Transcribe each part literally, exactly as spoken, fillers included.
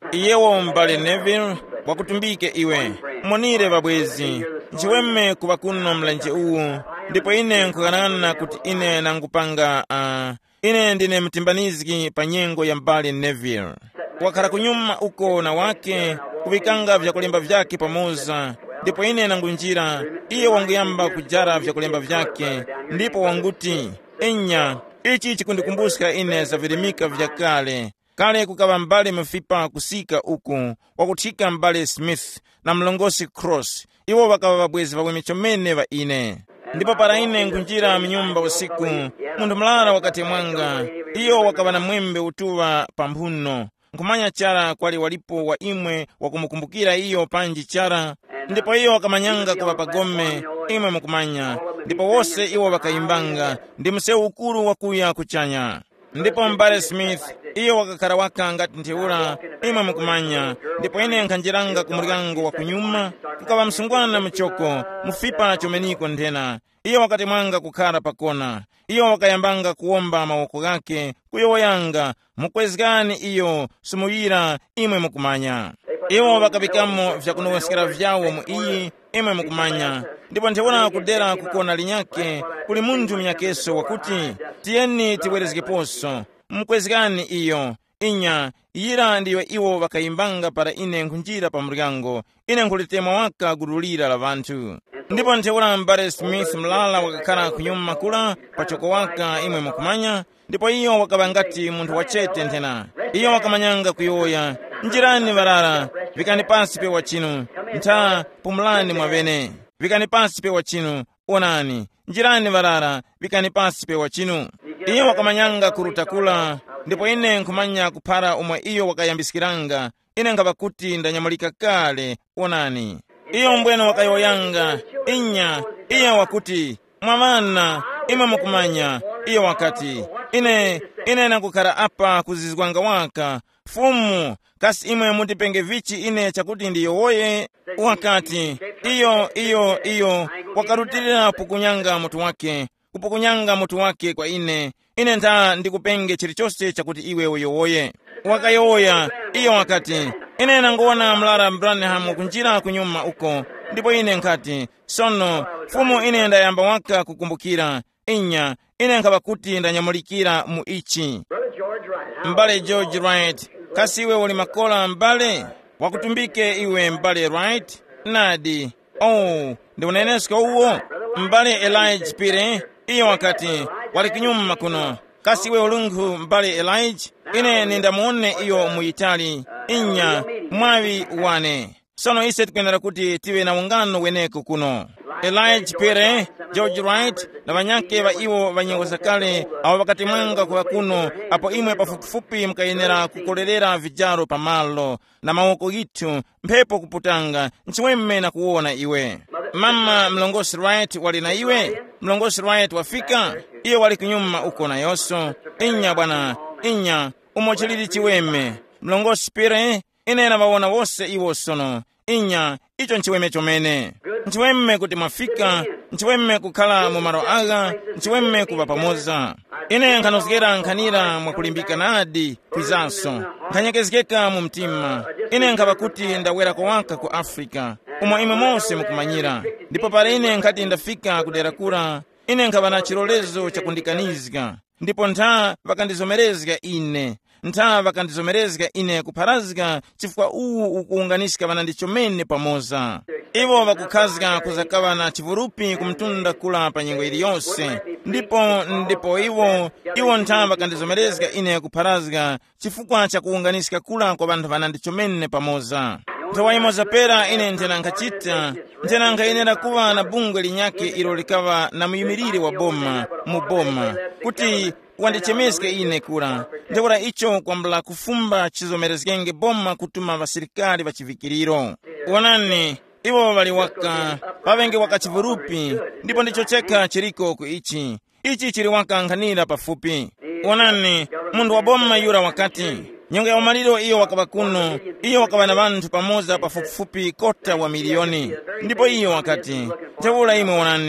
iyewo mbale Neville wakutumbike iwe monire babwezi nchiwemme kuba kuno mlanje uwu ndipo ine nkukanana kuti ine nangupanga uh, ine ndine mtimbanizi pa nyengo ya mbale Neville wakhala kunyuma uko na wake kuvikanga vyakulemba vyake pamoza ndipo ine nangunjira iye wanguyamba kujara vyakulemba vyake ndipo wanguti enya ichi chikundikumbuska ine za virimika vyakale kale kukava mbale mfipa kusika uku wakuthika mbale Smith na mlongosi Cross iwo wakava babwezi vakwemichomene va ine ndipo para ine nkunjira mnyumba usiku mundu mlara wakati mwanga iyo wakava na mwembe utuwa pambuno nkumanya chara kwali walipo wa imwe wakumukumbukira iyo panji chara ndipo iyo wakamanyanga kuva pagome imwe mukumanya ndipo wose iwo wakaimbanga ndi mseu ukuru wakuya kuchanya ndipo mbale Smith iyo wakakara waka ngati ntiula imwe mukumanya ndipo ine nkanjiranga kumurigango wa kunyuma kukava msungwana mchoko mufipa chomeniko ndena iyo wakati mwanga kukara pakona iyo wakayambanga kuomba mawoko gake kuyo yanga mukwezi gani iyo sumuyira imwe mukumanya iwo wakabikamo vyakunowesekera vyawo mu iyi imwe mukumanya ndipo ntiwona kudera kukona linyake kuli mundu mnyakeso wakuti tiyeni tiwerezekeponso mukwezi gani iyo inya yira ndiwe iwo wakaimbanga para ine nkunjira pa murigango ine nkulitema waka gudulira la vantu ndipo ntiwona mbale Smith mlala wakakhala kunyuma kula pachoko waka imwe mukumanya ndipo iyo wakaba ngati munthu wachete ntena iyo wakamanyanga kuyoya njirani varara vikani pasi pe wachinu ntha pumulani mwavene vikani pasi pe wachinu onani njirani varara vikani pasi pe wachinu iyo wakamanyanga kurutakula ndipo ine nkumanya kuphara umwe iyo wakayambisikiranga ine ngava kuti ndanyamulika kale onani iyo mbweno wakayoyanga inya iyo wakuti mwamana imwe mukumanya iyo wakati ine ine nakukhala apa kuzizwanga waka fumu kasi imwe mutipenge vichi ine chakuti ndiyowoye wakati iyo iyo iyo wakarutirira pukunyanga mutu wake kupukunyanga mutu wake kwa ine ine nta ndikupenge chilichonse chakuti iwe uyowoye wakayoya iyo wakati ine nangoona mlara Branham kunjira kunyuma uko ndipo ine nkati sono fumu ine ndayamba waka kukumbukira inya ine nkaba kuti ndanyamulikira mu ichi mbale George Wright kasi iwe uli makola mbale wakutumbike iwe mbale Wright nadi oh ndi unenesko uwo mbale Elijah Pire iyo wakati wali kinyuma kuno kasi iwe ulungu mbale Elijah ine nindamuone iyo mu Itali inya mwavi wane sono ise tukwendera kuti tiwe na ungano weneko kuno Elijah Pire George Wright na vanyake va iwo vanyengo zakale awo wakati mwanga kwa kuno apo imwe pafupifupi mkayenera kukolelera vijaro pamalo na mawoko gitu mphepo kuputanga nchiwemme na kuona iwe mama mlongosi Wright wali na iwe mlongosi Wright wafika iyo wali kinyuma uko na yoso inya bwana inya umochilili chiweme mlongosi Pire ine na wawona wose iwo sono inya icho nchiweme chomene nchiweme kuti mwafika nchiweme kukhala mu maro aga nchiweme kuva pamoza ine nkhanozikera nkhanira mwakulimbika nadi kwizanso nkhanyekezekeka mu mtima ine nkhava kuti ndawera kowaka ku Afrika umo imwe monse mukumanyira ndipo pale ine nkhati ndafika kudera kula ine nkhava na chilolezo chakundikanizika ndipo ntha vakandizomerezeka ine ntha vakandizomerezeka ine kupharazika chifukwa uwu ukuunganisika vana ndichomene pamoza ivo vakukhazika kuzakava na chivurupi kumtunda kula pa nyengo iliyonse ndipo ndipo ivo iwo ntha vakandizomerezeka ine kupharazika chifukwa chakuunganisika kula kwa vanthu vana ndichomene pamoza nthawa imoza pera ine ntena nkhachita ntena nkhayenera kuva na bungwe linyake ilo likava na muyimiriri wa boma mu boma kuti wandichemezeke ine kula ndekura icho kwambula kufumba chizomerezekenge boma kutuma vasirikali vachivikiriro onani iwo vali waka pavenge waka chivurupi ndipo ndicho cheka chiriko ku ichi ichi chili waka nkhanira pafupi onani mundu wa boma yura wakati nyonga ya umaliro iyo wakava kuno iyo wakava na vanthu pamoza pafupifupi kota wa milioni ndipo iyo wakati tewula imwe onani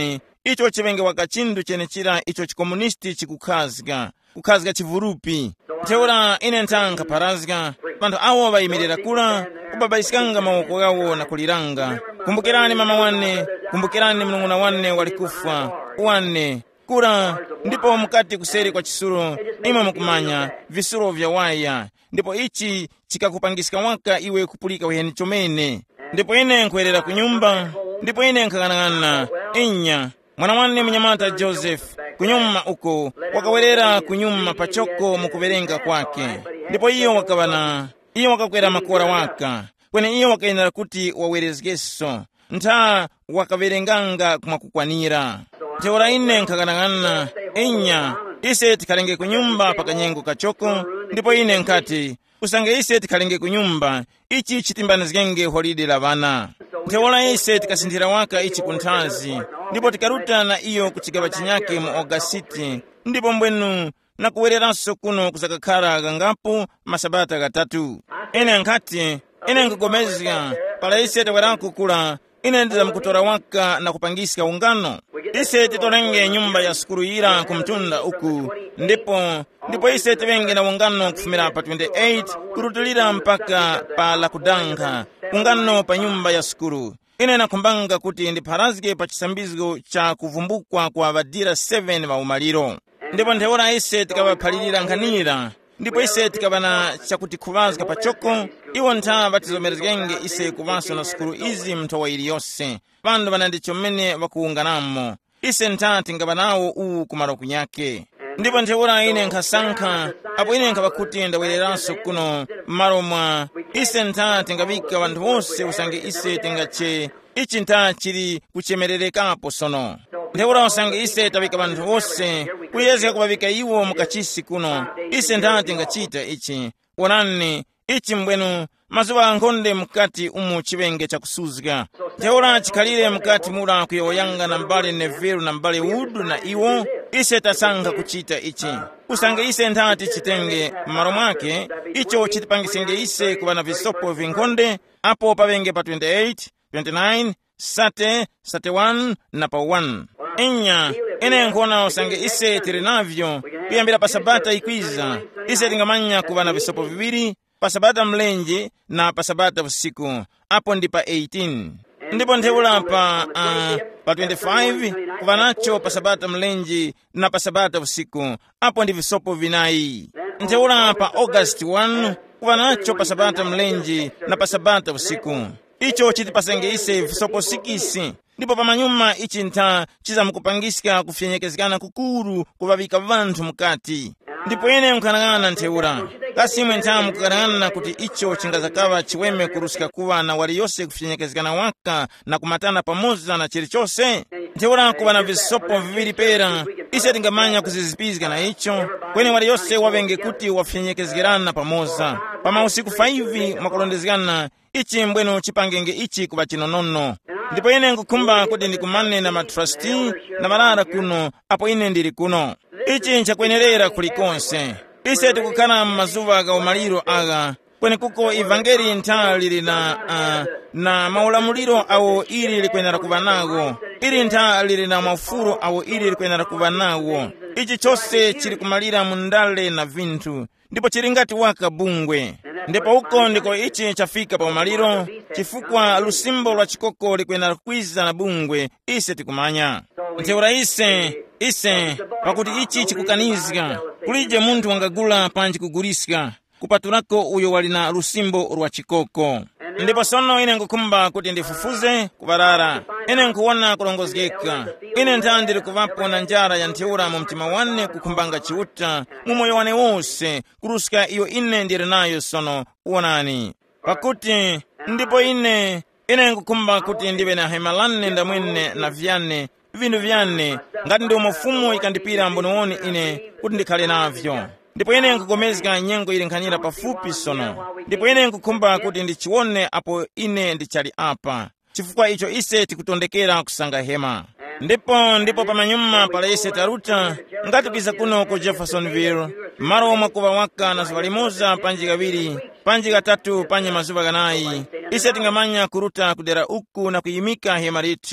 icho chivenge waka chinthu chenechira icho chikomunisti chikukhazika kukhazika chivurupi ntheura ine nthankha pharazika panthu awo vayimirira kula kubabayisikanga mawoko yawo na kuliranga kumbukirani mama wane kumbukirani mnung'una wane walikufa wane kula ndipo mukati kuseri kwa chisulo imwe mukumanya visulo vya waya ndipo ichi chikakupangisika waka iwe kupulika weheni chomene ndipo ine nkwerera kunyumba ndipo ine nkakang'ana inya mwana wane mnyamata Joseph kunyuma uko wakawerera kunyuma pachoko mukuverenga kwake ndipo iyo wakavana iyo wakakwera makora waka kwene iyo wakayenera kuti wawerezekeso ntha wakaverenganga kumakukwanira ntheura ine nkakang'ana inya ise tikhalenge kunyumba pakanyengo kachoko ndipo ine nkati usange ise tikhalenge kunyumba ichi chitimbanizikenge holide la vana ntheura ise tikasinthira waka ichi kunthazi ndipo tikaruta na iyo kuchigaba chinyake mu Augusiti ndipo mbwenu nakuwereranso kuno kusakakhala kangapo masabata katatu ine nkati ine nkugomezeka pala ise tawerako kula ine ndidzamukutora waka na kupangisika ungano ise titolenge nyumba ya sukulu ira kumtunda uku ndipo ndipo ise tivenge na ungano kufumira pa twenty-eight kurutulira mpaka pa Lakudanga ungano pa nyumba ya sukulu ine nakumbanga kuti ndipharazike pa chisambizo cha kuvumbukwa kwa vadira seven va umaliro ndipo ntheura ise tikavaphalirira nkhanira ndipo ise tikavana chakutikhuvaza pachoko iwo ntha vatizomerezekenge ise kuvanso na sukulu izi mthowa iliyonse vandu vana ndicho mmene vakuunganamo ise ntha tingavanawo uwu kumalo kunyake ndipo ntheura ine nkhasankha apo ine nkavakuti ndawereranso kuno m'malo mwa ise ntha tingavika vanthu vonse usange ise tingatche ichi ntha chili kuchemererekapo sono ntheura usange ise tavika vanthu vonse kuyezeka kuvavika iwo mukachisi kuno ise ntha tingachita ichi wonani ichi mbwenu mazuva ankhonde mukati umu chivenge chakusuzika ntheura chikhalire mukati mula kuyoyanga na mbale Neville na mbale Wood na iwo ise tasankha kuchita ichi usange ise ntha tichitenge m'malo mwake icho chitipangisenge ise kuvana visopo vinkhonde apo pavenge pa twenty-eight twenty-nine thirty thirty-one na pa one inya ine nkhona usange ise tiri navyo kuyambira pa sabata ikwiza ise tingamanya kuvana visopo viwiri pa sabata mlenje na pa sabata usiku apo ndi pa eighteen ndipo ntheula pa uh, pa twenty-five kuvanacho pa sabata mlenje na pa sabata usiku apo ndi visopo vinayi ntheula pa August one kuvanacho pa sabata mlenje na pa sabata usiku icho chitipasenge ise visopo sikisi ndipo pamanyuma ichi ntha chizamukupangisika kufyenyekezekana kukuru kuvavika vanthu mukati ndipo ine nkhanang'ana ntheura kasimwe ntha mukukhanang'ana kuti icho chingazakava chiweme kurusika kuva na waliyonse kufyenyekezekana waka na kumatana pamoza na chilichonse ntheura kuva na visopo viwiri pera ise tingamanya kuzizipizika na icho kwene waliyonse wavenge kuti wafyenyekezekerana pamoza pama usiku five mwakulondezekana ichi mbwenu chipangenge ichi kuva chinonono ndipo ine nkukhumba kuti ndikumane na matrustee na malala kuno apo ine ndili kuno ichi nchakwenerera kulikonse ise tikukhala m'mazuva ka umaliro aga kwene kuko ivangeli ntha lili na uh, na maulamuliro awo ili likwenera kuva nawo ili ntha lili na maufulu awo ili likwenera kuva nawo ichi chose chili kumalira mundale na vinthu ndipo chili ngati waka bungwe ndipo uko ndiko ichi chafika pa umaliro chifukwa lusimbo lwa chikoko likwenera kukwiza na bungwe ise tikumanya ntheura ise ise pakuti ichi chikukanizika kulije munthu wangagula panji kugulisika kupatulako uyo wali na lusimbo lwa chikoko ndipo sono ine nkukhumba kuti ndifufuze kuvarara ine nkuwona kulongozekeka ine ntha ndili kuvapo na njara ya ntheura mu mtima wane kukhumbanga chiuta mu moyo wane wonse kurusika iyo ine ndili nayo sono uwonani pakuti ndipo ine ine nkukhumba kuti ndive na hemalane ndamwene na vyane vinthu vyane ngati ndi umufumu ikandipira mboniwoni ine kuti ndikhale navyo ndipo ine nkugomezeka nyengo ili nkhanira pafupi sono ndipo ine nkukhumba kuti ndichione apo ine ndichali apa chifukwa icho ise tikutondekera kusanga hema ndipo ndipo pamanyuma pala ise taruta ngati kwiza kuno ku Jeffersonville maro omwe kuva waka na zuva limoza panji kaviri panji katatu panye mazuva kanayi ise tingamanya kuruta kudera uku na kuyimika hema litu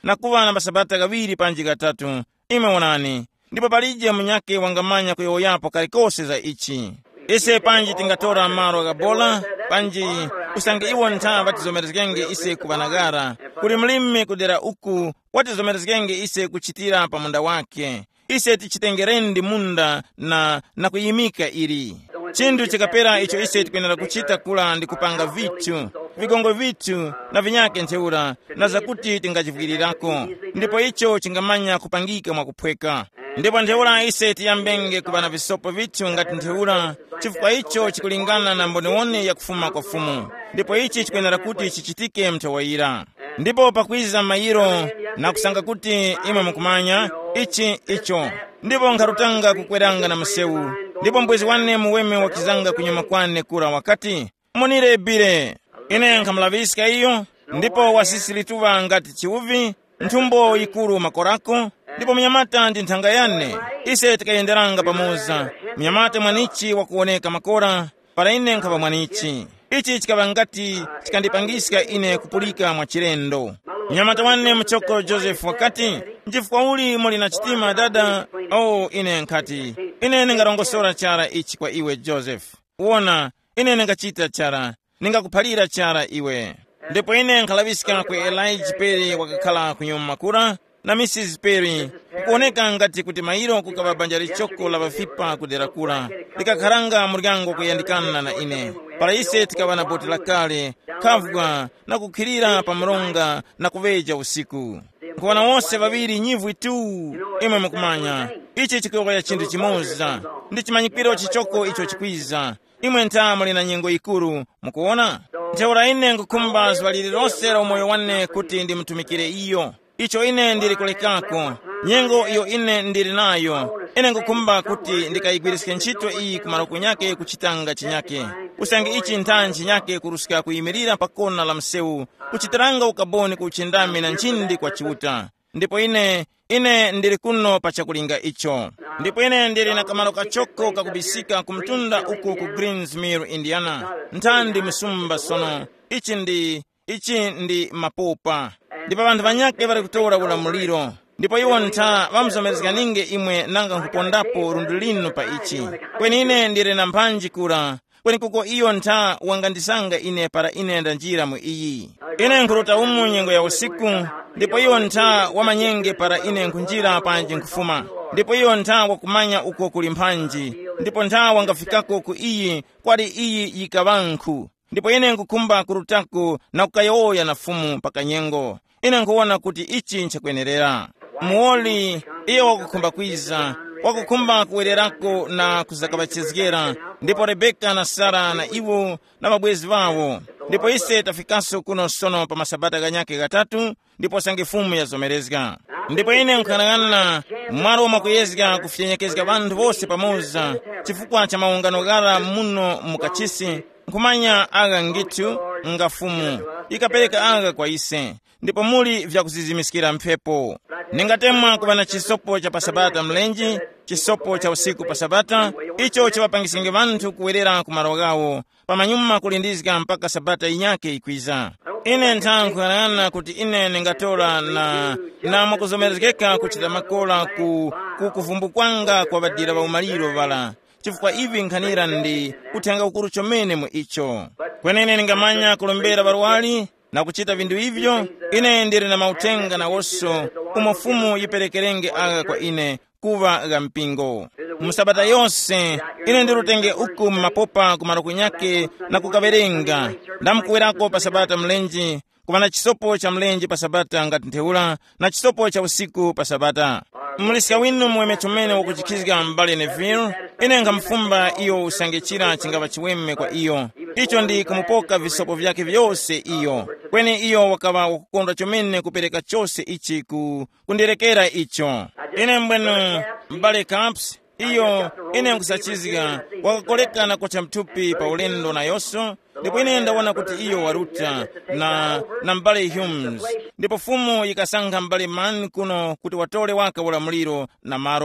nakuva na masabata kaviri panji katatu imeonani ndipo palije munyake wangamanya kuyoyapo kalikose za ichi ise panji tingatora maro akabola panji kusange iwo ntha vatizomerezekenge ise kuvanagara kuli mlimi kudera uku watizomerezekenge ise kuchitira pa munda wake ise tichitengerendi munda na na kuyimika ili chindu chikapera icho ise tikuyenera kuchita kula ndi kupanga vitu vigongo vitu na vinyake ntheura na zakuti tingachivukirirako ndipo icho chingamanya kupangika mwakuphweka ndipo ntheura ise tiyambenge kupana visopo vitu ngati ntheura chifukwa icho chikulingana na mboniwone ya kufuma kwa fumu ndipo ichi chikuyenera kuti chichitike mthawayira ndipo pakwiza mayiro na kusanga kuti imwe mukumanya ichi icho ndipo nkharutanga kukweranga na msewu ndipo mbwezi wane muweme wakizanga kunyuma kwane kura wakati monire bire ine nkamlaviska iyo ndipo wasisilituva ngati chiuvi nthumbo ikulu makorako ndipo mnyamata ndi nthanga yane ise tikayenderanga pamoza mnyamata mwanichi wakuoneka makora para ine nkapa mwanichi ichi chikava ngati chikandipangisika ine kupulika mwa chilendo mnyamata wane mchoko Joseph wakati njifukwa uli muli na chitima dada oh ine nkati ine ningarongosora chara ichi kwa iwe Joseph uona ine ningachita chara ningakuphalira chara iwe ndipo ine nkalavisika kwe Elijah Perry wakakhala kunyuma makura na Missus Perry kuoneka ngati kuti mairo kukava banja lichoko la vafipa kudera kura likakharanga murigango kuyandikana na ine para ise tikava na boti la kale khavwa na kukhirira pa mronga na kuveja usiku nkuwana wose vaviri nyivwi tu imwe mukumanya ichi chikuyokoya chinthu chimoza ndi chimanyikiro chichoko icho chikwiza imwe ntha muli na nyengo ikulu mukuona ntheura ine nkukhumba zivaliri lonse la umoyo wane kuti ndimtumikire iyo icho ine ndili kulekako nyengo iyo ine ndili nayo ine nkukhumba kuti ndikayigwirisike ntchito iyi kumaloko nyake kuchitanga chinyake usange ichi ntha chinyake kurusika kuyimirira pakona la msewu kuchitiranga ukaboni kuchindami na nchindi kwa chiuta ndipo ine ine ndili kuno pa chakulinga icho ndipo ine ndili na kamalo kachoko kakubisika kumtunda uku ku Greensmere Indiana nthandi msumba sono ichi ndi ichi ndi mapopa ndipo vanthu vanyake vari kutora ulamuliro ndipo iwo ntha vamzomerezekaninge imwe nanga nkupondapo rundu lino pa ichi kweni ine ndili na mphanji kura kweni kuko iyo ntha wangandisanga ine para ine ndanjira mu iyi ine nkuruta umu nyengo ya usiku ndipo iyo ntha wamanyenge para ine nkunjira panji nkufuma ndipo iyo ntha wakumanya uko kuli mphanji ndipo ntha wangafikako ku iyi kwali iyi yikavanku ndipo ine nkukhumba kurutako na kukayoya na fumu pakanyengo ine nkuona kuti ichi nchakwenerera muoli iyo wakukhumba kwiza wakukhumba kuwererako na kuzakabachezgera ndipo Rebeka na Sara na iwo na mabwezi vawo ndipo ise tafikaso kuno sono pa masabata ganyake gatatu ndipo sange fumu yazomerezga ndipo ine nkhanang'ana mwaro wamakuyezga kufyenyekezga vanthu vose pamoza chifukwa cha maungano gara muno mukachisi nkumanya aga ngitu nga fumu ikapereka aga kwa ise ndipo muli vyakuzizimisikira mphepo ningatemwa kuva na chisopo cha pasabata mlenji chisopo cha usiku pasabata icho chivapangisinge vanthu kuwerera kumalo gawo pamanyuma kulindizika mpaka sabata inyake ikwiza ine nthankhu yanayana kuti ine ningatola na na mwakuzomerezekeka kuchita makola ku kukuvumbu kwanga kwa vadira va umaliro vala chifukwa ivi nkhanira ndi kuthenga ukulu chomene mu icho kwenene ningamanya kulombera varuwali na kuchita vindu ivyo ine ndiri na mautenga na woso umofumu yiperekerenge aga kwa ine kuva aga mpingo musabata yonse ine ndirutenge uku mapopa kumaroko nyake na kukaverenga ndamkuwerako pa sabata mlenji kuva na chisopo cha mlenji pa sabata ngati ntheula na chisopo cha usiku pa sabata mlisika winu mweme chomene wakuchikizika mbali Neville ine ngamfumba iyo usangechira chingava chiweme kwa iyo icho ndi kumupoka visopo vyake vyose iyo kweni iyo wakava wakukondwa chomene kupereka chose ichi ku kundirekera icho ine mbwenu mbali Camps iyo ine nkusachizika wakakoleka na kocha mtupi pa ulendo na yoso ndipo ine ndaona kuti iyo waruta na na mbali Humes ndipo fumu ikasankha mbali man kuno kuti watole waka ulamuliro na maro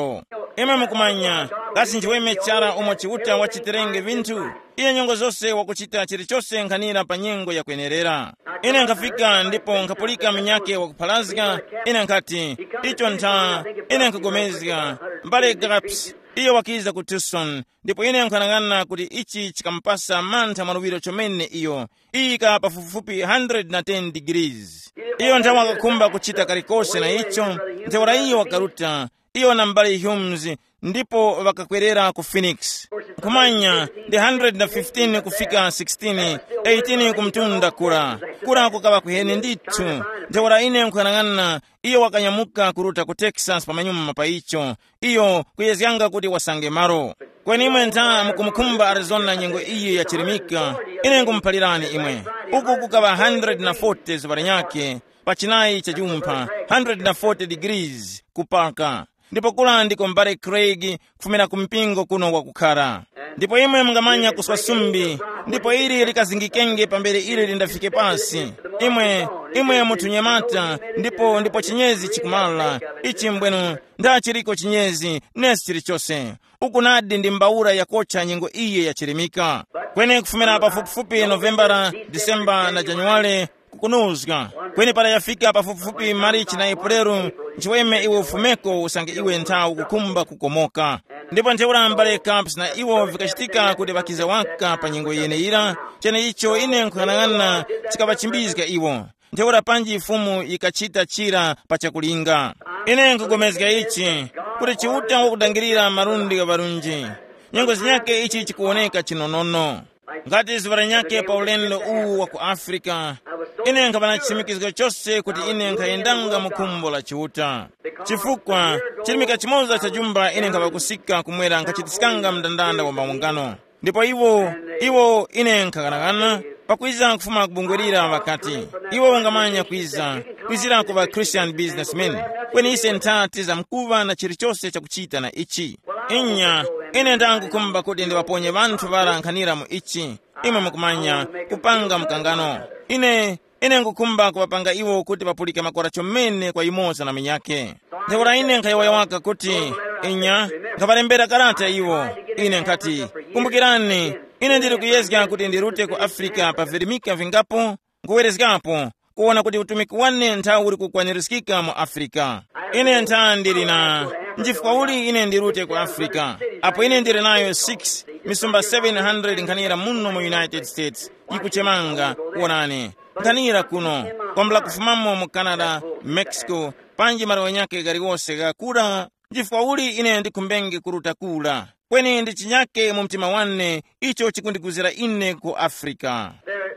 ime mukumanya kasi nchiweme chara umo chiuta wachiterenge vinthu iye nyongo zonse wakuchita chilichonse nkhanira pa nyengo yakwenerera. Ine nkafika ndipo nkapulika minyake wakuphalazika. Ine nkati icho ntha. Ine nkagomezika mbale gaps iyo wakiza ku Tucson. Ndipo ine nkhanang'ana kuti ichi chikampasa mantha maluwiro chomene iyo ika pafupifupi one hundred ten degrees. Iyo nthawi wakakhumba kuchita kalikose na icho nthewera iyo wakaruta iyo na mbale Humes ndipo wakakwerera ku Phoenix. Kumanya ndi one hundred fifteen kufika sixteen, eighteen kumtunda kura. Kura kukawa kuhene ndithu. Nthewera ine nkhanang'ana iyo wakanyamuka kuruta ku Texas pamanyuma pa icho. Iyo kuyezyanga kuti wasange maro. Kweni imwe ntha mukumukhumba Arizona nyengo iye yachirimika. Ine nkumphalirani imwe. Uku kukawa one hundred forty zibale nyake. Pachinayi cha jumpha one hundred forty degrees kupaka. Ndipo kula ndiko mbale Craig kufumira kumpingo kuno wakukhala. Ndipo imwe mungamanya kuswa sumbi. Ndipo ili likazingikenge pambele ili lindafike pasi. Imwe, imwe mutu nyamata. Ndipo ndipo chinyezi chikumala. Ichi mbwenu ndachiriko chinyezi nesi chilichose. Uku nadi ndi mbaura ya kocha nyengo iye yachirimika. Kwene kufumira pafupifupi Novembara, Disemba na Januari kukunuzga. Kweni para yafika pafupifupi Marichi na Epuleru nchiweme iwe ufumeko usange iwe nthawi kukumba kukomoka. Ndipo nthewera mbale Caps na iwo vikachitika kuti vakiza waka pa nyengo yene ira. Chene icho ine nkhanang'ana chikapachimbizika iwo. Nthewera panji ifumu ikachita chira pa chakulinga. Ine nkugomezika ichi kuti chiuta wakudangirira marundi ga varunji. Nyengo zinyake ichi chikuoneka chinonono. Ngati zivara nyake pa ulendo uwu wa ku Afrika. Ine nkapana chisimikiziko chose kuti ine nkayendanga mukumbo la chiuta. Chifukwa chilimika chimoza cha jumba ine nkapakusika kumwera nkachitisikanga mndandanda wa maungano. Ndipo iwo, iwo ine nkakanagana pakwiza kufuma kubungwerira wakati. Iwo ungamanya kwiza, kwizira kuwa Christian businessmen. Kweni ise ntati za mkuva na chirichose cha kuchita na ichi. Inya, ine ndangu kumba kuti ndiwaponye vantu vara nkhanira mu ichi. Ime mukumanya kupanga mkangano. Ine, ine ngukumba kuwapanga iwo kuti papulike makora chomene kwa imoza na minyake. Nthewera ine nkhayiwayawaka kuti, inya, nkapalembera karata iwo. Ine nkati, kumbukirani, ine ndiri kuyezga kuti ndirute ku Afrika pa virimika vingapo, nguwerezgapo, kuona kuti utumiki wane nthawi uri kukwanirizikika mu Afrika. Ine ntha ndiri na njifukwa uli ine ndirute ku Afrika. Apo ine ndiri nayo six, misumba seven hundred nkhanira muno mu United States. Ikuchemanga, kuonani. Nkhanira kuno, kwambula kufumamo mu Canada, Mexico, panji marawe nyake galiwose ga kula. Njifukwa uli ine ndikumbenge kuruta kula. Kweni ndi chinyake mu mtima wane, icho chikundikuzira ine ku Afrika.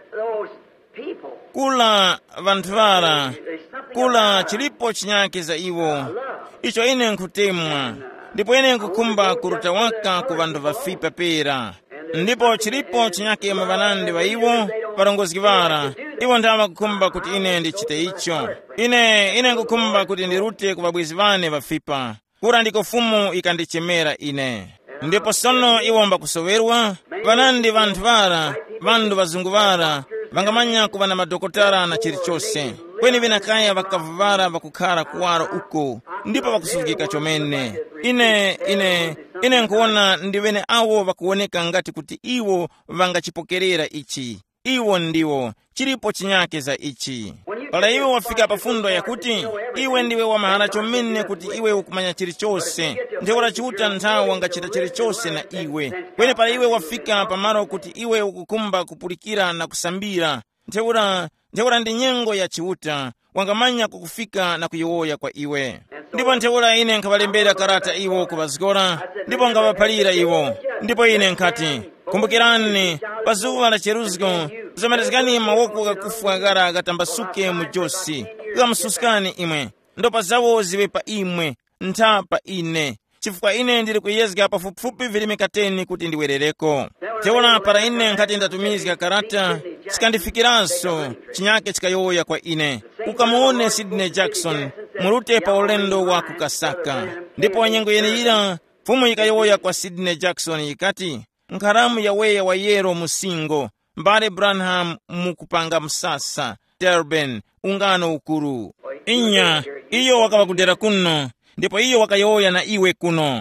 Kula vantvara, kula chilipo chinyake za iwo. Icho ine nkutemwa. Ndipo ine nkukumba kuruta waka ku vandu vafipa pera. Ndipo chilipo chinyake mavanande wa iwo, varongozi vara. Iwo ndama kukumba kuti ine ndichite icho. Ine, ine nkukumba kuti ndirute kubabwizi vane vafipa. Kura ndiko fumu ikandichemera ine. Ndipo sono iwo mba kusowerwa. Vanandi vantu vara, vandu vazungu vara. Vangamanya kuva na madokotara na chirichose. Kweni vinakaya vakavara vakukara kuwaro uko. Ndipo vakusukika chomene. Ine, ine, ine nkuona ndiwene awo vakuoneka ngati kuti iwo vangachipokerera ichi. Iwo ndiwo, chilipo chinyake za ichi. Pala iwe wafika pafundo ya kuti, iwe ndiwe wa mahana chomene kuti iwe ukumanya chirichose. Nthewera chiuta nthawi wangachita chirichose na iwe. Kweni pala iwe wafika pamaro kuti iwe ukukumba kupulikira na kusambira. Nthewera, nthewera ndi nyengo ya chiuta. Wangamanya kukufika na kuyowoya kwa iwe. Ndipo nthewera ine nkavalembera karata iwo kubazgora. Ndipo ngavapalira iwo. Ndipo ine nkati, kumbukirani, pazuwa la cheruzgo, zamerezgani mawoko kakufwa gara gatambasuke mujosi. Gamususkani imwe, ndopa zawo ziwe pa imwe, ntha pa ine. Chifukwa ine ndiri kuyezga pafupifupi vilimikateni kuti ndiwerereko. Teona para ine nkati ndatumizga karata, sikandifikiranso, chinyake chikayoya kwa ine. Ukamuone Sidney Jackson, murute pa ulendo wa kukasaka. Ndipo nyengo yene ira, fumu ikayoya kwa Sidney Jackson ikati, nkaramu ya weya wa yero musingo, mbare Branham mukupanga msasa, Durban, ungano ukuru. Inya, iyo wakawakudera kuno, ndipo iyo wakayoya na iwe kuno.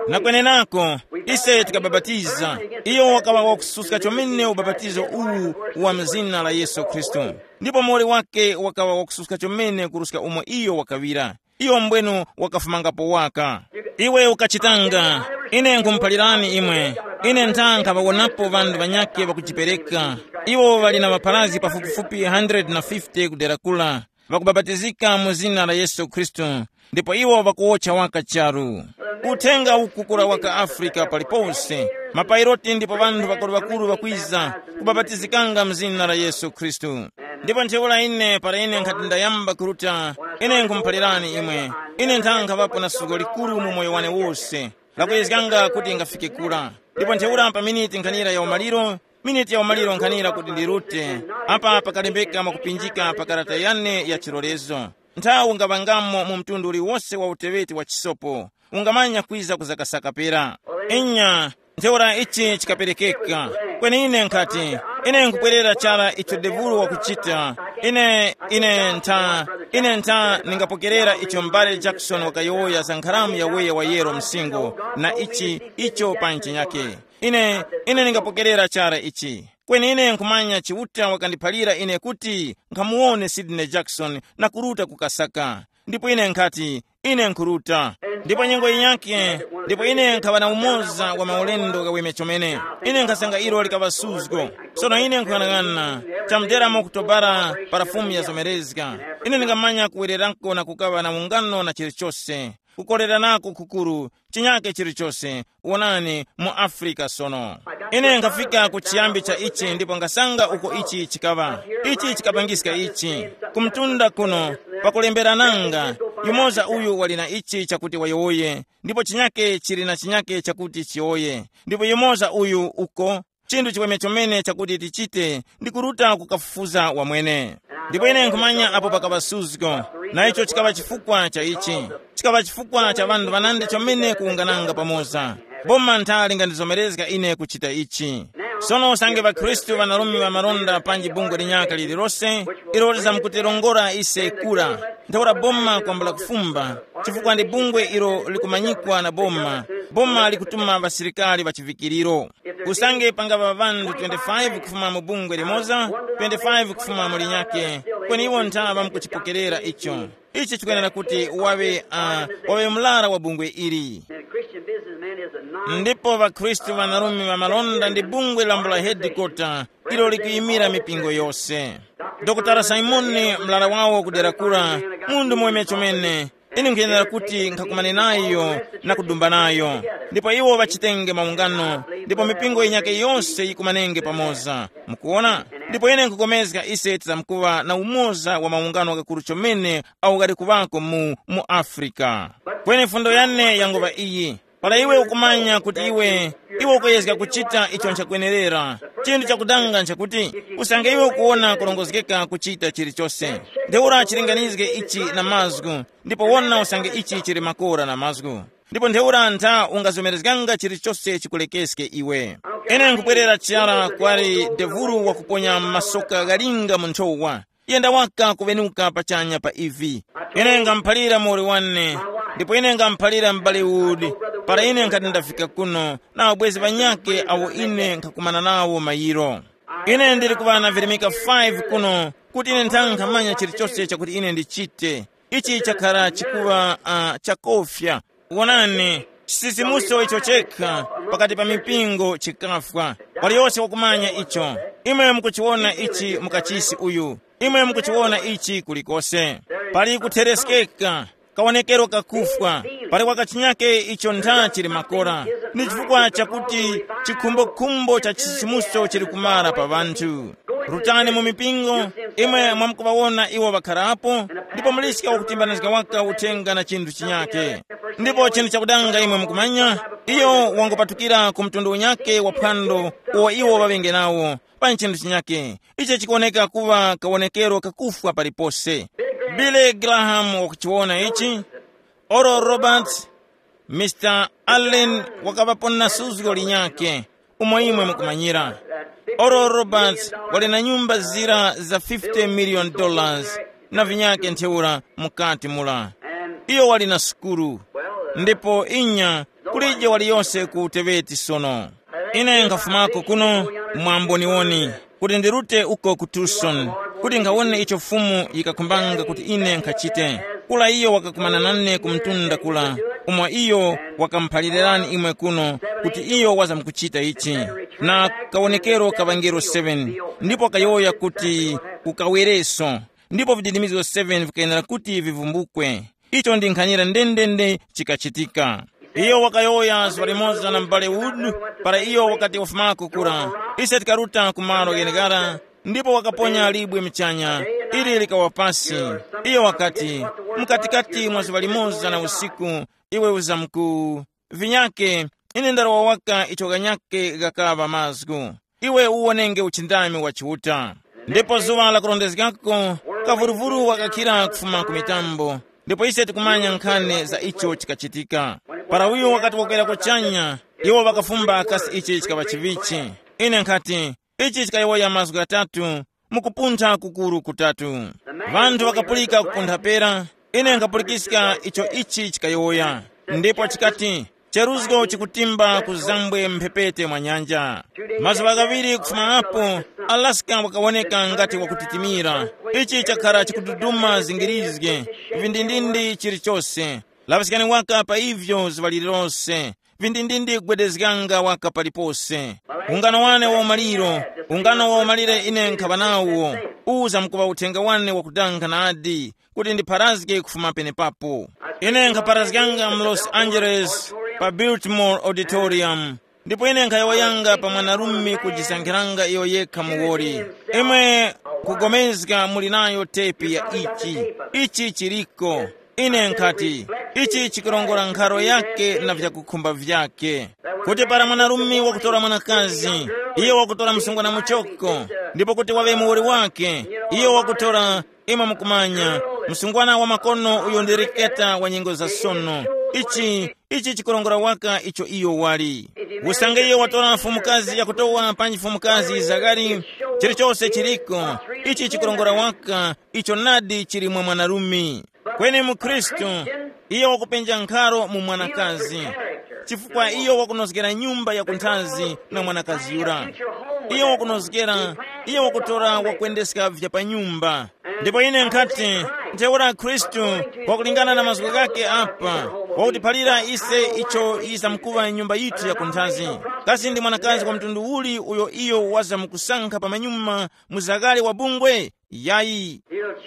nakwenenako ise tikababatiza iyo wakaba wakususka chomene ubabatizo uwu wa mzina la Yesu Kristu, ndipo mori wake wakaba wakususka chomene kuruska umwe iyo wakawira iyo mbwenu wakafumangapo waka iwe ukachitanga. Ine nkumpalirani imwe, ine ntanga bawonapo vandu vanyake vakuchipereka iwo vali na mapalazi pafupifupi one hundred fifty kudera kula vakubabatizika muzina la Yesu Kristu, ndipo iwo vakuocha waka charu utenga ukukura waka Afrika palipose mapairoti, ndipo vandu vakulu vakulu vakwiza kubabatizikanga mzina la Yesu Kristu. Ndipo nchewula ine para ine nkati ndayamba kuruta, ine nkumpalirani imwe, ine ntanga vapo na sugo likulu mu moyo wane wose lakuyizikanga kuti ngafike kula. Ndipo nchewula pa miniti nkanira ya umaliro, miniti ya umaliro nkanira kuti ndirute apa pakalembeka makupinjika pakarata yane ya chilolezo. Nthawi ungavangamo mu mtundu uli wose wa uteweti wa chisopo ungamanya kwiza kuzakasaka pera inya nchewula ichi chikaperekeka kweni ine nkati ine nkupwerera chala icho devulu wa kuchita ine ine nta ine nta ningapokerera icho mbale Jackson wakayoya sankharamu ya weya wa yero msingo na ichi icho panchi nyake ine ine ningapokerera chala ichi kweni ine nkumanya chiuta wakandipalira ine kuti nkamuone Sidney Jackson na kuruta kukasaka, ndipo ine nkati ine nkuruta, ndipo nyengo inyake ndipo ine nkava na umoza wa maulendo gawime chomene ine nkasanga ilo likava suzgo. Sono ine nkuhanang'ana chamdera mokutobara parafumu ya zomerezga ine ningamanya kuwereranko na kukava na ungano na chilichose kukolera nako kukuru chinyake chilichose uonani mu Afrika. Sono ine nkafika kuchiyambi cha ichi, ndipo ngasanga uko ichi chikava ichi chikapangisika ichi kumtunda kuno pakulembera nanga yumoza uyu walina ichi chakuti wayoye, ndipo chinyake chili na chinyake chakuti chioye, ndipo yumoza uyu uko chindu chiweme chomene chakuti tichite ndikuruta kukafufuza wamwene. Ndipo ine nkumanya apo pakava suzgo na icho chikava chifukwa cha ichi chikava chifukwa cha vandu vanande chomene kuungananga pamoza boma ntali ngandizomerezga ine kuchita ichi. Sono sange va Kristu vanarumi va maronda panji bungwe linyaka lililose iloliza mkutirongora ise kura ntawura boma kwambula kufumba chifukwa ndi bungwe ilo likumanyikwa na boma boma likutuma vasirikali vachivikiriro usange pangava vandu twenty-five kufuma mu bungwe limoza twenty-five kufuma mu linyake kweni iwo ntava mkuchipokerera icho ichi chikuyenera kuti wawe uh, wawe mlara wa bungwe ili. Ndipo vakristu vanarumi va malonda ndi bungwe lambula headquarter ilo likuyimira mipingo yose. Dokotara Simoni mlara wawo kudera kula mundu mweme chomene ine nkuyenera kuti nkakumane nayo na kudumba nayo, ndipo iwo vachitenge maungano, ndipo mipingo inyake yonse ikumanenge pamoza mukuona. Ndipo ine nkukomezga ise tizamkuva na umoza wa maungano kakulu chomene au gari kuvako mu mu Afrika. Kweni fundo yane yangova iyi pala iwe ukumanya kuti iwe iwe ukuyezga kuchita icho nchakwenerera chindu chakudanga nchakuti usange iwe ukuona kulongozekeka kuchita chilichose ndeura chilinganizge ichi na mazgu, ndipo wona usange ichi chili makora na mazgu, ndipo ndeura nta ungazomerezganga chilichose chikulekeske iwe. Ene nkupwerera chiara kwari devuru wa kuponya masoka galinga munchowa yenda waka kuvenuka pachanya pa ivi ine ngampalira mori wane, ndipo ine ngampalira Bollywood para ine nkati ndafika kuno na abwezi banyake awo ine nkakumana nawo mayiro. Ine ndiri kuvana virimika five kuno kuti ine ntanga manya chilichose chakuti ine ndichite ichi chakara chikuva uh, chakofya uonani chisisimuso icho cheka pakati pa mipingo chikafwa waliyose wakumanya icho. Imwe mkuchiona ichi mukachisi uyu, imwe mkuchiona ichi kulikose pali kutereskeka kaonekero kakufwa pali wakachinyake icho nta chili makora ni chifukwa chakuti chikumbokumbo cha chisisimuso chili kumara pa vantu. Rutani mu mipingo imwe mwamkuvawona iwo vakharapo, ndipo mulisika wakutimbanazika waka utenga na chindu chinyake, ndipo chindu chakudanga imwe mkumanya iyo wangopatukira ku mtundu unyake wa phwando uwa iwo vavenge nawo pa chindu chinyake icho chikuoneka kuva kaonekero kakufwa palipose. Billy Graham wakuchiona ichi, Oral Roberts, Mister Allen wakavapona suzgo linyake umwe imwe mkumanyira. Oral Roberts wali na nyumba zira za fifty million dollars na vinyake nteura mukati mula iyo wali na skuru, ndipo inya kulije waliyonse ku teveti sono. Ine nkafumako kuno mwamboniwoni kuti ndirute uko ku Tucson kuti ngawone icho fumu yikakumbanga kuti ine nkachite. Kula iyo wakakumana nane kumtunda kula umwa iyo wakamphalirani imwe kuno kuti iyo waza mkuchita ichi. Na kawonekero kavangiro seven ndipo kayoya kuti ukawereso ndipo vididimizo seven vikayenera kuti vivumbukwe. Icho ndi nkhanyira ndendende chikachitika. Iyo wakayoya zvalimoza na mbale Wood para iyo wakati wafumako kura. Ise tikaruta kumaro yenegara ndipo wakaponya libwe mchanya ili likawapasi. Iyo wakati mkatikati mwa zvalimoza na usiku iwe uzamku vinyake ine ndaro waka icho ganyake gakava mazgu. Iwe uonenge uchindami wa chiuta. Ndipo zuwa la kurondezgako kavuruvuru wakakira kufuma kumitambo. Ndipo ise tikumanya nkhane za icho chikachitika. Para uyo wakati wakwera kuchanya iwo wakafumba kasi ichi chikava chivichi. Ine nkati ichi chikayoya mazgu ya tatu mukupunta kukuru kutatu. Vantu wakapulika kupunta pera. Ine nkapulikisika icho ichi chikayoya. Ndipo chikati cheruzgo chikutimba kuzambwe mpepete mwa nyanja. Mazuva gaviri kufuma hapo Alaska wakawoneka ngati wakutitimira. Ichi chakara chikududuma zingirizge vindindindi chirichose. Lavasikani waka pa ivyo zivalilose vindindindi gwedezganga waka palipose. Ungano wane wa umaliro ungano wa umalire ine nkabanawo uza mkuva utenga wane wakudanga na adi kuti ndi parazge kufuma pene papo. Ine nkaparazganga mu Los Angeles pa Biltmore Auditorium. Ndipo ine nkayawayanga pa mwanarumi kujisankiranga iyo yeka muwori. Imwe kugomezga mulinayo tepi ya ichi. Ichi chiriko. Ine nkati ichi chikirongora nkharo yake na vyakukumba vyake. Kuti para mwanarumi wakutora mwanakazi iyo wakutora msungwana muchoko. Ndipo kuti wawe muwori wake iyo wakutora ima mukumanya msungwana wa makono uyo ndiriketa wa nyingo za sono. Ichi ichi chikurongora waka icho iyo wali. Usange iyo watora fumukazi ya kutowa panji fumukazi zagari chirichose chiriko. Ichi chikurongora waka icho nadi chiri mwa mwanarumi. Kweni mukristo iyo wakupenja nkharo mu mwanakazi. Chifukwa iyo wakunozgera nyumba ya kuntazi na mwanakazi yura. Iyo wakunozgera iyo wakutora wakuendeska vya pa nyumba. Ndipo ine nkati nteura Kristu wakulingana na mazuko gake apa wakutipalira ise icho isa mkuva nyumba yitu ya kuntazi. Kasi ndi mwanakazi kwa mtundu uli uyo iyo waza mkusanka pa manyuma muzagali wa bungwe yayi.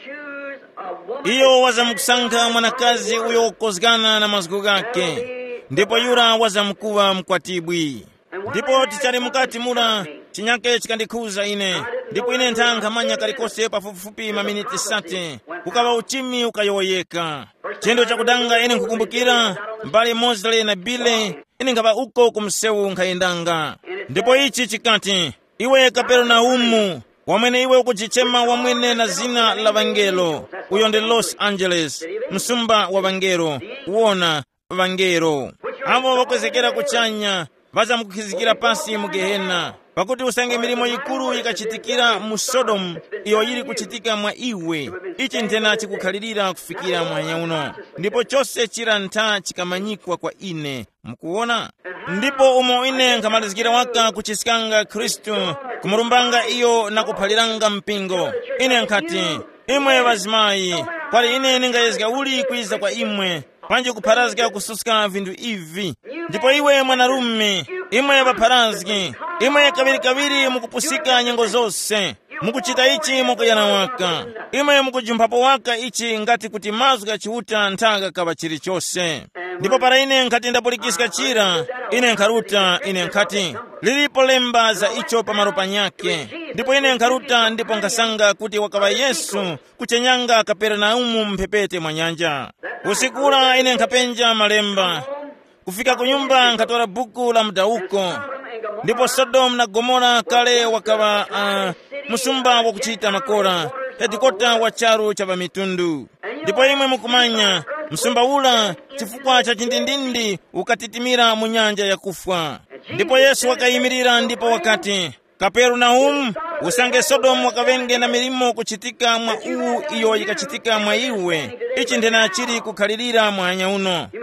Iyo waza mkusanka mwanakazi uyo kozgana na mazuko gake. Ndipo yura waza mkuva mkwatibwi. Ndipo tichari mukati mura chinyake chikandikuza ine. Ndipo ine ntanga manya kalikose pafupifupi maminiti sate. Kukawa uchimi ukayoyeka. Chendo chakudanga ine nkukumbukira mbali Mozle na Bile ine ngaba uko kumsewu nkayendanga. Ndipo ichi chikati iwe Kapernaumu wamwene iwe ukuchichema wamwene na zina la Vangelo uyo ndi Los Angeles msumba wa Vangelo uona Vangelo. Amo wakwezekera kuchanya vaza mukukizikira pasi mugehena. Pakuti usange milimo yikuru yikachitikira mu Sodom iyo yili kuchitika mwa iwe. Ichi ntena chikukhalirira kufikira mwanya uno. Ndipo chose chira nta chikamanyikwa kwa ine. Mkuona? Ndipo umo ine nkamalizikira waka kuchisikanga Kristu kumurumbanga iyo na kuphaliranga mpingo. Ine nkati imwe vazimayi kwali ine ningayezga uli kwiza kwa imwe panji kuparazga kususka vindu ivi. Ndipo iwe mwanarume imwe vaparazgi imwe kaviri kaviri mukupusika nyengo zose mukuchita ichi mukuyana waka imwe mukujumpapo waka ichi ngati kuti mazga chiuta ntaga kava chiri chose. Ndipo para ine nkati ndapulikisika chira ine nkaruta ine nkati lilipo lemba za icho pamaropa nyake. Ndipo ine nkaruta ndipo nkasanga kuti wakava Yesu kuchenyanga Kapernaumu mpepete mwa nyanja. Usikula ine nkapenja malemba kufika kunyumba nkatora buku la mdauko. Ndipo Sodom na Gomora kale wakava uh, musumba wakuchita makora headikota wa charu cha mitundu. Ndipo imwe mukumanya msumba ula chifukwa cha chindindindi ukatitimira mu nyanja ya kufwa. Ndipo Yesu wakayimirira ndipo wakati Kapernaumu usange Sodom wakavenge na milimo kuchitika mwa uu iyo yikachitika mwa iwe. Ichi ndena chiri kukhalirira mwanya uno.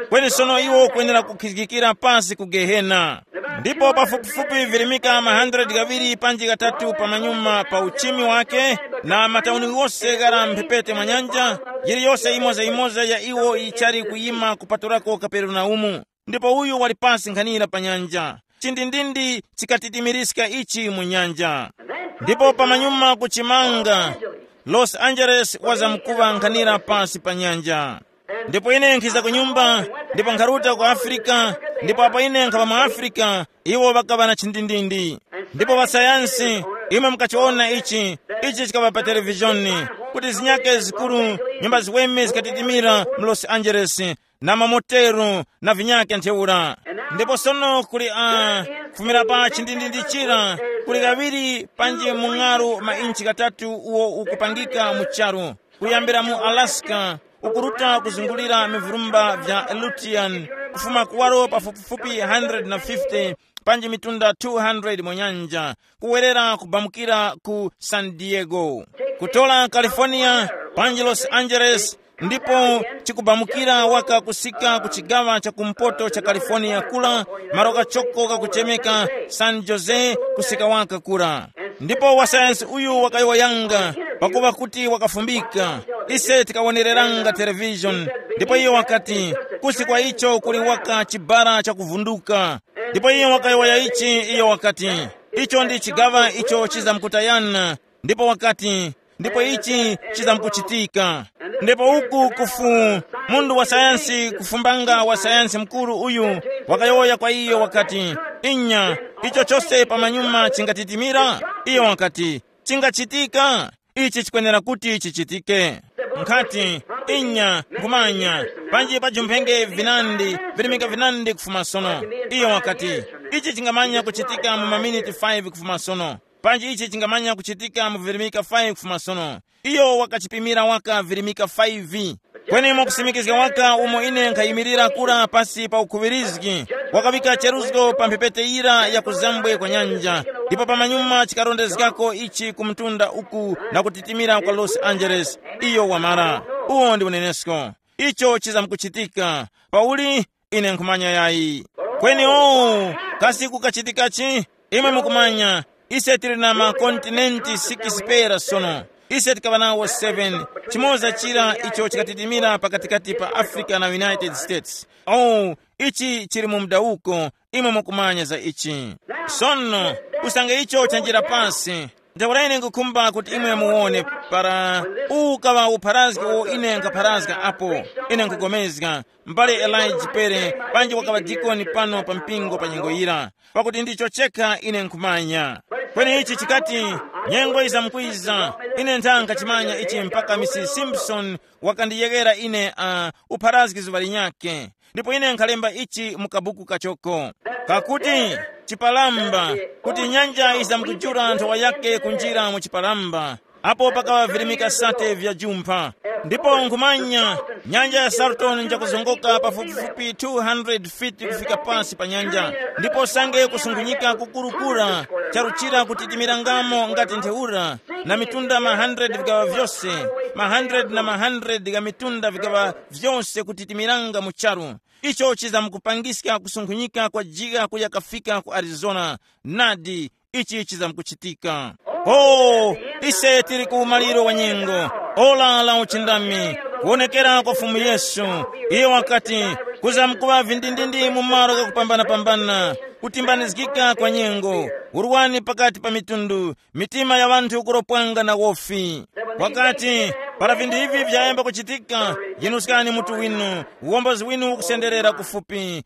kweni sono iwo kuyenera kukhizikira pasi ku Gehena. Ndipo pafupifupi vilimika ma hundred kaviri panji katatu pa manyuma pa uchimi wake, na matauni wose gara mphepete mwa nyanja, yiri yose imoza imoza ya iwo ichari kuyima kupaturako Kapernaumu. Ndipo uyu wali pasi nkhanira pa nyanja, chindindindi chikatitimiriska ichi mu nyanja. Ndipo pa manyuma kuchimanga Los Angeles wazamkuva nkhanira pasi pa nyanja. Ndipo ine nkhiza ku nyumba, ndipo nkharuta ku Afrika, ndipo apa ine nkhava mu Afrika, iwo bakava na chindindindi. Ndipo wasayansi, imwe mkachiona ichi, ichi chikava pa televisioni, kuti zinyake zikuru, nyumba ziweme zikatitimira mu Los Angeles, na mamotero, na vinyake ntheura. Ndipo sono kuli a kufumira pa chindindindi chira, kuli kaviri panji mung'aru ma inchi katatu uwo ukupangika mu charu, kuyambira mu Alaska, ukuruta kuzungulira mivurumba vya Aleutian, kufuma kuwaro pafupifupi one hundred fifty, panji mitunda two hundred monyanja, kuwerera kubamukira ku San Diego, kutola California, panji Los Angeles, ndipo chikubamukira waka kusika kuchigawa cha kumpoto cha California kula, maroka choko kakuchemeka San Jose kusika waka kura. Ndipo wasayansi uyu wakaiwa yanga, pakuwa kuti wakafumbika, ise tikawonereranga television. Ndipo iyo wakati, kusi kwa icho kuli waka chibara cha kuvunduka. Ndipo iyo wakaiwa ya ichi iyo wakati, icho ndi chigawa icho chiza mkutayana. Ndipo wakati, ndipo ichi chiza mkuchitika. Ndipo uku kufu, mundu wa sayansi kufumbanga wa sayansi mkuru uyu, wakayoya kwa iyo wakati, inya, icho chose pamanyuma chingatitimira, iyo wakati, chingachitika, ichi chikwenera kuti chichitike. Nkati, inya, kumanya, panji pajumphenge vinandi, vilimika vinandi kufuma sono, iyo wakati, ichi chingamanya kuchitika mu maminiti five kufuma sono. Panji ichi chingamanya kuchitika mu vilimika five kufuma sono. Iyo wakachipimira waka vilimika five. Kweni mo kusimikizika waka umo ine nkhayimirira kura pasi pa ukubiriziki. Wakavika cheruzgo pa mpepete ira ya kuzambwe kwa nyanja. Ipo pa manyuma chikarondezikako ichi kumtunda uku na kutitimira kwa Los Angeles. Iyo wamara. Uo ndi unenesko. Icho chiza mkuchitika. Pauli ine nkumanya yai. Kweni oo, kasi kukachitikachi, ime mkumanya. Ise tiri na makontinenti six pera sono. Ise tikavanawo seven. Chimoza chira icho chikatitimira pakatikati pa Africa na United States. Oh, ichi chiri mumdauko, ime mukumanya za ichi. Sono, usange icho chanjira pasi. Ndawaraine ngukumba kuti imwe muone para ukawa uparazga o ine nkaparazga apo, ine nkugomezga. Mbale Elijah Pere, panji wakawa dikoni pano pa mpingo pa nyengo ira. Pakuti ndicho cheka ine nkumanya. Kweni ichi chikati, nyengo iza mkuiza, ine ntanga chimanya ichi mpaka missus Simpson wakandiyegera ine uh, uparazgi zuvali nyake. Ndipo ine nkalemba ichi mukabuku kachoko. Kakuti, chipalamba, kuti nyanja iza mkujura ntowa yake kunjira mu chipalamba. Apo pakawa vilimika sate vya jumpa. Ndipo nkumanya, nyanja ya Salton nja kuzunguka pafupifupi two hundred feet kufika pasi pa nyanja. Ndipo sange kusungunyika kukurukura, charuchira kutitimira ngamo ngati nteura, na mitunda ma hundred vigawa vyose, ma hundred na ma hundred ga mitunda vigawa vyose kutitimiranga mucharu. Icho chiza mkupangisika kusungunyika kwa jiga kuya kafika ku Arizona, nadi, ichi chiza mkuchitika. Oh, ise tiri kumaliro wa nyengo, ola la uchindami, kuonekera kwa fumu Yesu, iyo wakati, kuza mkuwa vindindindi mumaro ka kupambana pambana, kutimbanizikika kwa nyengo, uruwani pakati pa mitundu, mitima ya wantu kuropwanga na wofi. Wakati, para vindi hivi vyaemba kuchitika, jinuskani mutu winu, uombozi winu kusenderera kufupi,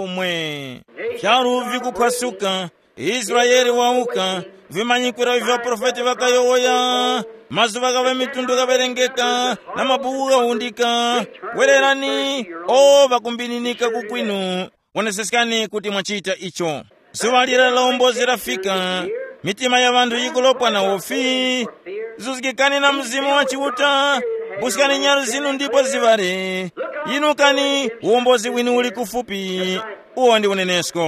omwe. Charu vikupasuka, Israeli wauka, vimanyikwira vya profeti vakayoya, mazu vakava mitundu kaverengeka, na mabuku kaundika, wererani, o vakumbininika kukwinu, wonesesikani kuti mwachita icho. Suvalira la umbozi rafika, mitima ya vandu yikulopwa na ofi, zuzikikani na mzimu wa chiuta, busikani nyaru zinu ndipo zivare, yinukani, uombozi winu uli kufupi, uo ndi unenesko.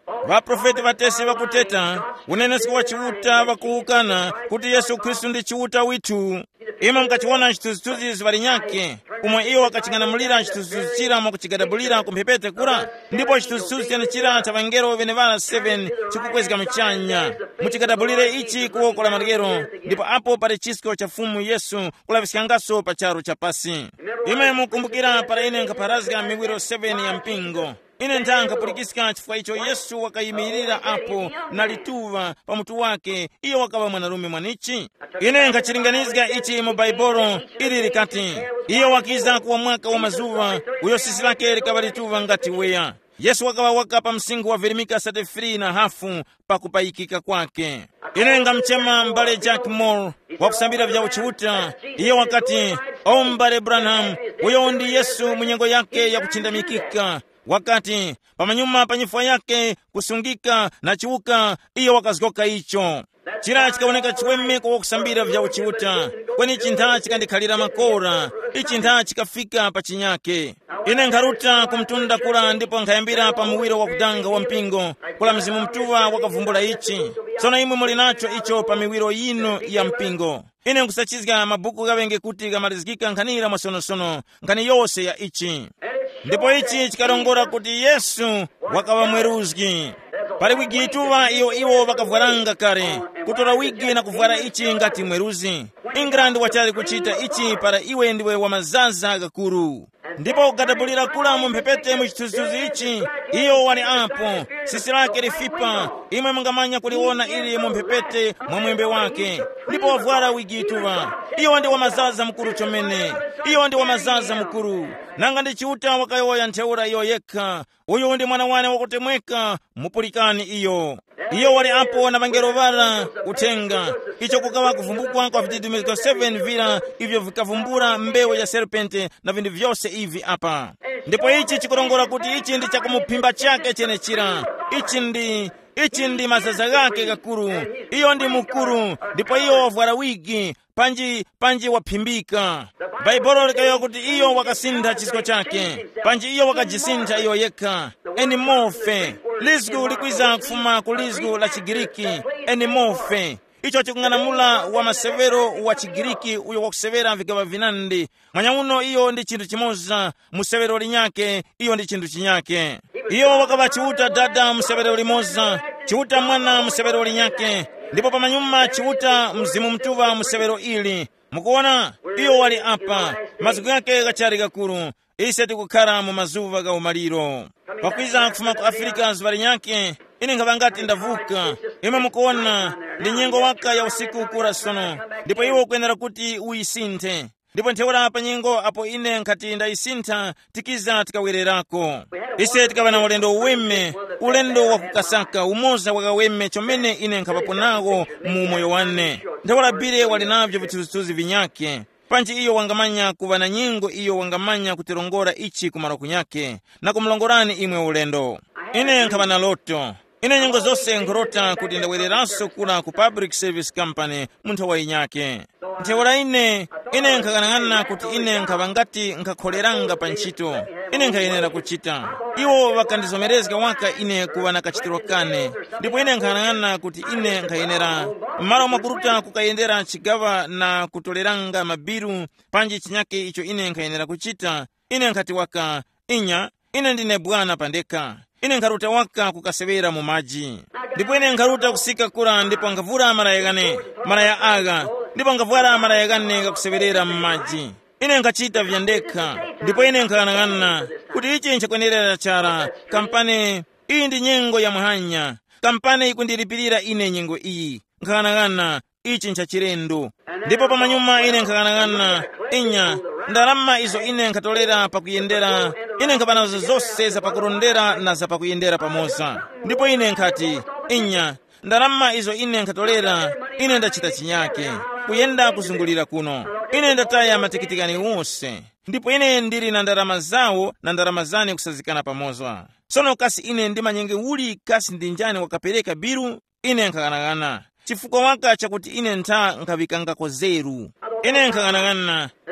vaprofeti vatese vakuteta unenesi wa chiuta vakuukana kuti Yesu Khristu ndi chiuta withu. Imwe mkachiona chithunzithunzi zivali nyake umwe iyo wakaching'anamulira chithunzithunzi chira mwakuchigadabulira kumphepete kura, ndipo chithunzithunzi chene chira cha vangelo venevara siveni chikukwezeka mchanya muchigadabulire ichi kuokola malikero, ndipo apo pali chisko cha fumu Yesu kulavisikhangaso pa charo cha pasi. Imwe mukumbukira para ine nkapharazika miwiro seveni ya mpingo. Ine ntanga pulikisika chifukwa icho Yesu wakayimirira apo na lituva pa mutu wake, iyo wakawa mwanarume mwanichi. Ine nkachilinganizika ichi mu Baibolo ili likati iyo wakiza kuwa mwaka wa mazuva uyo sisi lake likawa lituva ngati weya. Yesu wakawa waka pa msingu wa Verimika thirty-three na hafu pa kupayikika kwake. Ine ngamchema mbale Jack Moore wakusambira vya uchiuta iyo wakati o mbale Branham uyo ndi Yesu munyengo yake ya kuchinda mikika, wakati pamanyuma panyifua yake kusungika na chiuka iyo wakazgoka icho chira chikaoneka chiweme kwa kusambira vya uchiuta kweni chintha chikandikhalira makora ichi ntha chikafika pa chinyake. Ine nkharuta kumtunda kula ndipo nkhayambira pa muwiro wa kudanga wa mpingo kula mzimu mtuva wakavumbula ichi. Tsono imwe muli nacho icho pa miwiro yino ya mpingo. Ine nkusachizika mabuku gavenge kuti gamalizikika nkhanira mwasonosono nkhani yose ya ichi. Ndipo ichi chikalongora kuti Yesu wakawa mweruzgi. Pali wigi ituva iyo iwo vakavwaranga kare kutora wigi na kuvwara ichi ngati mweruzi. England wachali kuchita ichi para iwe ndiwe wa mazaza akakuru. Ndipo ugadabulira kula mumphepete muchithunzithunzi ichi iyo wali apo sisi lake lifipa imwe mungamanya kuliona ili mumphepete mwa mwembe wake, ndipo wavwara wigi ituva iyo ndi wa mazaza mkuru chomene, iyo ndi wa mazaza mkuru. Nanga ndi chiuta wakayoya ntheura iyo yekha, uyu ndi mwana wane wakutemweka mupulikani iyo. Iyo wali apo na vangelo vara kutenga icho kukawa kuvumbukwa kwa vididimiziko seven vira ivyo vikavumbura mbewu ya serpente na vindu vyose ivi apa. Ndipo ichi chikulongora kuti ichi ndi chakumuphimba chake chene chira, ichi ndi ichi ndi mazaza gake kakuru, iyo ndi mukuru, ndipo iyo wavwara wigi panji panji waphimbika. Baibolo likayo kuti iyo wakasintha chisko chake, panji iyo wakajisintha iyo yekha. Enimofe lizgu likwiza kufuma ku lizgu la Chigiriki enimofe, icho chikung'anamula wa masevero wa Chigiriki uyo wakusevera vigawa vinandi. Mwanya uno iyo ndi chinthu chimoza, musevero linyake iyo ndi chinthu chinyake. Iyo wakaba chiuta dada musevero limoza, chiuta mwana musevero linyake, ndipo pamanyuma chiuta mzimu mtuva musevero ili. Mukuona iyo wali apa mazuku yake gachari kakuru. Ise tikukhala mu mazuva ga umaliro pakwiza kufuma ku Afrika zivali nyake. Ine nkavangati ndavuka imwe mukuona ndi nyengo waka ya usiku kura sono, ndipo iwo kuyenera kuti uyisinthe. Ndipo ntheura pa nyengo apo ine nkati ndayisintha tikiza tikawererako. Ise tikava na ulendo uweme, ulendo wa kukasaka umoza wakaweme chomene ine nkhapapo nawo mu moyo wane. Ntheura bire wali navyo vithunzithunzi vinyake, panji iyo wangamanya kuva na nyengo iyo wangamanya kutilongora ichi kumalo kunyake na kumlongorani imwe ulendo. Ine nkava na loto, ine nyengo zose nkurota kuti ndawereranso kula ku Public Service Company munthu wa inyake. Ntheura ine ine nkakanang'ana kuti ine nkava ngati nkakholeranga pa ntchito ine nkayenera kuchita. Iwo wakandizomerezga waka ine kuva na kachitiro kane, ndipo ine nkakanang'ana kuti ine nkayenera mmalo mwakuruta kukayendera chigava na kutoleranga mabiru panji chinyake icho ine nkayenera kuchita. Ine nkati waka inya ine ndine bwana pandeka, ine nkaruta waka kukasevera mu maji, ndipo ine nkaruta kusika kura, ndipo nkavura marayagane maraya aga, ndipo nkavura marayagane kakuseverera mu maji. Ine nkachita vyandeka, ndipo ine nkakanang'ana kuti ichi nchakwenerera chara kampani iyi ndi nyengo ya muhanya, kampani ikundilipirira ine nyengo iyi. Nkakanang'ana ichi nchachirendo, ndipo pamanyuma ine nkakanang'ana inya ndalama izo ine nkatolera pakuyendera. Ine nkapanazo zonse za pakurondera na za pakuyendera pamoza, ndipo ine nkati inya ndalama izo ine nkatolera. Ine ndachita chinyake kuyenda kuzungulira kuno, ine ndataya matikitikani wonse, ndipo ine ndili na ndalama zawo na ndalama zane kusazikana pamoza. Sono kasi ine ndi manyenge uli kasi ndi njani wakapereka biru. Ine nkakanang'ana chifukwa waka chakuti ine ntha nkavikangako zeru. Ine nkakanang'ana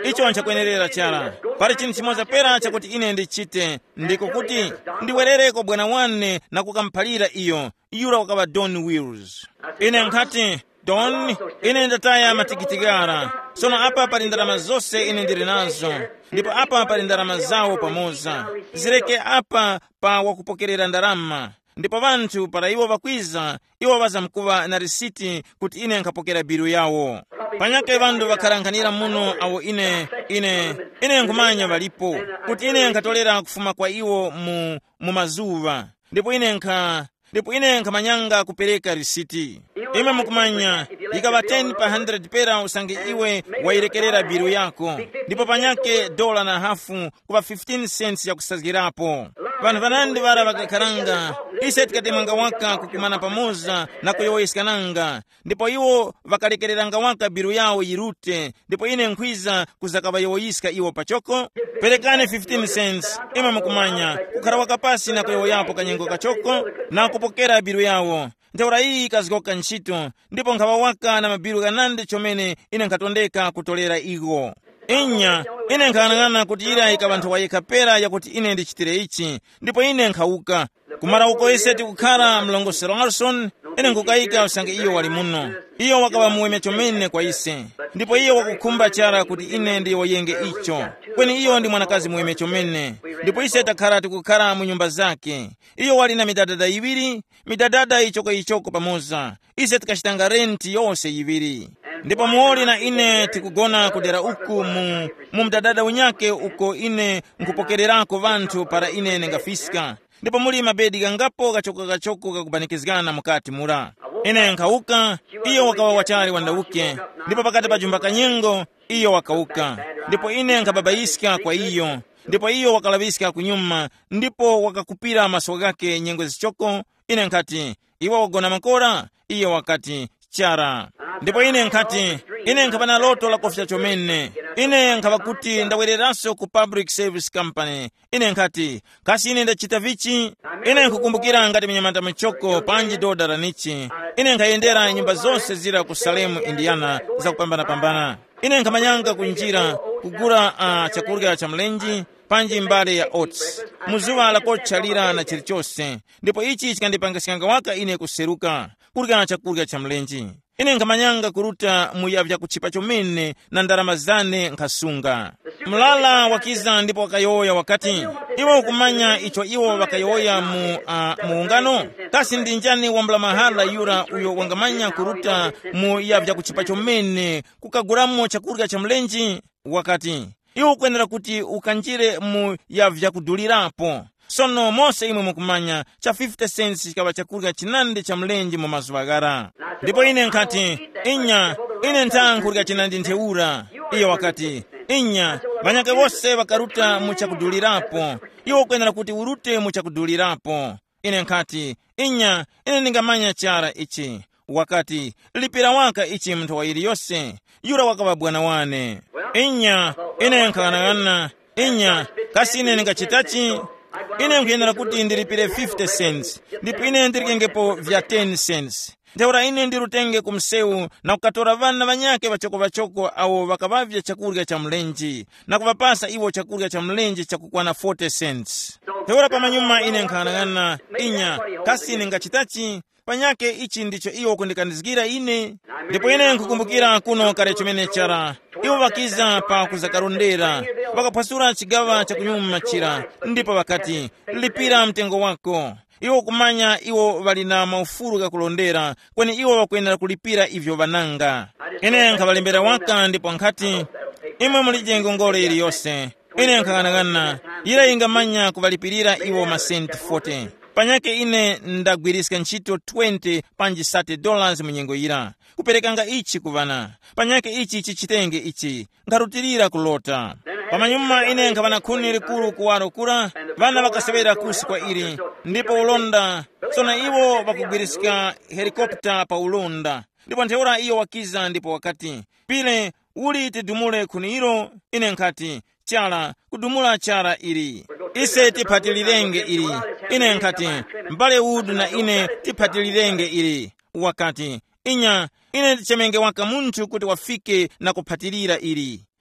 icho nchakwenerera chala. Pali chinthu chimodzi pera chakuti ine ndichite, ndiko kuti ndiwerereko bwana wane na kukamphalira iyo yura wakaba Don Wills. Ine nkati Don, ine ndataya matikitikara. Sono apa pali ndalama zonse ine ndili nazo, ndipo apa pali ndalama zawo pamoza. Zileke apa pa wakupokerera ndalama. Ndipo vanthu para iwo vakwiza, iwo vazamkuva na risiti kuti ine nkapokera biru yawo. Panyake vandu vakhalankanira muno awo ine, ine, ine nkumanya valipo, kuti ine nkatolera kufuma kwa iwo mu, mu mazuva. Ndipo ine nkha, ndipo ine nkhamanyanga kupereka risiti. Ime mukumanya, ikava ten pa hundred pera usange iwe wairekerera biru yako. Ndipo panyake dola na hafu kuva fifteen cents ya kusazgirapo. Vanhu vanandi vara vakakharanga, ise tikatemanga waka kukumana pamoza na kuyoiskananga. Ndipo iwo vakalekereranga waka biru yawo yirute, ndipo ine nkhwiza kuzakava yoiska iwo pachoko. Perekane fifteen cents, ime mukumanya, kukhara wakapasi na kuyoyapo kanyengo kachoko, na kupokera biru yawo. Ntaura iyi kazgoka nchito, ndipo nkhawa waka na mabiru kanande chomene ine nkatondeka kutolera igo. Inya, ine nkhanangana kuti ira ikavanthu wayikapera yakuti ine ndichitire ichi, ndipo ine nkhauka. Kumara uko ise tikukhala mlongosero Harrison, ine nkukayika usange iyo wali muno. Iyo wakava muweme chomene kwa ise, ndipo iyo wakukhumba chara kuti ine ndi woyenge icho. Kweni iyo ndi mwanakazi muweme chomene, ndipo ise takhala tikukhala mu nyumba zake. Iyo wali na midadada ibiri, midadada ichoko ichoko pamoza. Ise tikachitanga renti yose ibiri. Ndipo muoli na ine tikugona kudera uku mu, mu mdadada unyake uko ine nkupokererako vanthu para ine nengafiska. Ndipo muli mabedi gangapo kachoko kachoko kakubanikizgana mukati mura. Ine nkauka, iyo wakawa wachari wandauke. Ndipo pakati pa jumba kanyengo, iyo wakauka. Ndipo ine nkababayiska kwa iyo. Ndipo iyo wakalaviska kunyuma. Ndipo wakakupira maswa gake nyengo zichoko. Ine nkati, iwa wagona makora, iyo wakati chara. Ndipo ine nkati, ine nkapana loto la kofia chomene. Ine nkava kuti ndawereraso ku Public Service Company. Ine nkati, kasi ine ndachita vichi. Ine nkukumbukira ngati mnyamata mchoko panji doda ranichi. Ine nkayendera nyumba zonse zira ku Salem, Indiana, za kupambana pambana. Ine nkamanyanga kunjira kugura uh, chakurya cha mlenji panji mbale ya oats. Muzuwa la kochalira na chilichose. Ndipo ichi chikandipangasikanga waka ine kuseruka kurya chakurya cha mlenji. Ine nkamanyanga kuruta muyavya kuchipa chomene na ndarama zane nkasunga. Mlala wakiza ndipo wakayoya wakati. Iwo ukumanya icho iwo wakayoya mu uh, muungano. Kasi ndinjani wambla mahala yura uyo wangamanya kuruta muyavya kuchipa chomene kukaguramo chakurya cha mlenji wakati. Iwo kwenera kuti ukanjire muyavya kudulirapo. Sono mose imwe mukumanya cha fifty cents chikaba chakurya chinandi cha mlenji mu mazuvagara. Ndipo ine nkati, inya, ine ntankurya chinandi ntheura. Iyo wakati, inya, vanyake wose wakaruta muchakudulirapo. Iyo kwenera kuti urute muchakudulirapo. Ine nkati, inya, ine ningamanya chara ichi. Wakati, lipira waka ichi mtu wa ili yose. Yura wakaba bwana wane. Inya, ine nkanagana. Inya, kasi ine ningachitachi. Ine nkuyenera kuti ndilipire fifty cents. Ndipo ine ndirikengepo vya ten cents. Nteura ine ndirutenge kumseu na kukatora vana vanyake vachoko vachoko awo vakavavya chakurya cha mlenji na kuvapasa iwo chakurya cha mlenji chakukwana forty cents. Nteura pamanyuma ine nkhanagana, inya, kasi ine ngachitachi. Panyake ichi ndicho iwo kundikandizgira ine. Ndipo ine nkukumbukira kuno kare chomene chara. Iwo wakiza pa kuzakarondera. Wakapasura chigawa cha kunyuma chira. Ndipo wakati, lipira mtengo wako. Iwo kumanya iwo valina maufuru kakulondera. Kweni iwo wakuendera kulipira ivyo vananga. Ine nkavalembera waka ndipo nkati, imwe mulijengo ngole ili yose. Ine nkhanagana, ila ingamanya kuvalipirira iwo masenti forty. Panyake ine ndagwiriska nchito twenty panji thirty dollars munyengo ira. Kuperekanga ichi kuvana. Panyake ichi chichitenge ichi. Ngarutirira kulota. Pamanyuma ine nkavana kuni likulu kuwaro kura. Vana vakasevera kusi kwa iri. Ndipo ulonda. Sona iwo wakugwiriska helikopta pa ulonda. Ndipo nteura iyo wakiza ndipo wakati. Pile uli tidumule kuni iro. Ine nkati. Chala, kudumula chara iri. Ise tipatilirenge iri. Ine nkati, mbale udu na ine tipatilirenge iri. Wakati, inya, ine chemenge waka muntu kuti wafike na kupatilira iri.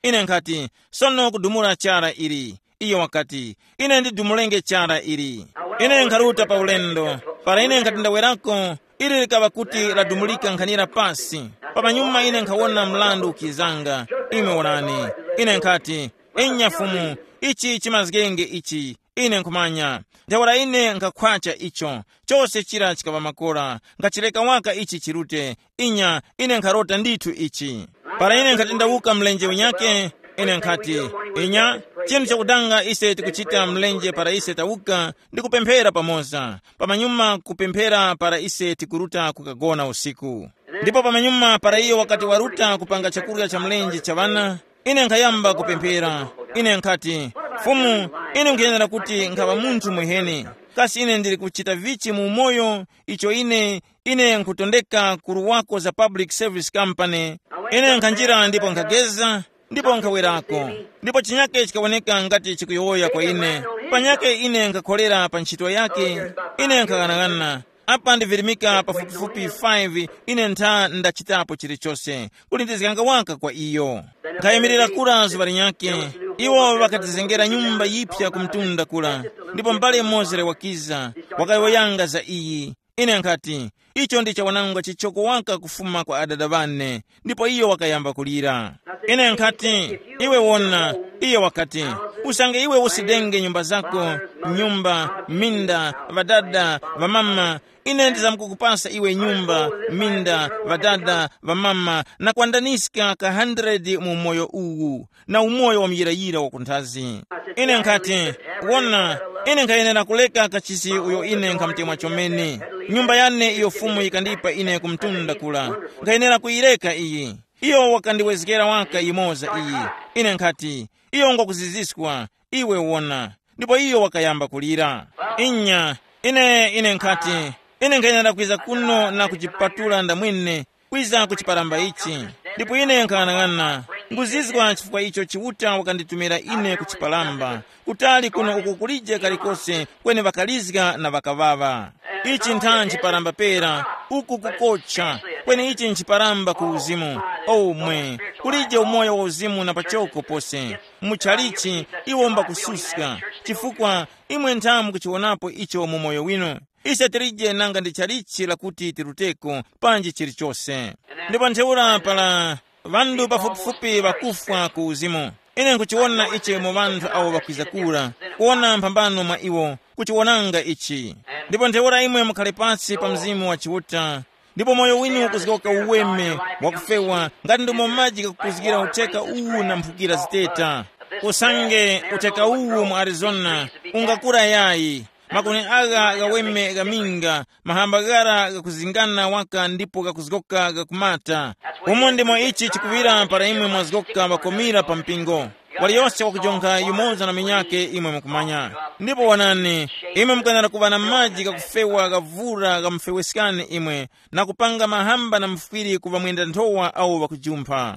ine nkati sono kudumula chara ili iyo wakati ine ndidumulenge chara ili ine nkaruta pa ulendo para ine nkati ndawerako ili likava kuti ladumulika nkhanira pasi pamanyuma ine nkawona mlandu ukizanga ime wonani ine nkati enya fumu ichi chimazgenge ichi ine nkumanya ndawala ine nkakhwacha icho chose chira chikava makola ngachileka waka ichi chirute inya ine nkarota ndithu ichi para ine nkati ndawuka mlenje winyake ine nkati inya chinthu chakudanga ise tikuchita mlenje para ise tawuka ndikupemphera pamoza pamanyuma kupemphera para ise tikuruta kukagona usiku ndipo pamanyuma para iyo wakati waruta kupanga chakurya cha mlenje cha vana ine nkayamba kupemphera ine nkati fumu ine nkuyenera kuti nkava munthu mwihene kasi ine ndiri kuchita vichi mu moyo icho ine ine nkutondeka kuru wako za public service company ine nkanjira ndipo nkageza ndipo nkawerako ndipo chinyake chikawoneka ngati chikuyoya kwa ine panyake ine nkakholera pa ntchito yake ine nkakanakana apa ndivirimika pafupifupi five ine ntha ndachitapo chilichonse kuti ndizikanga waka kwa iyo nkayimirira kula zuva linyake iwo wakatizengera nyumba yipya kumtunda kula ndipo mbale mmozere wakiza wakayoyanga za iyi ine nkati icho ndicho wanangwa chichoko waka kufuma kwa adada vane ndipo iyo wakayamba kulira ine nkati iwe wona iyo wakati usange iwe usidenge nyumba zako nyumba minda vadada vamama ine ndizamkukupasa iwe nyumba minda vadada vamama na kuandaniska ka hundred mu moyo uwu na umoyo wa miyirayira wa kunthazi ine nkati wona ine nkayenera kuleka kachisi uyo ine nkamtemwa chomene nyumba yane iyo fumu ikandipa ine kumtunda kula nkayenera kuileka iyi iyo wakandiwezekera waka imoza iyi ine nkati iyo ngokuziziswa iwe wona ndipo iyo wakayamba kulira inya ine ine nkati ine nkayenera kwiza kuno na kuchipatula ndamwene kwiza kuchiparamba ichi ndipo ine nkanang'ana nguzizwa chifukwa icho chiuta wakanditumira ine kuchipalamba kutali kuno uku kulije kalikose kwene vakalizga na vakavava ichi ntha nchiparamba pera uku kukocha kwene ichi nchiparamba ku uzimu omwe kulije umoyo wa uzimu na pachoko pose muchalichi iwomba kususka chifukwa imwe nthamu kuchionapo icho mu moyo wino ise tirije nanga ndi chalichi lakuti tiruteko panji chilichonse ndipo ntheura pala vandu pafupifupi vakufwa ku uzimu ine nkuchiona ichi mu vanthu awo vakwiza kula kuona mphambano mwa iwo kuchionanga ichi ndipo ntheura imwe mukhale pansi pa mzimu wa chiuta ndipo moyo winu kuzikoka uweme wakufewa ngati ndimo maji kakukuzikira uteka uwu na mphukira ziteta usange uteka uwu mu Arizona ungakura yayi makuni aga gaweme gaminga mahambagara gakuzingana waka ndipo gakuzikoka gakumata umo ndimo ichi chikuvira para imwe mwazikoka bakomira pa mpingo waliyonse wakujonga yumoza na minyake imwe mukumanya ndipo wanani imwe mukanara kuva na maji gakufewa gavura gamfewesikane imwe na kupanga mahamba na mfwiri kuva mwenda nthowa au bakujumpha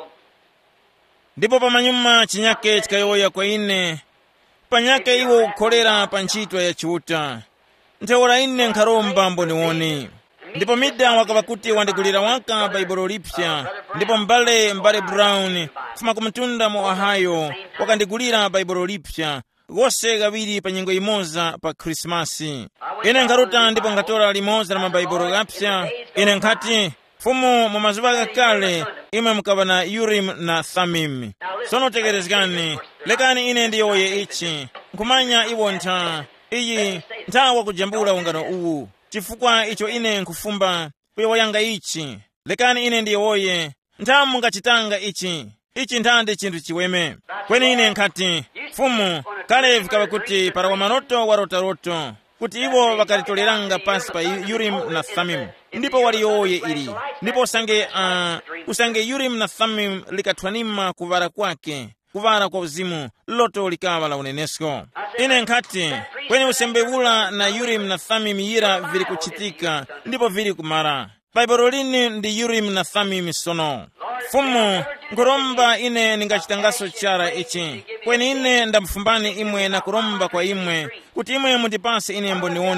ndipo pamanyuma chinyake chikayoya kwa ine panyake iwo ukholera pa ntchito ya chiuta ntheura ine nkharomba mboniwoni ndipo mida wakava kuti wandigulira waka baibulo lipsya ndipo mbale mbale Brown kufuma kumtunda mu Ohio wakandigulira baibulo lipsya gose gaviri pa nyengo imoza pa Krismasi ine nkaruta ndipo nkatola limoza na mabaibulo gapsya ine nkati fumu mu mazuva gakale imwe mukava na Urim na Thummim sono tegerezgani lekani ine ndiyoye ichi nkumanya iwo ntha iyi nthawa kujambula ungano uwu chifukwa icho ine nkufumba kuyoyanga ichi lekani ine ndiyoye nthamu ngachitanga ichi ichi nthande chinthu chiweme kweni ine nkati fumu kale vikava kuti para wamanoto warotaroto kuti iwo vakalitolelanga pasi pa Urim na Thummim ndipo waliyoye ili ndipo usange uh, usange Urim na Thummim likathwanima kuvara kwake kuvara kwa uzimu loto likava la unenesko ine nkati kwenye usembevula na Urim na Thummim yira vili kuchitika ndipo vili kumara baibulo lini ndi Urim na Thummim sono fumu nkuromba ine ningachitangaso chara ichi kweni ine ndamfumbani imwe na kuromba kwa imwe kuti imwe mutipase ine mboniwoni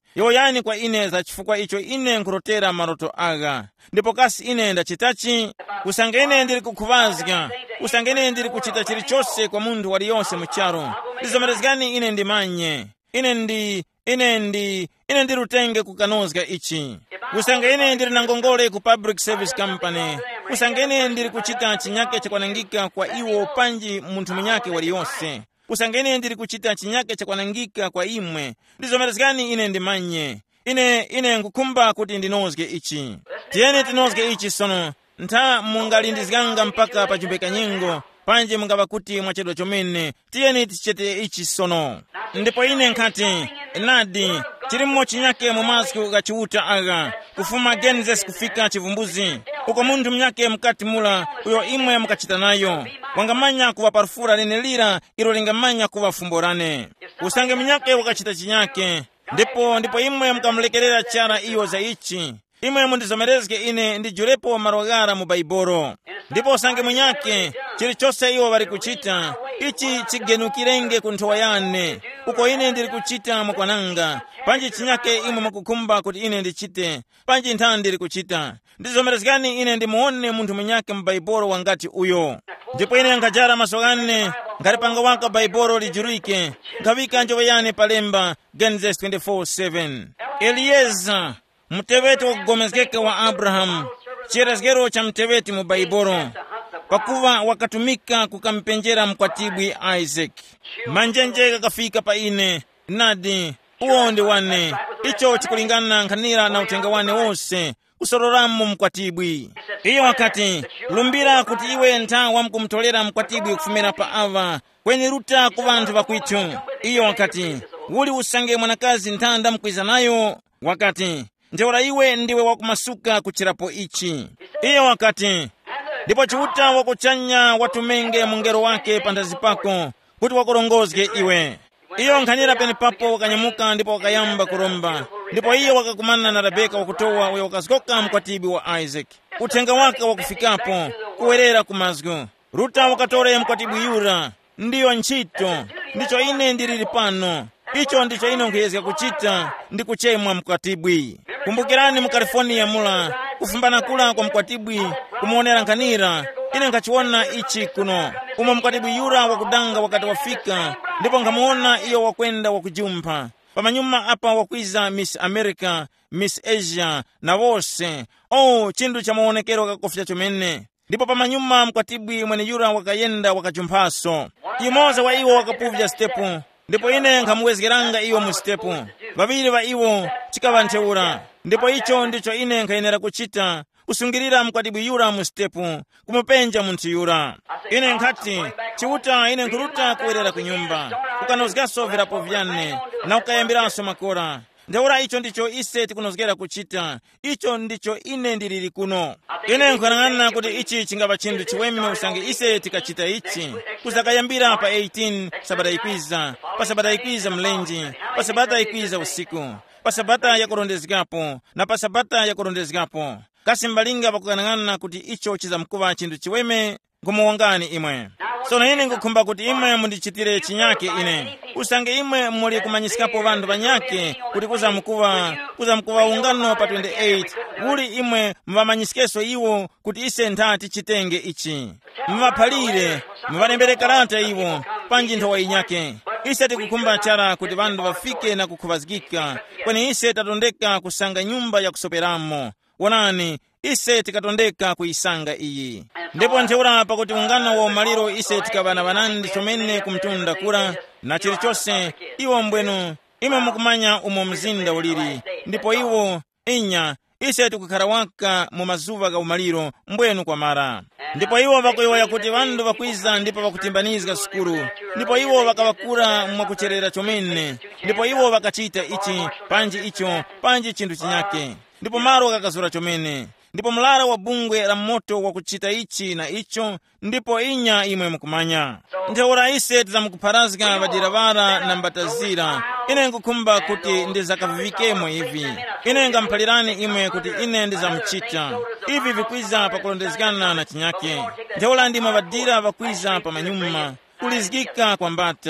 iwo yani kwa ine za chifukwa icho ine nkurotera maroto aga. Ndipo kasi ine ndachitachi, usange ine ndiri kukhuvazika, usange ine ndiri kuchita chilichonse kwa munthu waliyonse mucharo. Ndizomerezgani ine ndimanye, ine ndi ine ndi ine ndirutenge kukanozga ichi. Usange ine ndiri na ngongole ku Public Service Company, usange ine ndiri kuchita chinyake chakwanangika kwa iwo panji munthu munyake waliyonse. Usange ine ndiri kuchita chinyake chakwanangika kwa imwe. Ndizomerezgani ine ndimanye, ine ine nkukumba kuti ndinozge ichi. Tiyeni tinozge ichi sono. Ntha mungalindizganga mpaka pa chumbeka nyengo, panji mungava kuti mwachedwa chomene. Tiyeni tichete ichi sono. Ndipo ine nkati, nadi, chirimo chinyake mumasku gachiuta aga, kufuma Genesis kufika chivumbuzi. Uko munthu mnyake mkati mula, uyo imwe mkachita nayo. Wangamanya kuwa parfura linelira, ilo lingamanya kuwa fumborane. Usange mnyake wakachita chinyake. Ndipo ndipo imwe mkamlekerera chara iyo za ichi. Imwe mundizomerezge ine ndijulepo marwagara mu Baibolo. Ndipo usange mnyake, chilichose iwo bari kuchita. Ichi chigenukirenge kunthowa yane. Uko ine ndiri kuchita mukwananga. Panji chinyake imwe mukukumba kuti ine ndichite. Panji ntha ndiri kuchita. Ndizomerezgani ine ndimuone munthu mnyake mu Baibolo wangati uyo. Ndipo ine nkajara masogane, ngati panga waka Baibolo lijurike. Nkavika njowe yane palemba, Genesis twenty-four seven. Elieza, mteweti wakugomezgeke wa Abraham, chirezgero cha mteweti mu Baibolo. Pakuva wakatumika kukampenjera mkwatibwi Isaac. Manjenje kakafika pa ine, nadi, uo ndi wane. Icho chikulingana nkhanira na utenga wane wose, usororamu mkwatibwi. Iyo wakati, lumbira kuti iwe ntha wamkumtolera mkwatibwi kufumira pa ava, kwenye ruta kuvantu vakwitu. Iyo wakati, uli usange mwanakazi ntha ndamkwiza nayo, wakati, nteora iwe ndiwe wakumasuka kuchirapo ichi. Iyo wakati, ndipo chiuta wakuchanya watumenge mungero wake pandazi pako, kuti wakurongozge iwe. Iyo nkhanira pene papo wakanyamuka ndipo wakayamba kuromba. Ndipo iyo wakakumana na Rebeka wakutowa uyo wakazgoka mkwatibi wa Isaac. Utenga wake wakufikapo, kuwerera kumazgo. Ruta wakatore mkwatibi Yura. Ndiyo nchito, ndicho ine ndiriri pano. Icho ndicho ine nkuyezga kuchita, ndi kuchemwa mkwatibwi. Kumbukirani mu California mula, kufumbana kula kwa mkwatibwi, kumuonera nkhanira. Ine nkachiona ichi kuno. Umo mkwatibwi Yura wakudanga wakati wafika, ndipo nkamuona iyo wakwenda wakujumpa. Pamanyuma apa wakwiza Miss America, Miss Asia, na wose. Oh, chindu cha maonekero kakofya chomene. Ndipo pamanyuma mkwatibwi mwene Yura wakayenda wakajumpaso. Imoza wa iwo wakapuvya stepu. Ndipo ine nkamuwezgeranga iyo mu stepu. Babiri wa iwo chikavanteura. Ndipo icho ndicho ine nkayenera kuchita. Usungirira mkwatibwi Yura mu stepu. Kumupenja munthu Yura. Ine nkati, chiuta ine nkuruta kuwerera kunyumba. Ukanozgaso virapo vyane. Na ukayambiraso makora. Ndeura icho ndicho ise tikunozgera kuchita. Icho ndicho ine ndiriri kuno. Ine nkwanangana kuti ichi chingava chindu chiweme usange ise tikachita ichi. Kuzakayambira pa eighteen sabata ikwiza. Pa sabata ikwiza mlenji. Pa sabata ikwiza usiku. Pa sabata ya kurondezgapo. Na pa sabata ya kurondezgapo. Kasi mbalinga pakukanangana kuti icho chizamkuva chindu chiweme. Ngumuwangani imwe. Sono ine ngukumba kuti imwe mundichitire chinyake ine. Usange imwe muli kumanyisikapo vandu vanyake kuti kuza mkuva, kuza mkuva ungano pa twenty-eight. Uli imwe mvamanyisikeso iwo kuti ise ntha tichitenge ichi. Mvaphalire, mvalembere karata iwo, panji nthowa inyake. Ise tikukumba chara kuti vandu vafike na kukhuvazgika. Kweni ise tatondeka kusanga nyumba ya kusoperamo. Wonani, ise tikatondeka kuisanga iyi. Ndipo nteura pakuti ungano wa umaliro ise tikavana vanandi chomene kumtunda kura. Na chilichose, iwo mbwenu, ime mukumanya umo mzinda uliri. Ndipo iwo, inya, ise tukukharawaka mu mazuva ka umaliro, mbwenu kwa mara. Ndipo iwo vakuiwaya kuti vandu vakwiza ndipo vakutimbanizga sukuru. Ndipo iwo vakavakura mwakucherera chomene. Ndipo iwo vakachita ichi, panji icho, panji chindu chinyake. Ndipo maro kakazura chomene. Ndipo mlara wa bungwe la moto wakuchita ichi na icho, ndipo inya imwe mukumanya. Nteura ise tizamukuparazga vadiravara na mbatazira. Ine ngukumba kuti ndizakavivikemo hivi. Ine ngampalirani imwe kuti ine ndizamuchita. Ivi vikwiza pakulondezgana na chinyake. Nteura ndima vadira vakwiza pa manyuma. Kulizgika kwa mbata.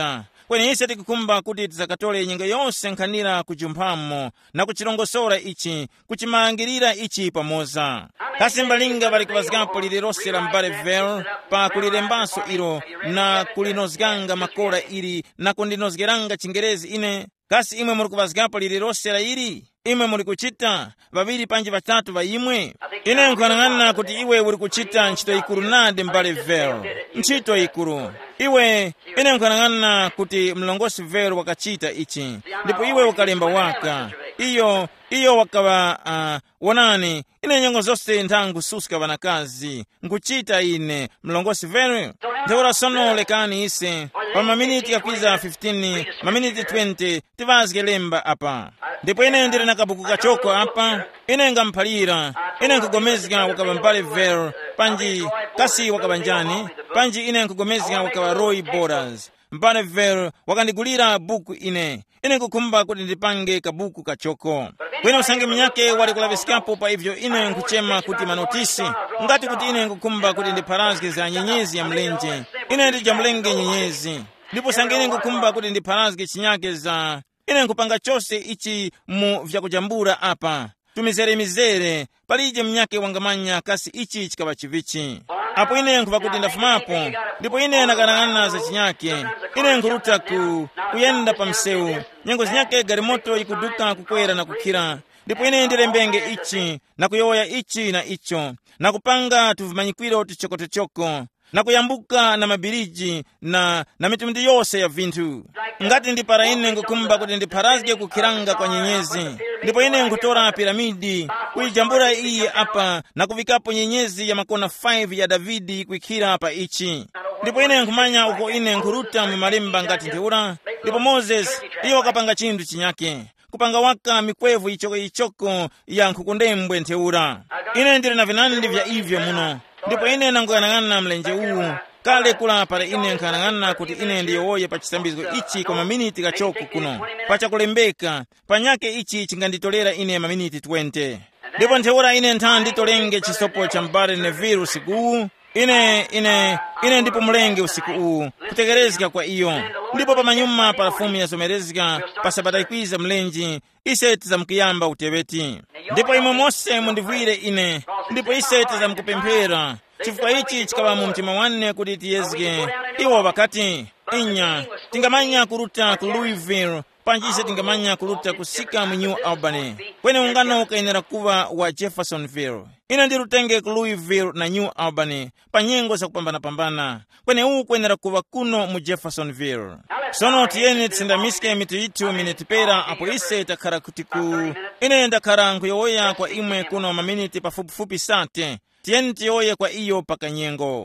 kweni ise tikukumba kuti tizakatole nyengo yonse nkhanira kuchumphamo na kuchilongosora ichi kuchimangirira ichi pamoza. Kasi mbalinga bali kuvazikapo lililonse la Mbaleville pa kulilembanso ilo na kulinozganga makola ili na kundinozgeranga Chingerezi ine. Kasi imwe muri kuvazikapo lililonse la ili imwe muri kuchita babiri panji batatu ba imwe. Ine nkwanang'ana kuti iwe uri kuchita ntchito ikulu nade Mbaleville, ntchito ikulu. Iwe ine nkwanang'ana kuti mlongosi Vero wakachita ichi, ndipo iwe ukalemba waka iyo iyo wakawa uh, wonani ine nyongo zonse nthangu suska vanakazi nkuchita ine mlongosi Vero. Ntheura sono lekani ise pa maminiti yakwiza fifteen maminiti twenty tivazike lemba apa. Ndipo ine ndiri na kabuku kachoko apa, ine ngamphalira ine nkugomezga wakaba Mbaleville panji kasi wakaba njani panji ine nkugomezga wakaba Roy Borders. Mbaleville wakandigulira buku ine ine nkukumba kuti ndipange kabuku kachoko. Kwene usange mnyake wali kulavisikapo pa hivyo ine nkuchema kuti manotisi ngati kuti ine nkukumba kuti ndiparazge za nyenyezi ya mlenje ine ndija mlenge nyenyezi. Ndipo sange ine nkukumba kuti ndiparazge chinyake za ine nkupanga chose ichi mu vyakujambura apa tumizere mizere palije mnyake wangamanya kasi ichi chikaba chivichi. Apo ine nkupa kuti ndafumapo ndipo ine nakanang'ana za chinyake ine nkuruta ku kuyenda pa mseu nyengo zinyake garimoto ikuduka kukwera na kukhira. Ndipo ine ndilembenge ichi na kuyoya ichi na icho na kupanga tuvimanyikwiro tichokotechoko na kuyambuka na mabiriji na na mitundu yose ya vintu. Ngati ndipara ine nkukumba kuti ndiparazge kukhiranga kwa nyenyezi. Ndipo ine nkutora piramidi kuijambura iye apa na kuvikapo nyenyezi ya makona five ya Davidi kuikhira pa ichi. Ndipo ine nkumanya uko ine nkuruta mu malemba ngati ntheura. Ndipo Moses iyo wakapanga chinthu chinyake kupanga waka mikwevu ichoko ichoko ya nkukundembwe ntheura. Ine ndiri na vinandi vya ivyo muno. Ndipo ine nangoyanang'ana mlenje uwu kale kula para ine nkanang'ana kuti ine ndiyowoye pa chisambizo ichi kwa maminiti kachoko kuno pachakulembeka panyake ichi chinganditolera ine maminiti twenty. Ndipo ntheura ine ntha nditolenge chisopo cha Mbaleville usiku uwu ine ine ine ndipo mulenge usiku uwu kutekerezeka kwa iyo. Ndipo pamanyuma parafumi yasomerezeka pasabata ikwiza mlenji ise tizamkuyamba utebeti. Ndipo imwe mose mundivwire ine ndipo ise tizamkupemphera chifukwa ichi chikaba mu mtima wanne kuti tiyezge iwo wakati inya tingamanya kuruta ku Louisville panjise tingamanya kuruta kusika mu New Albany kwene ungano ukayenera kuva wa Jeffersonville. Ine ndirutenge ku Louisville na New Albany panyengo za kupambana-pambana kwene uwu kuyenera kuva kuno mu Jeffersonville. Sono tiyeni tsindamiske mitu itu minitipera apo ise takara kutiku ine ndakara nkuyowoya kwa imwe kuno maminiti pafupifupi sate tiyeni tiyoye kwa iyo pakanyengo.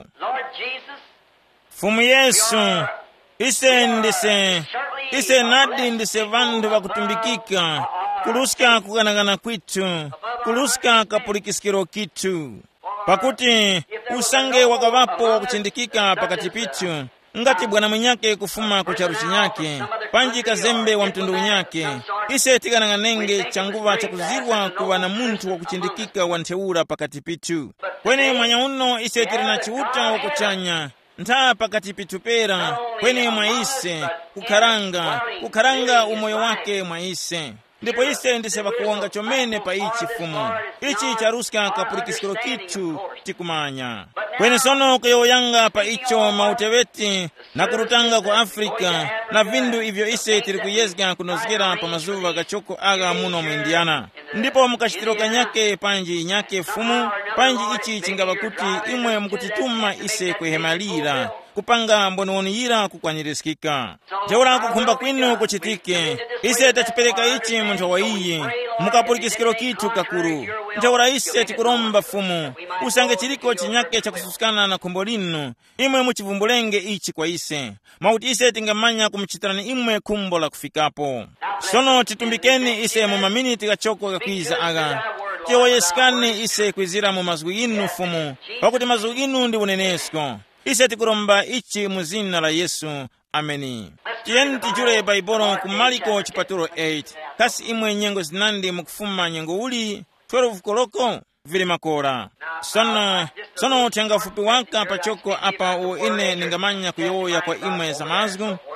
Fumu Yesu ise ndise ise nadi ndise vandu vakutumbikika kuluska kukanangana kwitu kuluska kapulikisikiro kitu pakuti usange wakavapo wakuchindikika pakati pitu ngati bwana mwenyake kufuma kucharu chinyake panji kazembe wa mtundu unyake ise tikanang'anenge changuva chakuzirwa kuwa na muntu wakuchindikika wa ntheura pakati pitu kwene mwanya uno ise tirina chiuta wakuchanya ntha pakati pitu pera kwene mwaise kukharanga kukharanga umoyo wake mwaise. Ndipo ise ndise vakuonga chomene pa ichi fumu ichi charuska kapulikisikiro kitu tikumanya kwene sono kuyoyanga pa icho mauteweti na kurutanga ku Afrika na vindu ivyo ise tiri kuyezga kunozgera pa mazuva gachoko aga muno mu Indiana. Ndipo mukachitiro kanyake panji nyake fumu panji ichi chingava kuti imwe mukutituma ise kuhemalira kupanga mbononiyira kukwanirizikika. Ntheura kukhumba kwinu kuchitike ise tachipereka ichi munthu wa iye mukapulikisikiro kitu kakuru. Ntheura ise tikuromba fumu usange chiliko chinyake chakususikana na khumbo linu imwe muchivumbulenge ichi kwa ise mauti ise tingamanya kumuchitirani imwe khumbo la kufikapo. Sono titumbikeni ise mu maminiti kachoko kakwiza aga tiyoyesikani ise kwizira mu mazwi inu fumu pakuti mazwi inu ndi unenesko. Ise tikuromba ichi muzina la Yesu. Ameni. Tiyeni tijule Baibolo ku Marko chipatulo eight kasi imwe nyengo zinandi mukufuma nyengo uli twelve koloko vili makora. Sono sono tenga fupi waka pachoko apa o ine ningamanya kuyoya kwa imwe za mazgu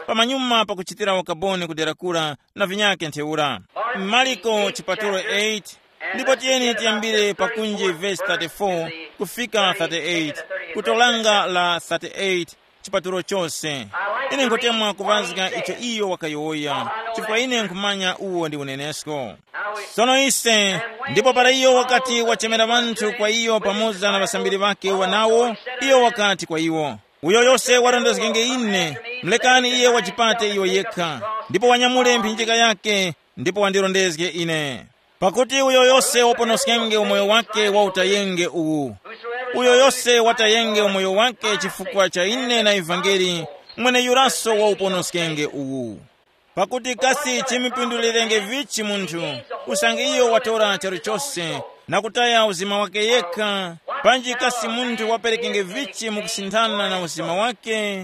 pamanyuma pakuchitira ukaboni kuderakula na vinyake ntheura. Marko chipatulo eight, ndipo tiyeni tiyambire pakunji verse thirty-four kufika thirty-eight, kutolanga la thirty-eight chipatulo chose. Ine nkotemwa kuvazika icho iyo wakayoya, chifukwa ine nkumanya uwo ndi unenesko. Sono ise, ndipo para iyo wakati wachemera vanthu kwa iyo pamoza na vasambiri vake wanawo, iyo wakati kwa iwo, uyo yose warondezgenge ine, mlekani iye wachipate iyo yekha, ndipo wanyamule mphinjika yake, ndipo wandirondezge ine. Pakuti uyo yose waponoskenge umoyo wake wautayenge uwu. Uyo yose watayenge umoyo wake chifukwa cha ine na evangeli, mwene yuraso wauponoskenge uwu. Pakuti kasi chimipindulirenge vichi munthu, usange iyo watora charo chose, na kutaya uzima wake yekha, panji kasi munthu waperekenge vichi mukusinthana na uzima wake.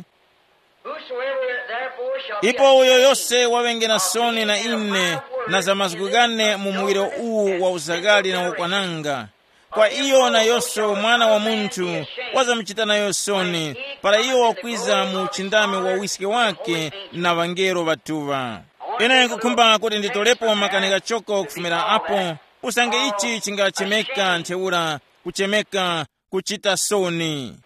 Ipo uyo yose wawenge na soni na ine, na zamazugugane mumuwiro uwu wa uzagali na ukwananga. Kwa iyo na yoso mwana wa munthu wazamchita nayo soni, para iyo wakwiza mu chindame wa wisike wake na vangero vatuva. Ine nkukumba kuti nditolepo makanika choko kufumira apo, usange ichi chingachemeka ntheura, kuchemeka kuchita soni.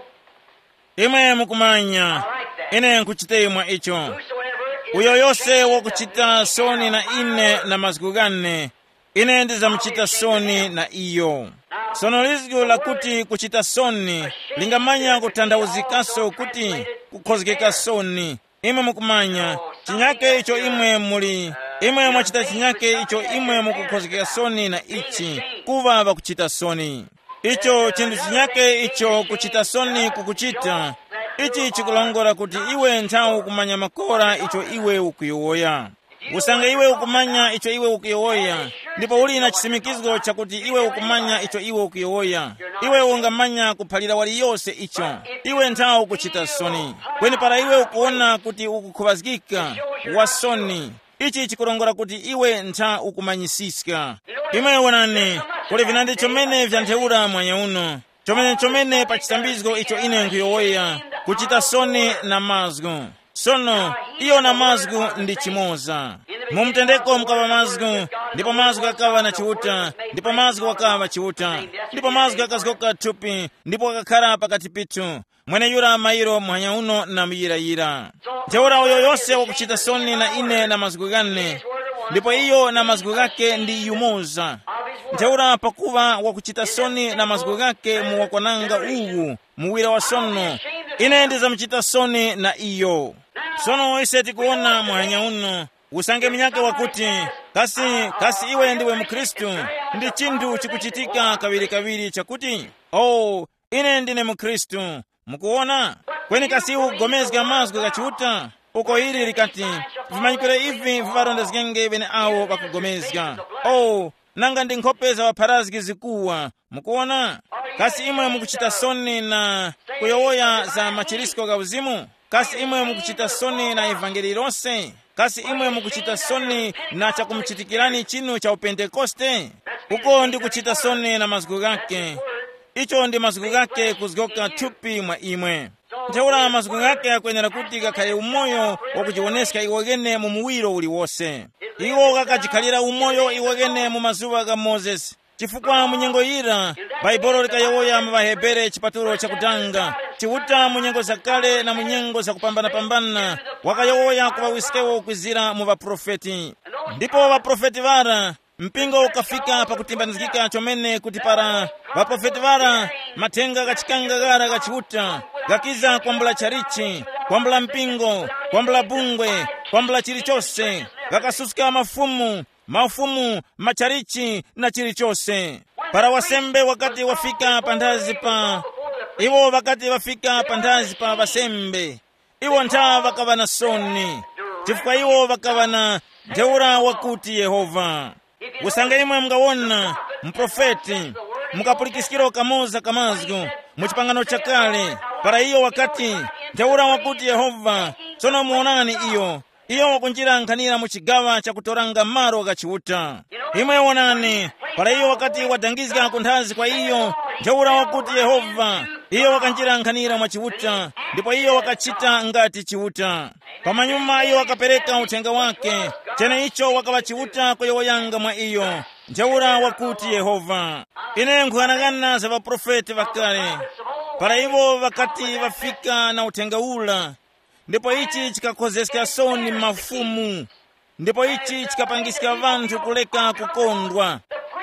Imwe mukumanya, ine nkuchite mwa icho. Uyo yose wakuchita soni na ine na mazugugane, ine ndizamchita soni na iyo. Sono lizgu la kuti kuchita soni, lingamanya kutandauzikaso kuti kukhozekeka soni. Imwe mukumanya, chinyake icho imwe muli, imwe mwachita chinyake icho imwe mukukhozekeka soni na ichi, kuvava kuchita soni. Icho chindu chinyake icho kuchita soni kukuchita, ichi chikulongora kuti iwe nthawi kumanya makora icho iwe ukuyowoya. Usange iwe ukumanya icho iwe ukuyowoya, ndipo uli na chisimikizgo chakuti iwe ukumanya icho iwe ukuyowoya, iwe ungamanya kuphalira wali yose icho, iwe nthawi kuchita soni. Kweni para iwe ukuona kuti ukukhubazikika wa soni, ichi chikulongora kuti iwe nthawi ukumanyisiska. Imwe wonani, kuli vinandi chomene vya ntheura mwanya uno, chomene chomene pa chisambizgo icho ine nkuyowoya, kuchita soni na mazgu. Sono, iyo na mazgu ndi chimoza. Mumtendeko mkava mazgu, ndipo mazgu akava na chiuta, ndipo mazgu akava chiuta, ndipo mazgu akazgoka tupi, ndipo akakhala pakati pitu. Mwene yura mairo mwanya uno na miyirayira. Ntheura uyo yose wakuchita soni na ine na mazgu gane, ndipo iyo na mazgu gake ndi yumoza. Ntheura pakuva wakuchita soni na mazgu gake muwakwananga uwu, muwira wa sono, ine ndizamchita soni na iyo. Sono ise tikuona mwanya uno, usange minyake wakuti, kasi, kasi iwe ndiwe mukristu, ndi chindu chikuchitika kaviri kaviri chakuti, oh, ine ndine mukristu, mukuona? Kweni kasi ugomezga mazgu gachiuta, uko hili likati, vimanyikure ivi vivarondezgenge vene awo bakugomezga. Oh, nanga ndi nkhope za wapharazgi zikuwa, mukuona? Kasi imwe mukuchita soni na kuyowoya za machirisko ga uzimu? Kasi imwe mukuchita soni na evangeli lonse? Kasi imwe mukuchita soni na chakumchitikirani chinu cha upentekoste? Uko ndi kuchita soni na mazgu gake. Icho ndi mazgu gake kuzgoka tupi mwa imwe. Ntheura mazgu gake akwenera kuti gakhale umoyo wakuchioneska iwagene mu muwiro uliwose. Iwo kakachikhalira umoyo iwagene mu mazuwa ga Moses. Chifukwa munyengo ira, Baibolo likayowoya mavahebere chipatulo chakutanga, chiuta munyengo zakale na munyengo zakupambana-pambana, wakayowoya kuvawisikewo kwizira mu vaprofeti. Ndipo vaprofeti vara, mpingo ukafika pakutimbanizikika chomene kuti para vaprofeti vara, matenga gachikanga gara gachiuta, gakiza kwambula charichi, kwambula mpingo, kwambula bungwe, kwambula chilichose, gakasuska mafumu, mafumu, macharichi na chilichose. Para wasembe wakati wafika pandazi pa, iwo wakati wafika pandazi pa wasembe, iwo ntaa wakava na soni, chifukwa iwo wakava na ntheura wakuti Yehova. Usange imwe mngawona mprofeti, mukapulikisikiro kamoza kamazgu, muchipangano chakale, para iyo wakati ntheura wakuti Yehova, sono muonani iyo, iyo wakunjira nkhanira muchigawa chakutoranga maro gachiuta. Imwe wonani, para iyo wakati wadangizga kunthazi kwa iyo, ntheura wakuti Yehova, iyo wakanjira nkhanira mwa chiuta, ndipo iyo wakachita ngati chiuta. pamanyuma iyo wakapereka uthenga wake, chene icho wakawachiuta kuyowoyanga mwa iyo njaura wakuti Yehova. Ine nkuhanagana za vaprofeti vakale, para ivo vakati vafika na uthenga ula, ndipo ichi chikakozeseka soni mafumu, ndipo ichi chikapangisika vantu kuleka kukondwa.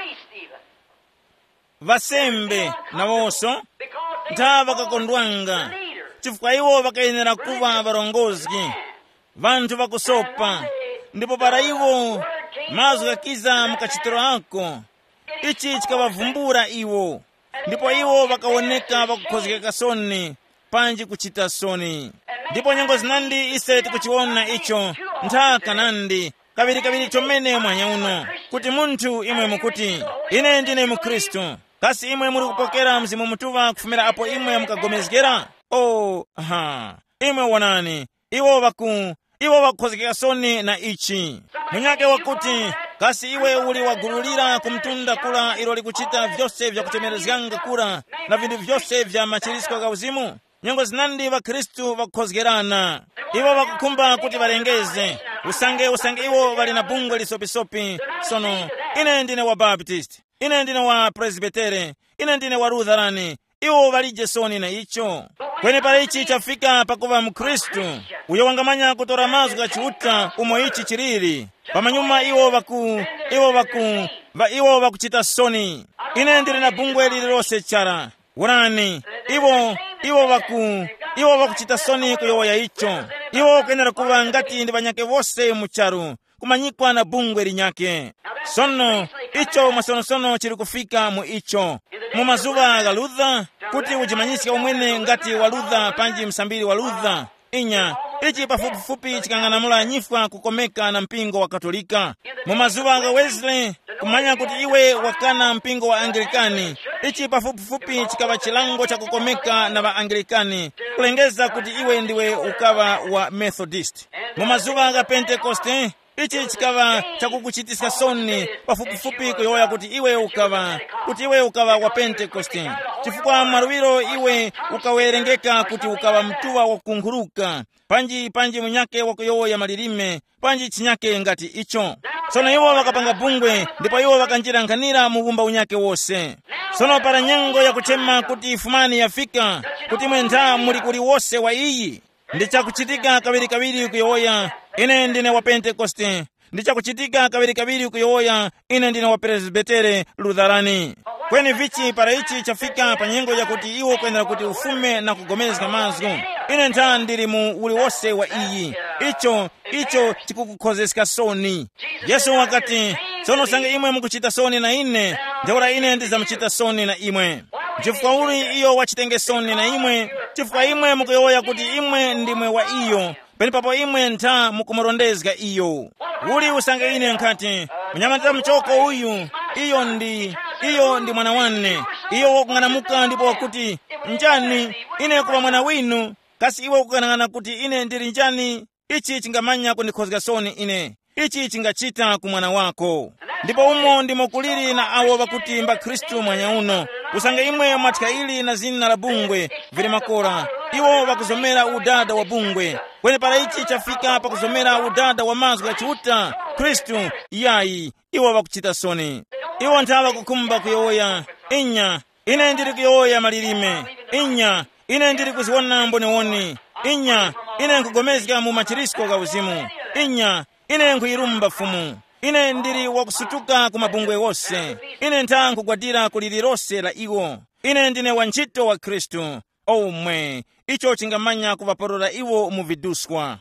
Vasembe na voso nta vakakondwanga, chifukwa iwo vakayenera kuva varongozi, vantu vakusopa. Ndipo para iwo mazwi kakiza mukachitiro ako, ichi chikavavumbura iwo, ndipo iwo vakaoneka vakukhozekeka soni panji kuchita soni. Ndipo nyengo zinandi ise tikuchiona icho nthaka nandi kaviri kaviri chomene mwanya uno, kuti munthu imwe mukuti ine ndine mukristu, kasi imwe muri kupokera mzimu mutuva kufumira apo imwe mukagomezgera. Oh, ha, imwe wanani iwo vaku iwo vakukhozekeka soni na ichi munyake wakuti, kasi iwe uli wagululira kumtunda kula ilo likuchita vyose vya kutemerezganga kula na vindu vyose vya machirisiko ga uzimu. Nyengo zinandi va Kristu vakukhozgerana, iwo vakukumba kuti valengeze usange usange iwo vali na bungwe lisopisopi. Sono ine ndine wa Baptist, ine ndine wa Presbytere, ine ndine wa Lutherani, iwo valije soni na icho. Kweni pala ichi chafika pakuva mkristu uyo wangamanya kutora mazwi kachiuta umo ichi chiriri, pamanyuma iwo vaku iwo vaku va iwo vakuchita soni. Ine ndiri na bungwe lililose chara urani, iwo iwo vaku iwo vakuchita soni kuyowoya icho. Iwo kenera kuva ngati ndi vanyake vose mucharu kumanyikwa na bungwe linyake. Sono icho masonosono chiri kufika mu icho mu mazuva ga Luther, kuti ujimanyisika umwene ngati wa Luther panji msambiri wa Luther. Inya ichi pafupifupi chikang'anamula nyifwa kukomeka na mpingo wa Katolika. Mu mazuva ga Wesley kumanya kuti iwe wakana mpingo wa Anglikani, ichi pafupifupi chikava chilango cha kukomeka na va Anglikani kulengeza kuti iwe ndiwe ukava wa Methodist. Mu mazuva ga Pentecoste ichi chikava chakukuchitisa soni pafupifupi kuyoya kuti iwe ukava kuti iwe ukava wa Pentecoste, chifukwa maruwiro iwe ukawerengeka kuti ukava mtuwa wakunguruka panji panji munyake wakuyoya malilime panji chinyake ngati icho. Sono iwo wakapanga bungwe, ndipo iwo wakanjiranganira muvumba unyake wose. Sono para nyengo ya kuchema kuti ifumani yafika, kuti mwentha muli kuli wose wa iyi ndichakuchitika kaviri kaviri kuyoya ine ndine wa Pentecoste, ndichakuchitika kaviri kaviri kuyoya ine ndine wa Presbytere Lutherani. Kweni vichi para ichi chafika pa nyengo ya kuti iwo kwenda kuti ufume na kugomezga mazgu, ine ntha ndiri mu uli wose wa iyi. Icho icho chikukukhozeseka soni. Yesu wakati, sono sange imwe mukuchita soni na ine, njaura ine ndizamuchita soni na imwe. Chifukwa uli iyo wachitenge soni na imwe, chifukwa imwe mukuyoya kuti imwe ndimwe wa iyo, peni papo imwe ntha mukumurondezga iyo. Uli usange ine nkati, mnyamata mchoko uyu, iyo ndi iyo ndi mwana wane, iyo wakung'anamuka ndipo wakuti njani ine kuva mwana winu, kasi iwe kukanang'ana kuti ine ndiri njani. Ichi chingamanya kundikhozga soni ine, ichi chingachita kumwana wako. Ndipo umo ndimo kuliri na awo vakuti mba Kristu mwanya uno, usange imwe matika ili na zina la bungwe vili makora, iwo vakuzomera udada wa bungwe. Kweni para ichi chafika pakuzomera udada wa mazwi kachiuta Kristu yayi, iwo vakuchita soni. Iwo ntha kukumba kuyoya, inya ine ndiri kuyoya malilime, inya ine ndiri kuziwona mboniwoni, inya ine nkugomezga mu machirisiko ga uzimu, inya ine nkuyirumba fumu, ine ndiri wakusutuka ku mabungwe wose, ine ntha nkugwadira kulili lose la iwo, ine ndine wantchito wa Kristu. Omwe icho chingamanya kuvaporora iwo muviduswa.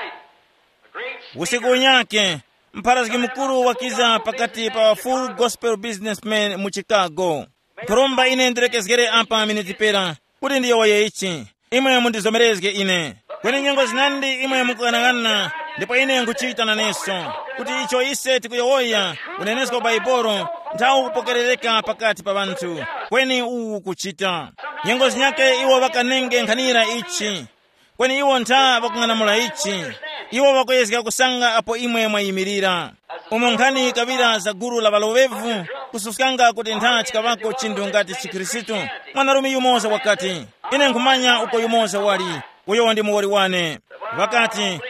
Usiku unyake mpharaziki mukuru wakiza pakati pa full gospel businessmen mu Chicago. Kuromba ine ndirekezgere apa miniti pera kuti ndiyowoye ichi, imwe mundizomerezge ine. Kweni nyengo zinandi imwe mukukanang'ana, ndipo ine nkuchita naneso kuti icho ise tikuyowoya unenesko baibolo nthawi kupokerereka pakati pa vanthu. Kweni uwu kuchita nyengo zinyake iwo vakanenge nkhanira ichi, kweni iwo ntha vakung'anamula ichi, iwo vakuyezeka kusanga apo imwe mwayimirira. Umo nkhani kavira za guru la valovevu kususkanga kuti ntha chikavako chinthu ngati Chikhristu mwanarume yumoza wakati ine nkumanya uko yumoza wali uyo ndi muwoli wane vakati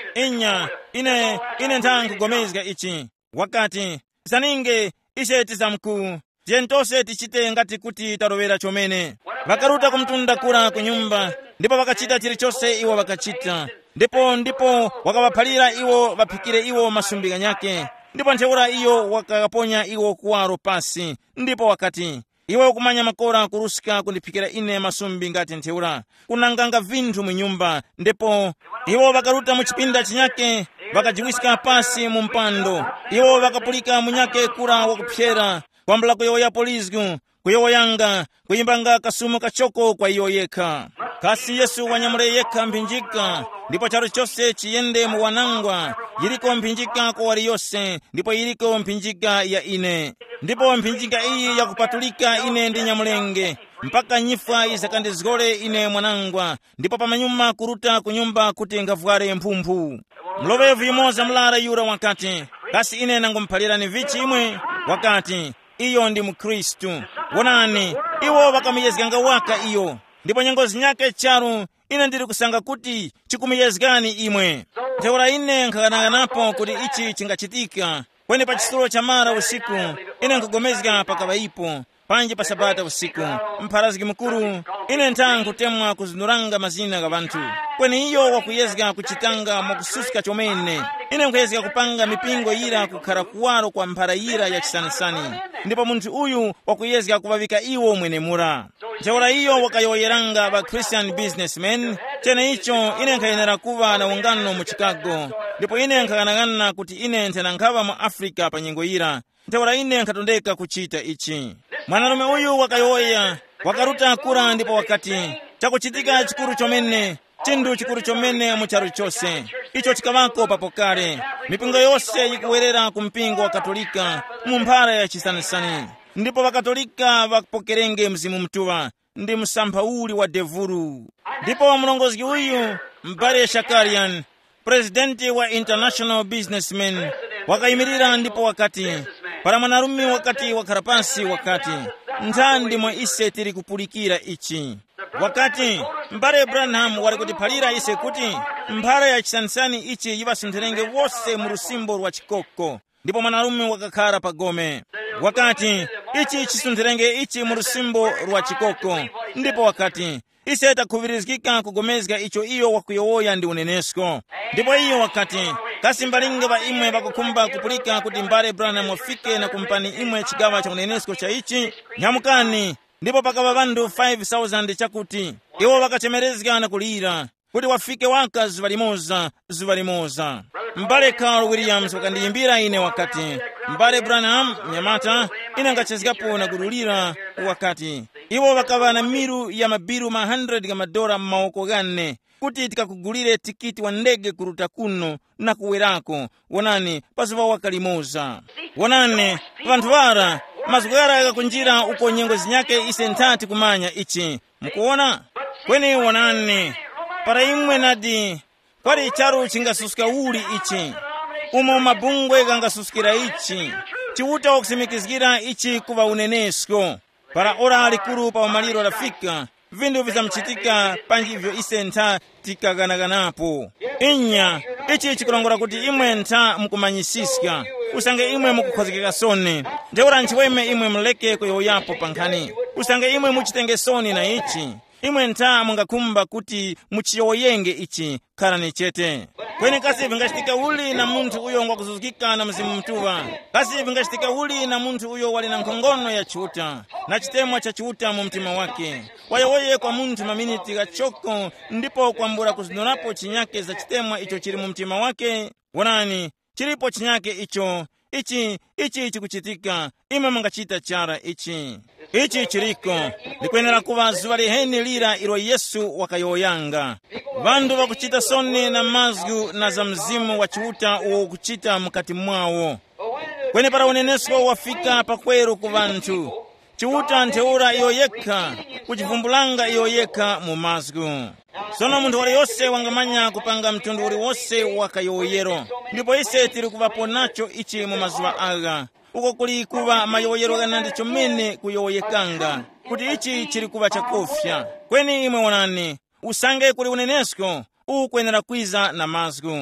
inya ine ine nthangogomezga ichi wakati saninge ishe tizamku tiyentose tichite ngati kuti talowera chomene vakaruta kumtunda kula ku nyumba ndipo vakachita chilichonse iwo vakachita ndipo ndipo wakawaphalira iwo vaphikire iwo masumbika nyake ndipo ntheura iyo wakaponya iwo kuwaro pasi ndipo wakati iwe kumanya makora kurusika kundiphikira ine masumbi ngati ntheura kunanganga vinthu mu nyumba ndipo iwo vakaruta mu chipinda chinyake vakajiwisika pasi mu mpando iwo vakapulika munyake kura wakupyera kwambala kuyoya polizgu kuyoyanga kuyimbanga kasumu kachoko kwa iyo yekha kasi Yesu wanyamule yekha mphinjika ndipo charo chose chiyende mu wanangwa yiliko mphinjika kwa wali yose ndipo yiliko mphinjika ya ine ndipo mphinjika iyi yakupatulika ine ndi nyamulenge mpaka nyifwa izakandizgole ine mwanangwa ndipo pamanyuma kuruta kunyumba kuti ngavware mphumphu mlovevu yumoza mlara yura wakati kasi ine nangomphalirani vichi imwe wakati iyo ndi mukristu wonani iwo vakamiyezganga waka iyo ndipo nyengozi nyake charu ine ndiri kusanga kuti chikumiyezgani imwe ntheura ine nkhakananganapo kuti ichi chingachitika kweni pa chitsulo cha mara usiku ine nkugomezga pakavaipo panji pa sabata usiku mpharaziki mukuru ine nthankhutemwa kuzinduranga mazina ga vanthu kweni iyo wakuyezga kuchitanga mwakususika chomene ine nkuyezga kupanga mipingo ira kukhala kuwaro kwa mphara ira ya chisanisani ndipo munthu uyu wakuyezga kuvavika iwo mwenemura ntheura iyo wakayoyeranga va Christian businessmen chene icho ine nkhayenera kuva na ungano mu Chicago ndipo ine nkhakanangana kuti ine nthena nkhava mu Africa pa nyengo ira ntheura ine nkhatondeka kuchita ichi mwanalume uyu wakayoya wakaruta kura ndipo wakati chakuchitika chikuru chomene chindu chikuru chomene mu charo chose icho chikavako papo kale mipingo yonse yikuwerera ku mpingo wa Katolika mu mphara ya chisanisani ndipo vakatolika vapokerenge mzimu mtuwa ndi msampha uli wa devuru ndipo mlongozi uyu Mbare Shakarian presidenti wa International Businessmen wakayimirira ndipo wakati para mwanalume wakati wakhala pansi wakati nthandi mwa ise tiri kupulikira ichi wakati Mbare Branham wali kutiphalira ise kuti mphara ya chisanisani ichi yivasuntherenge wose mu lusimbo lwa chikoko ndipo mwanalume wakakhala pagome wakati ichi chisuntherenge ichi mu lusimbo lwa chikoko ndipo wakati ise takhuvirizikika kugomezga icho iyo wakuyowoya ndi unenesko ndipo iyo wakati kasi mbalinge va imwe vakukhumba kupulika kuti Mbare Branham wafike na kumpani imwe chigawa cha unenesko cha ichi nyamukani ndipo pakava vandu five thousand chakuti iwo vakachemerezga na kulira kuti wafike waka zuva limoza zuva limoza Mbale Carl Williams wakandiyimbira ine wakati Mbare Branham mnyamata ine ngachezgapo na kudulira wakati iwo vakava na miru ya mabiru ma one hundred ga madola m'maoko gane kuti tikakugulire tikiti wa ndege kuruta kuno na kuwerako wonani pazuva wakalimoza wonani vanthu vara mazukara yakakunjira uko nyengozi nyake ise nthati kumanya ichi mukuona kweni wonani para imwe nadi kwali charo chingasuska uli ichi umo mabungwe kangasuskira ichi chiuta wakusimikizgira ichi kuva unenesko para ora alikuru pa umaliro lafika vindu vizamchitika panjivyo ise ntha tikaganaganapo inya ichi chikulongora kuti imwe ntha mukumanyisiska usange imwe mukukhozekeka soni ndeura nchiweme imwe mleke kuyoyapo pankhani usange imwe muchitenge soni na ichi imwe ntha mungakhumba kuti muchiyoyenge ichi khalani chete kweni kasi vingachitika uli na munthu uyo ngwakuzuzikika na mzimu mtuwa kasi vingachitika uli na munthu uyo wali na nkhongono ya chiuta na chitemwa cha chiuta mu mtima wake wayowoye kwa munthu maminiti gachoko ndipo kwambura kuzindulapo chinyake za chitemwa icho chili mu mtima wake wonani chilipo chinyake icho ichi ichi chikuchitika imwe mungachita chara ichi ichi chiliko likwenera kuva zuva liheni lira ilo Yesu wakayoyanga vandu vakuchita soni na mazgu na za mzimu wa chiuta uwo kuchita mukati mwawo kweni para unenesko wafika pakweru ku vanthu chiuta ntheura iyo yekha kuchivumbulanga iyo yekha mu mazgu sono munthu wali yose wangamanya kupanga mtundu uli wose wakayoyero ndipo ise tiri kuvapo nacho ichi mu mazuva aga uko kuli kuva mayoyero ganandi chomene kuyoyekanga kuti ichi chiri kuva chakofya kweni imwe wonani usange kuli unenesko ukwenera kwiza na mazgu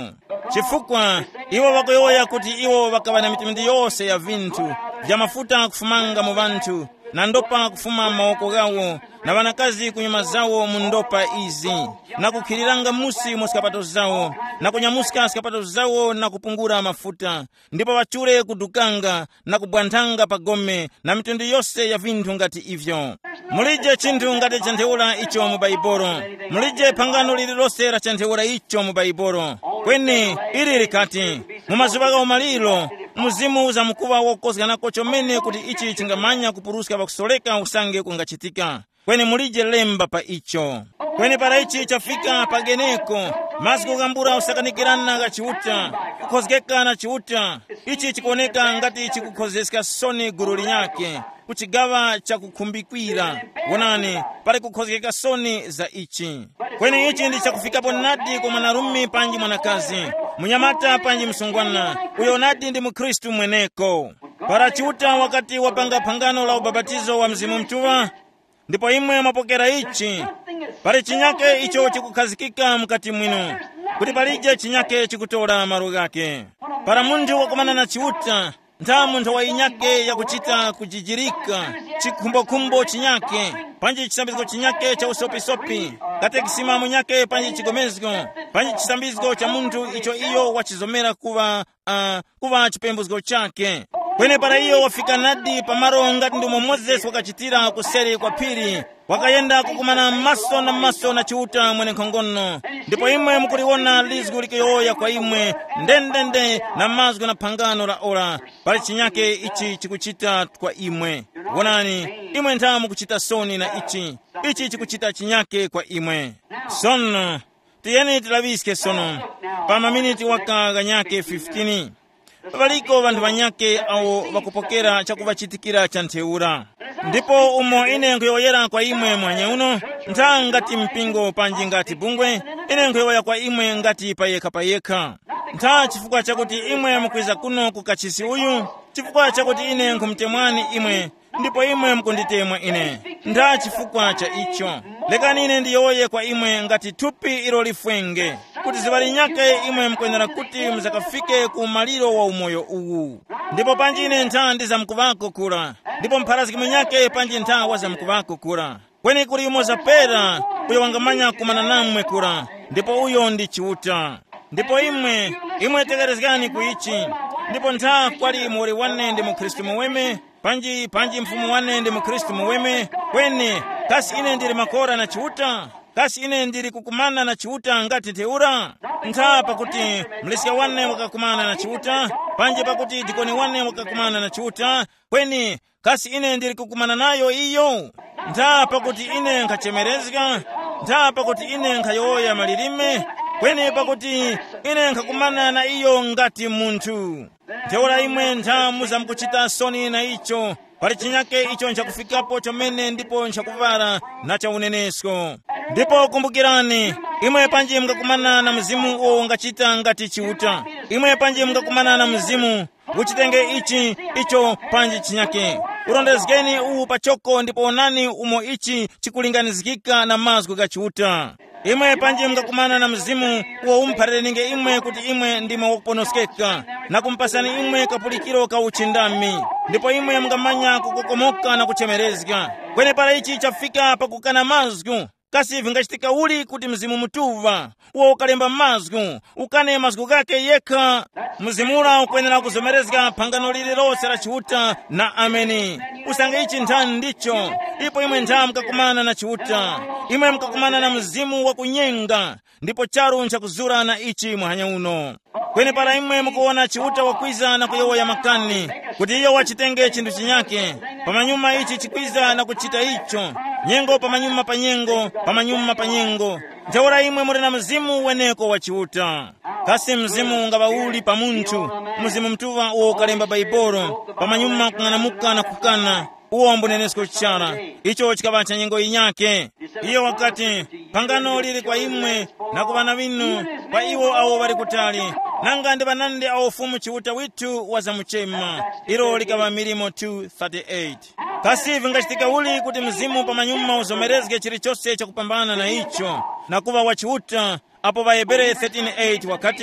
chifukwa iwo wakuyoya kuti iwo wakava na mitundu yonse ya vinthu vya mafuta kufumanga mu vanthu na ndopa kufuma maoko gawo na vanakazi kunyuma zawo mu ndopa izi na kukhiliranga musi mu sikapato zawo na kunyamuska sikapato zawo na kupungura mafuta ndipo wachure kudukanga na kubwanthanga pagome na mitundu yonse ya vinthu ngati ivyo. Mulije chinthu ngati chantheula icho mu Baibolo, mulije phangano lililonse la chantheula icho mu Baibolo. Kweni ili likati mumazuva ga umaliro muzimu uza mkuva wokozganako chomene kuti ichi chingamanya kupuruska pakusoleka usange kungachitika. Kweni mulije lemba pa icho. Kweni para ichi chafika pageneko masiku kambura usakanikirana ga chiuta kukhozgeka na chiuta ichi chikuoneka ngati chikukhozeska soni guru linyake kuchigawa cha kukhumbikwira. Wonani pali kukhozgeka soni za ichi. Kweni ichi ndi chakufikapo nadi kwa mwanarumi panji mwanakazi, munyamata panji msungwana, uyo nadi ndi mukristu mweneko. Para chiuta wakati wapanga phangano la ubabatizo wa mzimu mtuwa, ndipo imwe mapokera ichi, pali chinyake icho chikukhazikika mkati mwinu, kuti palije chinyake chikutola maru gake. Para munthu wakumana na chiuta, ntha munthu wa inyake ya kuchita kujijirika, chikumbokumbo chinyake, panji chisambizgo chinyake cha usopisopi, kate kisimamo nyake panji chigomezgo, panji chisambizgo cha munthu icho iyo wachizomera kuva, uh, kuva chipembuzgo chake. Kwene para iyo wafika nadi pamaro ngati ndimo Moses wakachitira kuseri kwa pili, wakayenda kukumana maso na maso na chiuta mwene nkhongono. Ndipo imwe mukuriona lizgu likiyoya kwa imwe ndendende na mazgu na phangano la ora, pali chinyake ichi chikuchita kwa imwe. Wonani imwe nthamu kuchita soni na ichi, ichi chikuchita chinyake kwa imwe. Sono tiyeni tilaviske sono pa maminiti waka ganyake fifteen. Paliko vantu vanyake au wakupokera chakuvachitikira chantheura. Ndipo umo ine nkuyoyera kwa imwe mwanye uno, ntha ngati mpingo panji ngati bungwe, ine nkuyoya kwa imwe ngati payeka payeka. Ntha chifukwa chakuti imwe mukwiza kuno kukachisi uyu, chifukwa chakuti ine nkumtemwani imwe, ndipo imwe mkunditemwa ine. Ntha chifukwa cha icho, lekani ine ndiyoye kwa imwe ngati thupi ilo lifwenge, kuti zivali nyake imwe mkuyenera kuti mzakafike ku maliro wa umoyo uwu. Ndipo panji ine ntha ndiza mkuvako kula, ndipo mpharaziki mwenyake panji ntha waza mkuvako kula. Kweni kuli umo zapera, uyo wangamanya kumana namwe kula, ndipo uyo ndi chiuta. Ndipo imwe, imwe tegerezgani kuichi, ndipo ntha kwali muri wane ndi mukristu muweme, panji panji mfumu wane ndi mukristu muweme. Kweni kasi ine ndiri makora na chiuta, kasi ine ndiri kukumana na chiuta ngati theura. Ntha pakuti mlisiya wane wakakumana na chiuta, panji pakuti dikoni wane wakakumana na chiuta. Kweni kasi ine ndiri kukumana nayo iyo. Ntha pakuti ine nkachemerezga, ntha pakuti ine nkayoya malilime, kweni pakuti ine nkakumana na iyo ngati munthu. Theura imwe ntha muza mkuchita soni na icho, pali chinyake icho nchakufikapo chomene ndipo nchakuvala na cha unenesko. Ndipo kumbukirani, imwe panji mkakumana na mzimu uwo ngachita ngati chiuta. Imwe panji mkakumana na mzimu, uchitenge ichi icho panji chinyake. Urondezgeni uwu pachoko ndipo onani umo ichi chikulinganizikika na mazgu ga chiuta. Imwe panji mkakumana na mzimu uwo umphareninge imwe kuti imwe ndimo wokuponoskeka, na kumpasani imwe kapulikiro ka uchindami. Ndipo imwe mngamanya kukokomoka na kuchemerezga. Kwene para ichi chafika pakukana mazgu, kasi vingachitika uli kuti mzimu mutuva uwo ukalemba mazgu, ukane mazgu gake yeka. Mzimula ukwenera kuzomerezga phangano lililonse la chiuta na ameni. Usange ichi nthani ndicho, ipo imwe ntha mkakumana na chiuta, imwe mkakumana na mzimu wa kunyenga, ndipo charu nchakuzura na ichi mwahanya uno. Kweni para imwe mkuona chiuta wakwiza na kuyoya makani, kuti iyo wachitenge chindu chinyake, pamanyuma ichi chikwiza na kuchita icho, nyengo pamanyuma pa nyengo, pamanyuma pa nyengo. Ntheura imwe muri na mzimu weneko wa chiuta. Kasi mzimu ngava uli pa munthu, mzimu mtuva uwo ukalemba Baibolo, pamanyuma kung'anamuka na kukana, uwo mbunenesko chara, icho chikava cha nyengo inyake. Iyo wakati pangano lili kwa imwe na kuvana vinu, pa iwo awo bali kutali, nanga ndi banande awo fumu chiuta witu waza muchema. Ilo likava milimo two thirty-eight. Kasi vingachitika uli kuti mzimu pamanyuma uzomerezge chilichonse cha kupambana na icho, na kuva wachiuta. Apo Vahebere thirteen eight wakati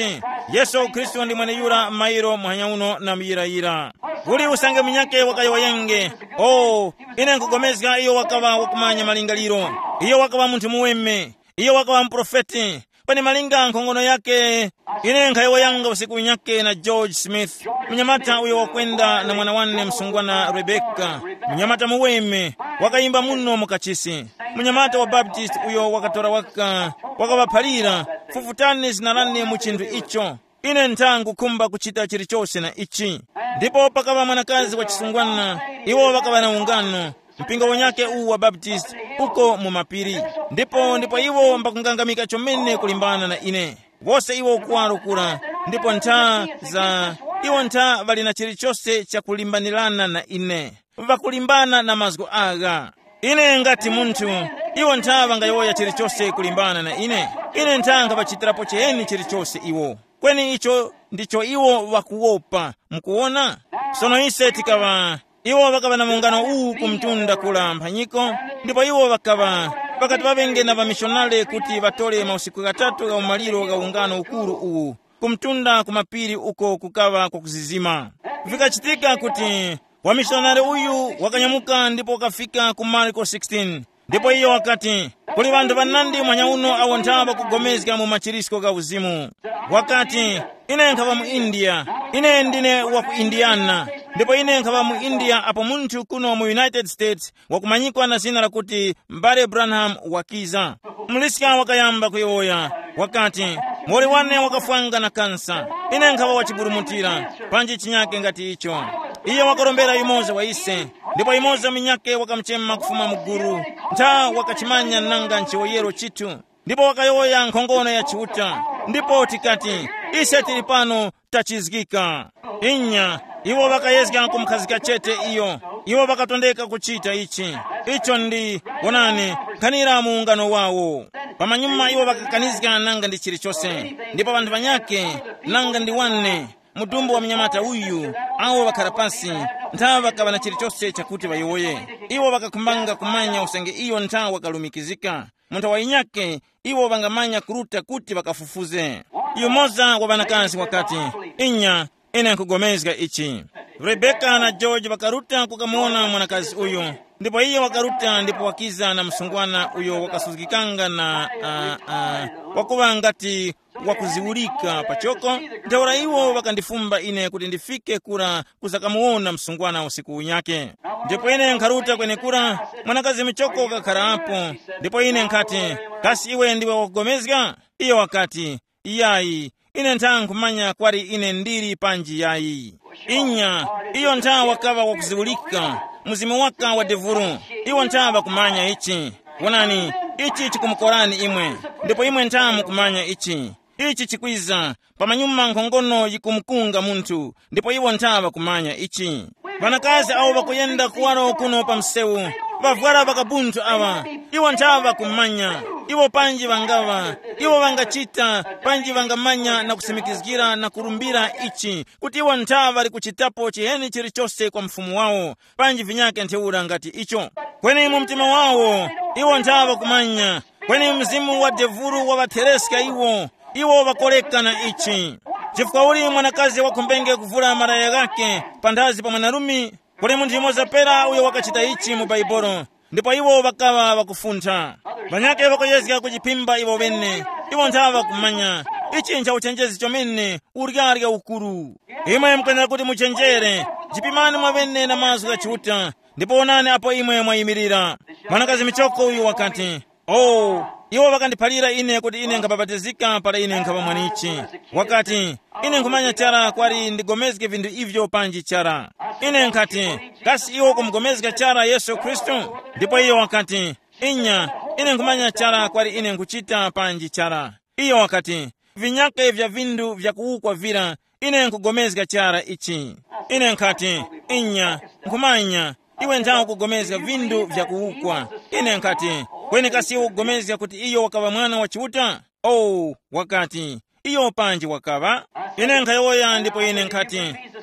Yesu Kristo ndi mwene yura mairo mwanya uno na miyirayira uli usange munyake wakayo wayenge. Oh, ine nkugomezga iyo wakava wakumanya malingaliro, iyo wakava muntu muweme, iyo wakava mprofeti pani malinga nkongono yake. Ine nkhayo yanga usiku nyake na George Smith, mnyamata uyo wakwenda na mwana wanne msungwana Rebecca, mnyamata muweme wakaimba muno mukachisi. Mnyamata wa Baptist uyo wakatora waka wakawaphalira fufutani zinalane mu chinthu icho. Ine ntangu kumba kuchita chilichonse na ichi. Ndipo pakava mwanakazi wa chisungwana, iwo wakava na ungano mpingo wonyake uwu wa Baptist uko mu mapiri. Ndipo ndipo iwo mbakungangamika chomene kulimbana na ine. Wose iwo kuwalukula, ndipo ntha za iwo ntha vali na chilichonse cha kulimbanirana na ine, vakulimbana na mazgo aga. Ine ngati munthu, iwo ntha vangayoya chilichonse kulimbana na ine. Ine ntha ngavachitirapo cheni chilichonse iwo. Kweni icho ndicho iwo wakuopa, mkuona? Sono ise tikava iwo wakava na muungano uwu kumtunda kula mphanyiko, ndipo iwo wakava pakati pavenge na vamishonale kuti vatole mausiku katatu ga umaliro ga ungano ukuru uwu kumtunda kumapiri uko kukava kwa kuzizima. Vikachitika kuti wamishonale uyu wakanyamuka ndipo wakafika ku Marko sixteen. Ndipo iyo wakati kuli vandu vanandi mwanya uno awo ntava kugomezga mu machirisko ga uzimu. Wakati ine nkava mu India, ine ndine wa ku Indiana, ndipo ine nkava mu India apo munthu kuno mu United States wakumanyikwa na zina lakuti Mbale Branham wakiza. Mlisika wakayamba kuyoya wakati mori wane wakafwanga na kansa. Ine nkava wachiburumutira panji chinyake ngati icho. Iyo wakarombera imoza wa ise, ndipo imoza minyake wakamchema kufuma muguru. Nta wakachimanya nanga nchiwoyero chitu, ndipo wakayoya nkhongono ya chiuta. Ndipo tikati ise tilipano tachizgika. Inya iwo wakayezga kumkhazika chete iyo. Iwo wakatondeka kuchita ichi. Icho ndi wonani kanira muungano wawo. Pamanyuma iwo wakakanizga nanga ndi chilichonse. Ndipo vandu vanyake nanga ndi wanne mudumbu wa mnyamata uyu awo wakarapasi ntha wakava na chilichonse chakuti vayoye. Iwo wakakumbanga kumanya usange iyo ntha wakalumikizika. Muntha wa inyake iwo vangamanya kuruta kuti wakafufuze. Iyo moza wa vanakazi wakati inya ine nkugomezga ichi. Rebecca na George wakaruta kukamuona mwanakazi uyu. Ndipo iyo wakaruta ndipo wakiza na msungwana uyo wakasuzikanga na uh, uh, wakuva ngati wakuziulika pachoko. Ntaura iwo wakandifumba ine kuti ndifike kura kuzakamuona msungwana usiku unyake. Ndipo ine nkaruta kwene kura mwanakazi michoko kakara hapo. Ndipo ine nkati kasi iwe ndiwe wakugomezga? Iyo wakati iyayi ine ntha nkumanya kwari ine ndiri panji yayi. Inya iyo ntha wakava wakuziulika muzimu waka wa devuru. Iwo ntha wakumanya ichi. Wonani ichi chikumukorani imwe, ndipo imwe ntha mukumanya ichi. Ichi chikwiza pamanyuma nkhongono yikumkunga munthu, ndipo iwo ntha wakumanya ichi. Vanakazi awo vakuyenda kuwalo kuno pa msewu vavwala vakabunthu awa. Iwo ntha wakumanya. Iwo panji vangava, iwo vangachita, panji vangamanya na kusimikizgira na kurumbira ichi kuti iwo ntha vari kuchitapo chiheni chilichonse kwa mfumu wawo. Panji vinyake ntheura ngati icho. Kweni mu mtima wawo iwo ntha wakumanya. Kweni mzimu wa devuru wa vathereska iwo iwo vakoleka na ichi. Chifukwa uli mwanakazi wakumbenge kuvula maraya gake pandazi pa mwanarumi, kuli munthu imoza pera uyo wakachita ichi mu Baibolo. Ndipo iwo wakava wakufuntha. Vanyake wakuyezga kuchipimba iwo wene. Iwo ntha wakumanya. Ichi ncha uchenjezi chomene urigarga ukuru. Imwe mkwenda kuti muchenjere. Chipimani mwawene na mazu gachiuta. Ndipo onane apo imwe mwayimirira. Mwanakazi michoko uyu wakati oh, iwo wakandiphalira ine kuti ine nkababatizika para ine nkaba mwanichi. Wakati ine nkumanya chara kwari ndigomezge vindu ivyo panji chara. Ine nkati kasi iwo kumgomezga chara Yesu Kristo. Ndipo iyo wakati inya ine nkumanya chara kwari ine nkuchita panji chara. Iyo wakati vinyake vya vindu vya kuukwa vira ine nkugomezga chara ichi. Ine nkati inya nkumanya iwe ntha kugomezga vindu vya kuukwa. Ine nkati kweni kasi iwo kugomezga kuti iyo wakava mwana wa chiuta. Oh, wakati iyo panji wakava. Ine nkayoya ndipo ine nkati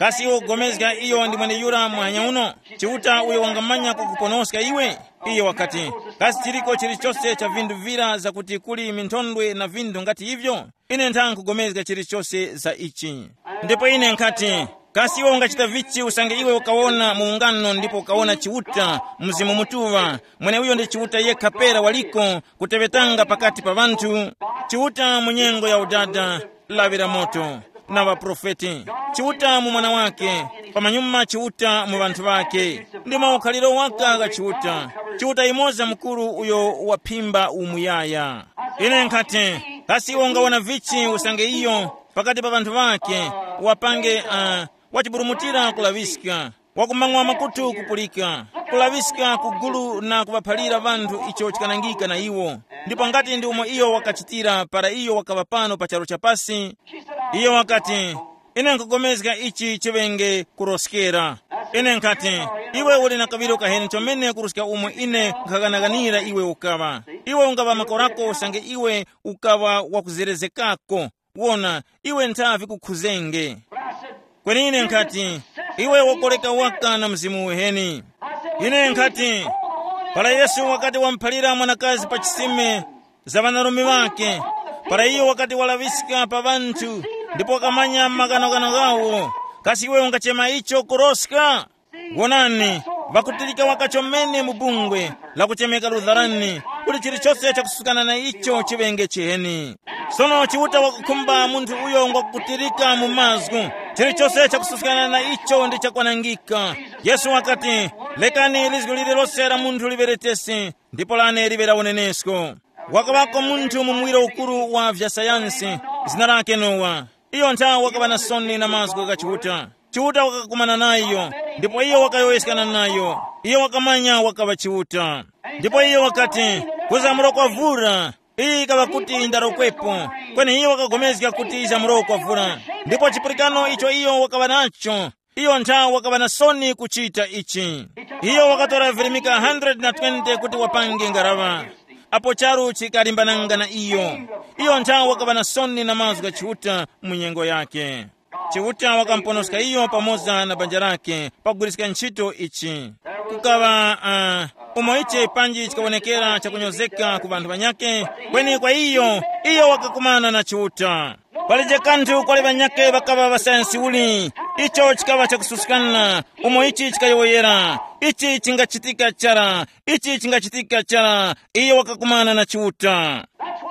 kasi iwe ugomezeka iyo ndi mwene yura mwanya uno chiuta uyo wangamanya kukuponoska iwe iyo wakati kasi chiliko chilichonse cha vindu vira zakuti kuli minthondwe na vindu ngati hivyo ine ntankugomezeka chilichonse za ichi ndipo ine nkati kasi iwe ungachita vichi usange iwe ukaona muungano ndipo ukaona chiuta mzimu mutuwa mwene uyo ndi chiuta ye kapera waliko kutevetanga pakati pa vantu chiuta munyengo ya udada lavira moto na waprofeti chiuta mu mwana wake pamanyuma chiuta mu vantu vake ndi maukhaliro waka ga chiuta chiuta imoza mkulu uyo wapimba umuyaya ine nkati kasi iwe ungaona vichi usange iyo pakati pa vantu vake wapange uh, wachiburumutira kulaviska wakumang'wa makutu kupulika kulaviska kugulu na kupaphalira vantu icho chikanangika na iwo ndipo ngati ndi umo iyo wakachitira para iyo wakava pano pa chalo chapasi iyo wakati ine nkugomezeka ichi chivenge kuroskera ine nkati iwe uli na kaviro kaheni chomene kuruska umo ine nkakanaganira iwe ukava iwe ungava makorako usange iwe ukava wakuzerezekako wona iwe ntavi kukhuzenge kweni ine nkati iwe wokoleka waka na mzimu uheni ine nkati para Yesu wakati wamphalira mwanakazi pa chisime za vanarume wake para iyo wakati walavisika pa vantu ndipo wakamanya maganogano gawo kasi iwe ungachema icho kuroska wonani vakutilika wakachomene mubungwe la kuchemeka ludharani kuli chilichonse chakusukana na icho chivenge chiheni sono chiuta wakukhumba munthu uyo ngwakukutirika mu mazgu chilichonse chakusukana na icho ndi chakwanangika Yesu wakati lekani lizgu lililosera munthu liberetesi ndipo lane libera unenesko wakavako munthu mumwiro ukulu wa vya sayansi zina lake Nowa iyo nthawi wakava na soni na mazgu ga chiuta chiuta wakakumana nayo ndipo iyo wakayowesekana nayo iyo wakamanya wakava chiuta ndipo iyo wakati kuzamuro kwa vura iyi kava kuti ndarokwepo kweni iyo wakagomezeka kuti izamuro kwa vura ndipo chipulikano icho iyo wakava nacho iyo nthawi wakava na soni kuchita ichi iyo wakatora virimika one hundred twenty kuti wapange ngarava apo charu chikalimbananga na iyo iyo nthawi wakava na soni na mazgu ga chiuta munyengo yake chiuta wakamponoska iyo pamoza na banja lake pakugulisika ntchito ichi kukava uh, umo ichi panji chikawonekera chakunyozeka ku vanthu vanyake kweni kwa iyo iyo wakakumana na chiuta palije kanthu kwali vanyake vakava vasayansi uli icho chikava chakususikana umo ichi chikayoyera ichi chingachitika chara ichi chingachitika chara iyo wakakumana na chiuta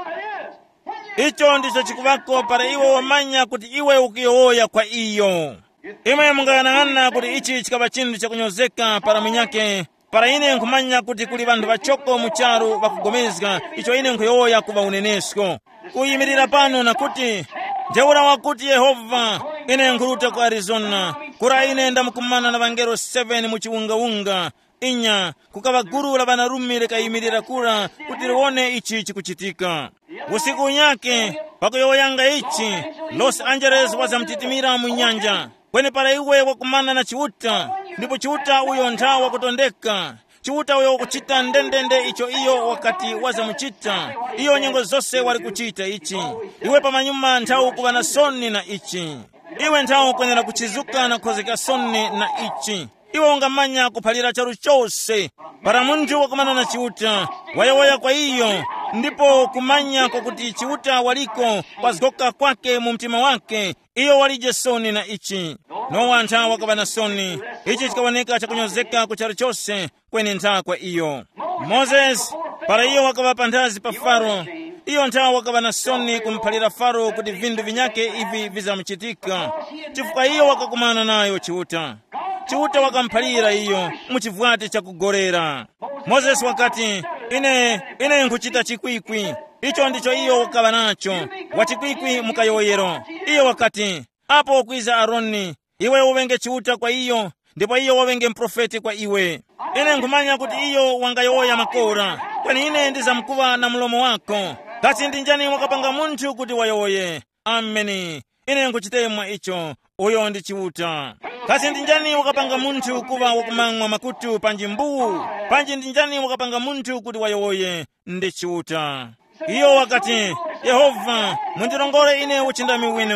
icho ndicho chikuvako para iwe wamanya kuti iwe ukiyowoya kwa iyo imwe mungayanang'ana kuti ichi chikava chinthu chakunyozeka para mwinyake para ine nkumanya kuti kuli vanthu vachoko mucharu vakugomezeka icho ine nkuyowoya kuva unenesko kuyimirira pano nakuti njeura wakuti Yehova ine nkuluta ku Arizona kura ine ndamukumana na vangelo seven muchiungaunga inya kukava guru la vanarume likayimirira kura kuti lione ichi chikuchitika usiku unyake pakuyowoyanga ichi Los Angeles wazamtitimira munyanja kweni para iwe wakumana na chiuta ndipo chiuta uyo nthawi wakutondeka chiuta uyo wakuchita ndendende icho iyo wakati wazamuchita iyo nyengo zonse wali kuchita ichi iwe pamanyuma nthawi ukuva na soni na ichi iwe nthawi ukwenera kuchizuka na kukhozeka soni na ichi iwe ungamanya kuphalira charu chose para munthu wakumana na chiuta wayowoya kwa iyo ndipo kumanya kwakuti chiuta waliko kwazigoka kwake mu mtima wake iyo walije soni na ichi Nowa nthawi wakava na soni ichi chikawoneka chakunyozeka kucharu chose kweni nthawi kwa iyo Moses para iyo wakava panthazi pa Faro iyo nthawi wakava na soni kumphalira Faro kuti vindu vinyake ivi vizamuchitika chifukwa iyo wakakumana nayo chiuta chiuta wakamphalira iyo muchivwati chakugorera Moses wakati ine ine nkuchita chikwikwi icho ndicho iyo wakava nacho wachikwikwi mukayoyero iyo wakati apo kwiza Aroni iwe uvenge chiuta kwa iyo ndipo iyo wavenge mprofeti kwa iwe ine nkumanya kuti iyo wangayoya makora kweni ine ndizamkuva na mlomo wako kasi ndinjani wakapanga munthu kuti wayoye ameni ine nkuchitemwa icho uyo ndi chiuta kasi ndinjani wakapanga munthu kuva wakumang'wa makutu panji mbuu panji ndinjani wakapanga munthu kuti wayoye ndi chiuta iyo wakati Yehova mundirongole ine uchindami winu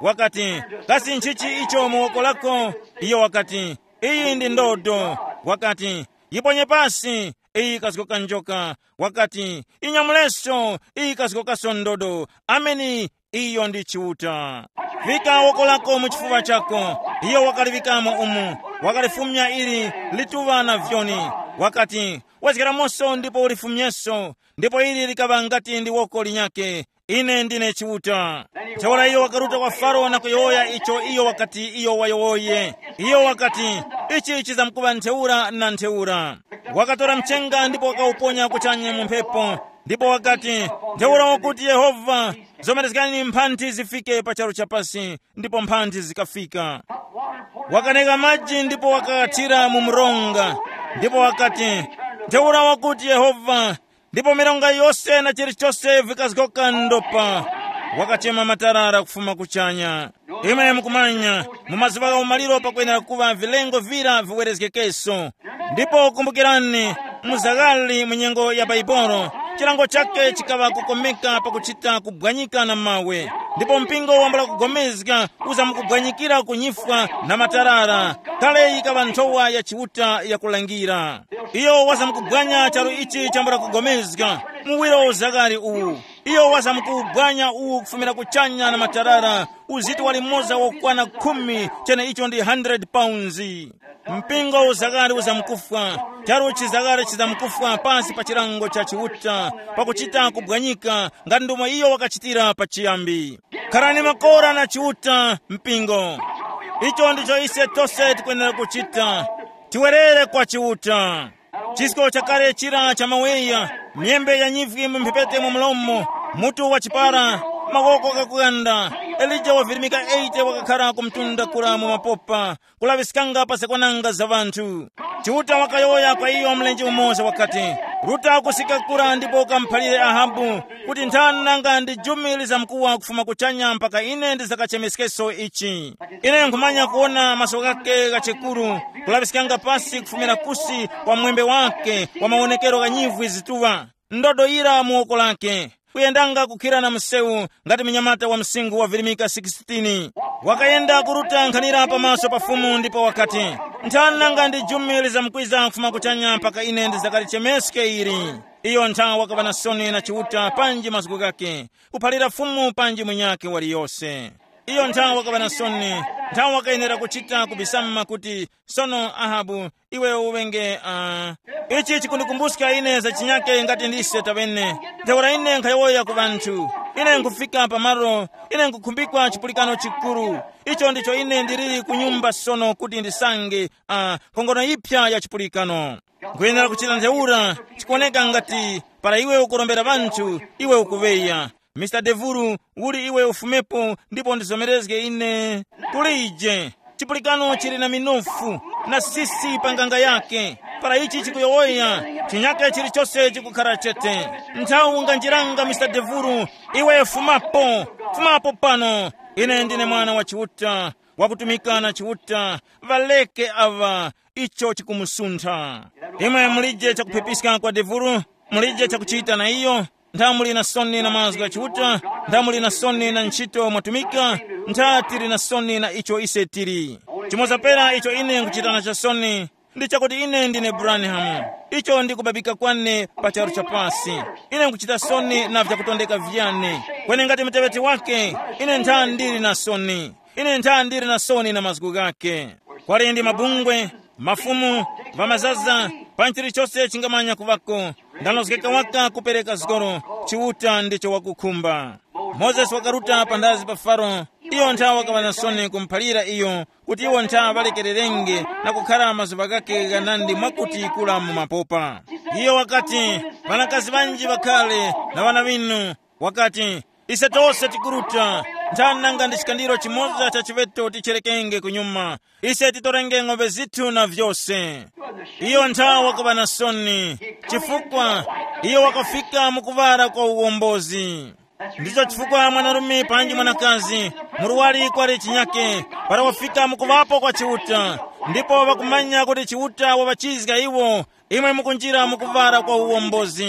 wakati kasi nchichi icho muoko lako, iyo wakati iyi ndi ndodo, wakati iponye pasi iyi kasikoka njoka, wakati inyamuleso iyi kasikoka sondodo. Ameni, iyo ndi chiuta. Vika woko lako muchifuva chako, iyo wakalivikamo umu, wakalifumya ili lituva na vyoni, wakati wazikira moso ndipo ulifumyeso, ndipo ili likava ngati ndi woko linyake. Ine ndine chiuta. Chawala iyo wakaruta kwa Farao na kuyowoya icho iyo wakati iyo wayowoye. Iyo wakati ichi ichi za mkuva nteura na nteura. Wakatora mchenga ndipo wakauponya kuchanye mumpepo. Ndipo wakati nteura wakuti Yehova, zomerezekani mphanthi zifike pa charo chapasi, ndipo mphanthi zikafika. Wakaneka maji ndipo wakatira mumronga. Ndipo wakati nteura wakuti Yehova, ndipo mironga yose na chilichose vikazikoka ndopa. Wakachema matarara kufuma kuchanya. Ime mukumanya mumazivaga umaliro pakwenera kuva vilengo vira viwerezekeso. Ndipo kumbukirani muzagali munyengo ya Baibolo, chilango chake chikava kukomeka pakuchita kubwanyika na mawe. Ndipo mpingo wambala kugomezga uza mukubwanyikira kunyifwa na matarara. Kale ikava nthowa ya chiuta ya kulangira. Iyo waza mukubwanya charo ichi chambala kugomezga muwiro uzagari uwu. Iyo waza mukubwanya uwu kufumira kuchanya na matarara. Uzito wali moza wakwana kumi, chene icho ndi hundred pounds. Mpingo uzagari uza mkufwa, charo chizagari chiza mkufwa pasi pa chilango cha chiuta, pakuchita kubwanyika ngati ndumo iyo wakachitira pa chiyambi. Karani makora na chiuta mpingo. Icho ndicho ise tose tikwenera kuchita, tiwerere kwa chiuta. Chisiko chakare chira cha maweya, myembe ya nyivwi mpepete mu mlomo, mutu wa chipara, magoko kakuganda. Elija wavirimika eite wakakara kumtunda kura mu mapopa, kulavisikanga pasekwananga za vantu. Chiuta wakayoya kwa iyo mlenje umoza wakati Ruta kusika kura ndipo kampalire Ahabu kuti nthananga ndi jumili za mkuwa kufuma kuchanya mpaka ine ndizakachemeskeso ichi. Ine nkumanya kuona maso gake gachekuru kulavisikanga pasi kufumira kusi kwa mwembe wake wa maonekero ganyivu izituwa ndodo ira muoko lake kuyendanga kukira na mseu ngati minyamata wa msingu wa virimika sitini. Wakayenda kuruta nkhanira pamaso pafumu ndipo wakati nthananga ndi jumili za mkwiza kufuma kuchanya mpaka ine ndizakalichemeske iri. Iyo ntha wakavana soni na chiuta panji masuku gake kuphalira fumu panji mwenyake waliyose. Iyo ntha wakavana soni ntha wakayenera kuchita kubisama kuti sono Ahabu iwe uwenge uh, ichi chikundikumbuska ine za chinyake ngati ndise tavene nthaura ine nkhayoya ku vanthu ine nkufika pamaro ine nkukhumbikwa chipulikano chikuru. Icho ndicho ine ndiriri kunyumba sono kuti ndisange uh, kongono ipya ya chipulikano. Nkuyenera kuchita nthaura chikuoneka ngati para iwe ukurombera vanthu iwe ukuveya. Mister Devuru uli iwe ufumepo ndipo ndizomerezge ine kulije. Chipulikano chili na minofu na sisi panganga yake. Para ichi chikuyowoya chinyake chili chose chikukhala chete. Nthawu nganjiranga Mister Devuru iwe fumapo fumapo pano. Ine ndine mwana wa chiuta wakutumika na chiuta valeke ava icho chikumusuntha. Imwe mulije chakupepiska kwa Devuru, mulije chakuchita na iyo. Ndamuli na soni na mazga chiuta, ndamuli na soni na nchito mwatumika, ntatiri na soni na icho ise tiri. Chimoza pera icho ine nkuchitana cha soni, ndicha kuti ine ndine Branham. Icho ndi kubabika kwane pacharu cha pasi. Ine nkuchita soni na vya kutondeka vyane. Kwene ngati mtebeti wake, ine nta ndiri na soni. Ine nta ndiri na soni na mazgu gake. Kwali ndi mabungwe, mafumu, vamazaza, panchiri chose chingamanya kuvako. Ndanozgeka waka kupereka zgoro, chiuta ndicho wakukumba. Moses wakaruta pandazi pa Faro, iyo ntha wakavana soni kumphalira iyo, kuti iwo ntha valekererenge na kukhala mazuva gake ganandi mwakuti kula mu mapopa. Iyo wakati, vanakazi vanji vakhale na vana vinu, wakati, ise tose tikuruta, nthananga ndi chikandiro chimoza cha chiveto ticherekenge kunyuma, ise titorenge ng'ombe zithu na vyose. Iyo ntha wakavana soni, chifukwa iyo wakafika mukuvara kwa uwombozi. Ndicho chifukwa mwanarumi panji mwanakazi muruwali kwali chinyake para wafika mukuvapo kwa chiuta, ndipo wakumanya kuti chiuta wavachizga iwo imwe mukunjira mukuvara kwa uwombozi.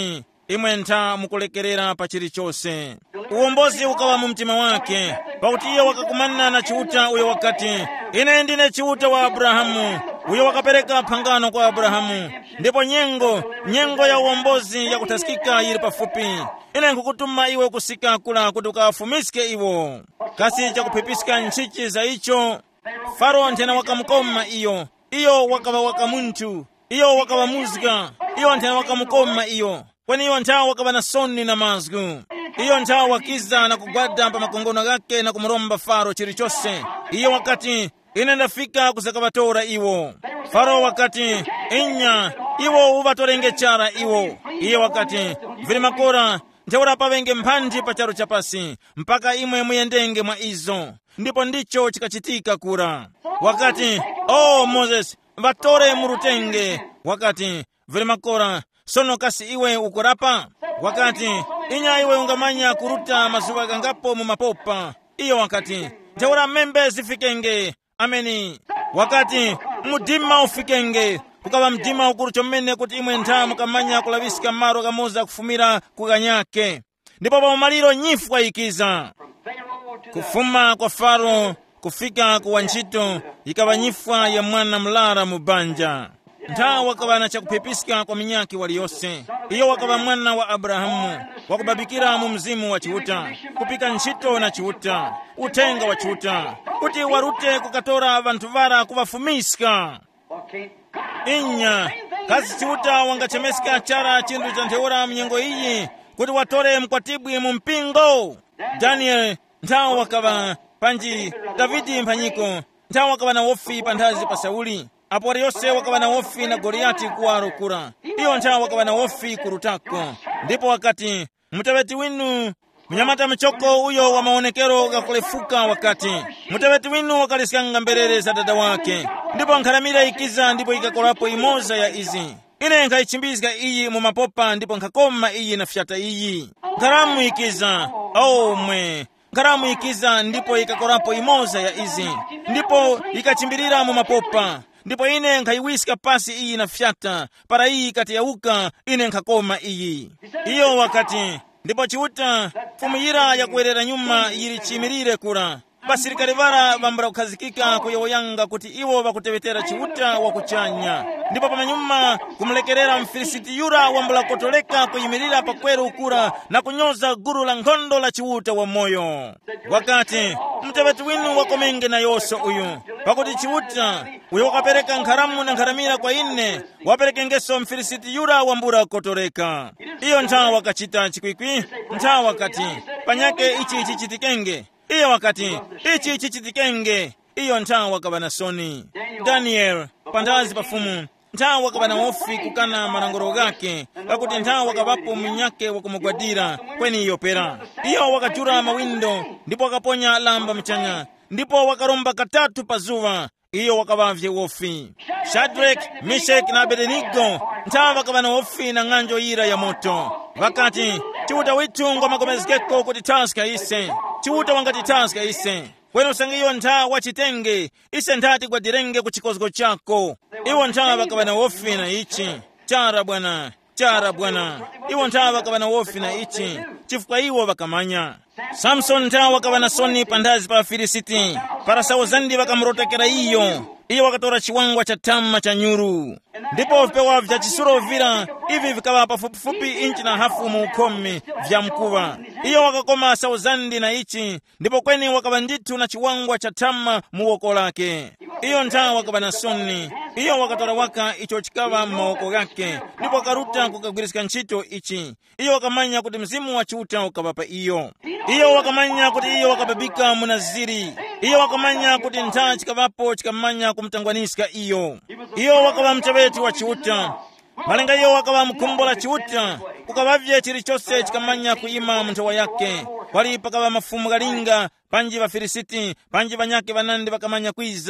imwe ntha mukulekerera pa chilichonse. Uwombozi ukawa mu mtima wake, pakuti iye wakakumana na chiuta uyo wakati, ine ndine chiuta wa Abrahamu, uyo wakapereka phangano kwa Abrahamu. Ndipo nyengo nyengo ya uwombozi ya kutasikika ili pafupi. Ine nkukutuma iwe kusika kula kuti ukafumiske iwo. Kasi cha kupipiska nchichi za icho, Faro ntena wakamukoma iyo, iyo wakawa wakamuntu, iyo wakawa muzika, iyo ntena wakamukoma iyo. Kwani iyo ntha wakawa na soni na mazgu. Iyo ntha wakiza na kugwada pa makongono gake na kumuromba Faro chilichonse. Iyo wakati ine ndafika kuzakabatora iwo. Faro wakati inya iwo ubatorenge chara iwo. Iyo wakati vili makora ntaura pavenge mphandi pa charo chapasi mpaka imwe muyendenge mwa izo. Ndipo ndicho chikachitika kura. Wakati oh Moses vatore murutenge. Wakati vili makora sono kasi iwe ukurapa. Wakati inya iwe ungamanya kuruta mazuwa gangapo mu mapopa. Iyo wakati ntaura membe zifikenge. Ameni. Wakati mudima ufikenge, kukawa mdima ukuru chomene kuti imwe ntha mukamanya kulavisika maro kamoza kufumira kukanyake. Ndipo pa maliro nyifu ikiza. Kufuma kwa Faro kufika kuwa ntchito ikawa nyifwa ya mwana mlara mubanja. Ntha wakawa na chakupepiska kwa minyaki waliyose. Iyo wakawa mwana wa Abrahamu, wakubabikira mu mzimu wa chiuta, kupika ntchito na chiuta, utenga wa chiuta, kuti warute kukatora vantu vara kuvafumiska. Inya, kazi chiuta wangachemeska chara chindu cha ntheura mnyengo iyi, kuti watore mkwatibwi mu mpingo. Daniel, ntha wakawa panji, Davidi mphanyiko, ntha wakawa na wofi panthazi pa Sauli. Apo yose wakawa na wofi na Goliati kuwaro kura. Iyo ntha wakawa na wofi kurutako. Ndipo wakati mutaweti winu mnyamata mchoko uyo wa maonekero gakulefuka wakati mutaweti winu wakalisikanga mberere za dada wake. Ndipo nkharamira ikiza ndipo ikakorapo imoza ya izi. Ine nkaichimbizga iyi mu mapopa ndipo nkakoma iyi na fyata iyi. Nkaramu ikiza oh mwe nkaramu ikiza ndipo ikakorapo imoza ya izi. Ndipo ikachimbirira mu mapopa. Ndipo ine nkaiwiska pasi iyi na fyata, para iyi katiyauka ine nkakoma iyi. Iyo wakati, ndipo chiuta fumuyira ya kuwerera nyuma yiri chimirire kura. Basirikali vara vambara kukhazikika kuyoyanga kuti iwo vakutewetera chiuta wakuchanya. Ndipo pamanyuma kumlekerera Mfilisiti yura wambala kotoleka kuyimirira pakweru kura na kunyoza guru la nkhondo la chiuta wa moyo. Wakati mteweti winu wakomenge na yoso uyu, pakuti chiuta uyo wakapereka nkharamu na nkharamira kwa ine, wapereke ngeso Mfilisiti yura wambura kotoleka. Iyo ntha wakachita chikwikwi, ntha wakati panyake ichi ichi chitikenge. Iyo wakati ichi ichi chitikenge. Iyo ntha wakawa na soni. Daniel pandazi pafumu ntha wakawa na wofi kukana marangoro gake, pakuti ntha wakawapo mnyake wakumugwadira kweni iyo pera. Iyo wakachura mawindo ndipo wakaponya lamba mchanya, ndipo wakaromba katatu pazuwa. Iyo wakawavye wofi. Shadrach, Meshach na Abednego ntha wakawa na wofi na ng'anjo ira ya moto. Wakati chiuta witu ngoma komezgeko kuti taska ise. Chiuta wangati taska ise. Kwenu sangiyo ntha wachitenge, ise nthati kwa direnge kuchikozgo chako. Iwo ntha wakawa na wofi na ichi. Chara bwana, chara bwana. Iwo ntha wakawa na wofi na ichi. Chifukwa iwo wakamanya. Samson ntha wakawa na soni pandazi pa Filisiti. Para sauzandi wakamrotekera iyo. Iyo wakatora chiwangwa cha tama cha nyuru. Ndipo vipewa vya chisuro vira, hivi vikawa pafupifupi inchi na hafu muukome vya mkuwa. Iyo wakakoma sauzandi na ichi, ndipo kweni wakawa nditu na chiwangwa cha tama muoko lake. Iyo ntha wakawa na soni. Iyo wakatora waka icho chikawa maoko gake, ndipo wakaruta kukagwirisika nchito ichi. Iyo wakamanya kuti mzimu wa chiuta ukawapa iyo. Iyo wakamanya kuti iyo wakababika munaziri. Iyo wakamanya kuti ntha chikavapo chikamanya kumtangwaniska iyo. Iyo wakawa mteweti wa chiuta. Malenga iyo wakawa mkumbola chiuta. Kukawavye chilichose chikamanya kuima mntowa yake. Wali pakawa mafumu galinga, panji wa Filisiti, panji vanyake vanandi wakamanya kwiza.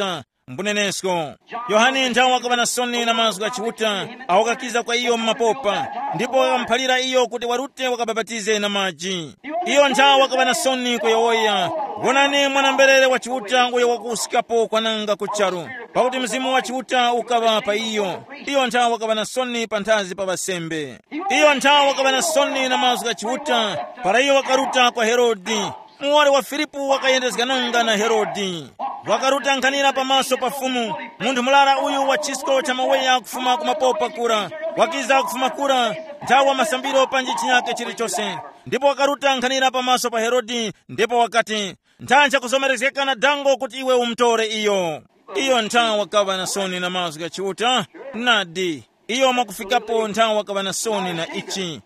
mbunenesko. Yohane nthawi wakava nasoni na mazgu achiuta awakakiza kwa iyo mmapopa, ndipo wakamphalira iyo kuti warute wakababatize na maji. Iyo nthawi wakava nasoni kuyowoya, wonani mwanamberere wachiuta uyo wakusikapo kwananga kucharu, pakuti mzimu wachiuta ukava pa iyo. Iyo nthawi wakava nasoni pa nthazi pa basembe. Iyo nthawi wakava nasoni na mazgu achiuta, para iyo wakaruta kwa Herodi. Muwale wa Filipu wakayendezgananga na Herodi, wakaruta nkhanira pamaso pa mfumu. Munthu mulala uyu wa chisko cha maweya kufuma kumapopa kura, wakiza kufuma kura nthawi masambiro panji chinyake chilichonse. Ndipo wakaruta nkhanira pamaso pa Herodi, ndipo wakati nthancha kusomerezeka na dango kuti iwe umtore iyo. Iyo nthawi wakava nasoni na mazgu achiuta nadi. Iyo mwakufikapo nthawi wakava nasoni na ichi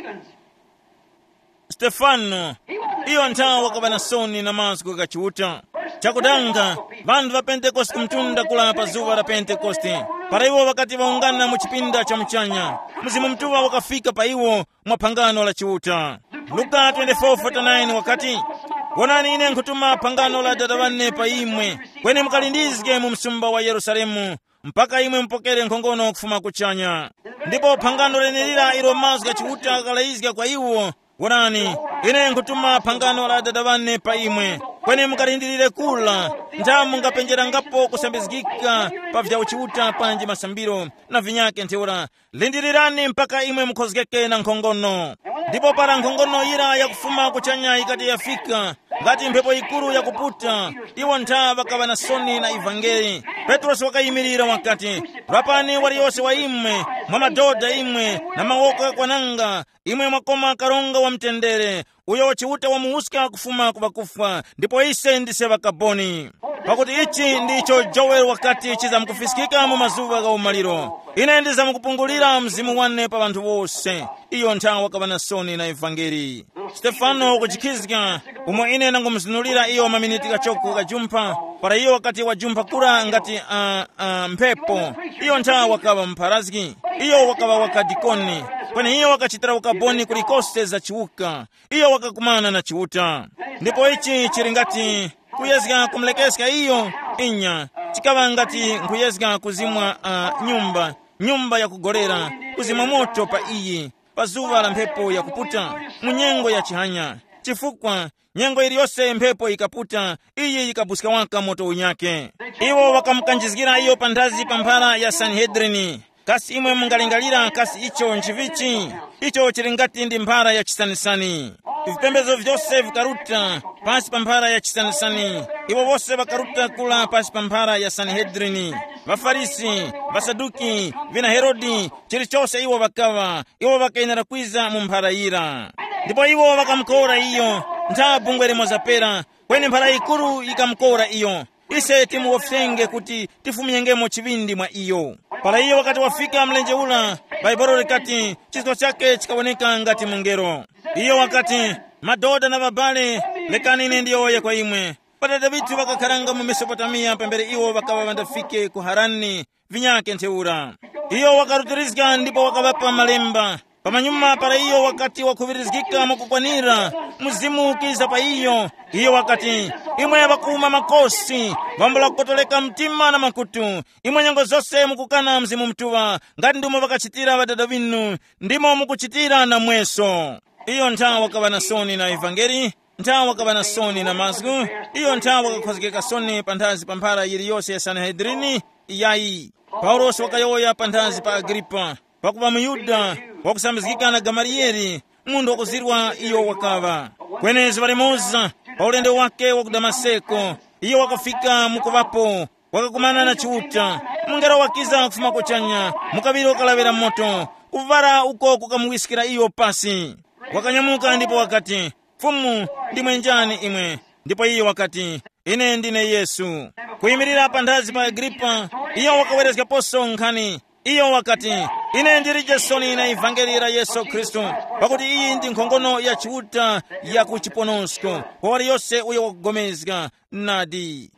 Stefano. Iyo nthawi wakava nasoni na mazgu achiuta chakudanga vandu va Pentekoste kumtunda kula pa zuva la Pentekoste. Para iwo wakati waungana mu chipinda cha mchanya, mzimu mtuwa wakafika pa iwo mwa pangano la chiuta. Luka twenty-four forty-nine wakati wonani ine nkutuma pangano la dada wanne pa imwe, kweni mkalindizike mu msumba wa Yerusalemu mpaka imwe mpokere nkhongono kufuma kuchanya. Ndipo pangano lenelira ilo mazgu achiuta akalaizika kwa iwo, wonani ine nkutuma pangano la dada wanne pa imwe, kweni mkalindilire kula nthawi mungapenjera ngapo kusambizikika pa vya uchiuta panji masambiro na vinyake ntheura. Lindirirani mpaka imwe mkhozekeke na nkhongono. Ndipo para nkhongono ira yakufuma kuchanya ikati yafika ngati mphepo ikulu yakuputa, iwo nthawi wakava nasoni na ivangeli. Petros wakayimirira wakati, lapani waliyonse wa imwe mwa madoda imwe na mawoko yakwananga, imwe mwakoma karonga wa mtendere uyo wachiuta wamuhuska kufuma kubakufa, ndipo ise ndise vakaboni. Pakuti ichi ndicho Joel wakati chiza mkufisikika mu mazuva ga umaliro. Ine ndiza mkupungulira mzimu wane pa vantu wose. Iyo nthawi wakava nasoni na evangeli. Stefano kuchikizika umwe ine nangumzinulira iyo maminiti kachoko kajumpa, para iyo wakati wajumpa kura ngati uh, uh, mpepo. Iyo nthawi wakava mparazgi, iyo wakava wakadikoni, kwani iyo wakachitira ukaboni kulikose za chiuka. Iyo wakakumana na chiuta. Ndipo ichi chiringati kuyezga kumlekeska iyo inya chikava ngati nkuyezga kuzimwa uh, nyumba nyumba ya kugorera, kuzimwa moto pa iyi pa zuva la mphepo ya kuputa munyengo ya chihanya. Chifukwa nyengo iliyose mphepo ikaputa, iyi ikabuska waka moto unyake. Iwo wakamkanjizgira iyo pandazi pamphala ya Sanhedrini. Kasi imwe mungalingalira kasi icho nchivichi, icho chiringati ndi mphara ya chisanisani. Vipembezo vyose vikaruta pasi pamphara ya chisanisani. Iwo wose vakaruta kula pasi pamphara ya Sanhedrini. Vafarisi, Vasaduki, vina Herodi, chilichose iwo vakava, iwo vakainara kwiza mu mphara ira. Ndipo iwo vakamkora iyo nthawi bungwe limwe zapera, kweni mphara ikulu ikamkora iyo. Ise timuwofenge kuti tifumyengemo chivindi mwa iyo. Para iyo wakati wafika mlenje ula, Baibolo likati chisko chake chikawoneka ngati mungero. Iyo wakati madoda na babale lekani ine ndiyoye kwa imwe. Patata vitu wakakaranga mu Mesopotamia pembere iwo wakawa vandafike ku Harani vinyake ntheura. Iyo wakaruturizika ndipo wakavapa malemba. Pamanyuma para iyo wakati wakuvirizikika mukukwanira muzimu ukiza pa iyo. Iyo wakati imwe wakuma makosi vambula kukotoleka mtima na makutu, imwe nyengo zose mukukana mzimu mtuwa ngati ndimo wakachitira vadada vinu ndimo mukuchitira na mweso. Iyo nthawi wakava nasoni na evangeli, nthawi wakava nasoni na mazgu. Iyo nthawi wakakhozekeka soni panthazi pamphara iliyonse ya Sanhedrini iyayi. Paulosi wakayoya panthazi pa Agripa, pakuva muyuda wakusambizikika na Gamalieli mundu wakuzirwa iyo wakava. Kwenezi valimoza pa ulendo wake wa ku Damaseko, iyo wakafika mukuvapo wakakumana na chiuta. Mungero wakiza kufuma kuchanya, mukaviri wakalavera moto, kuvara uko kukamuwisikira iyo pasi. Wakanyamuka ndipo wakati, Fumu ndimwe njani imwe? Ndipo iyo wakati, ine ndine Yesu. Kuyimirira panthazi pa Agripa, iyo wakawerezeka poso nkhani. Iyo wakati, ine ndiri Jesoni na evangeli la Yesu Kristu, pakuti iyi ndi nkhongono ya chiuta ya kuchiponosko kwa wali yose uyo wakugomezga nadi.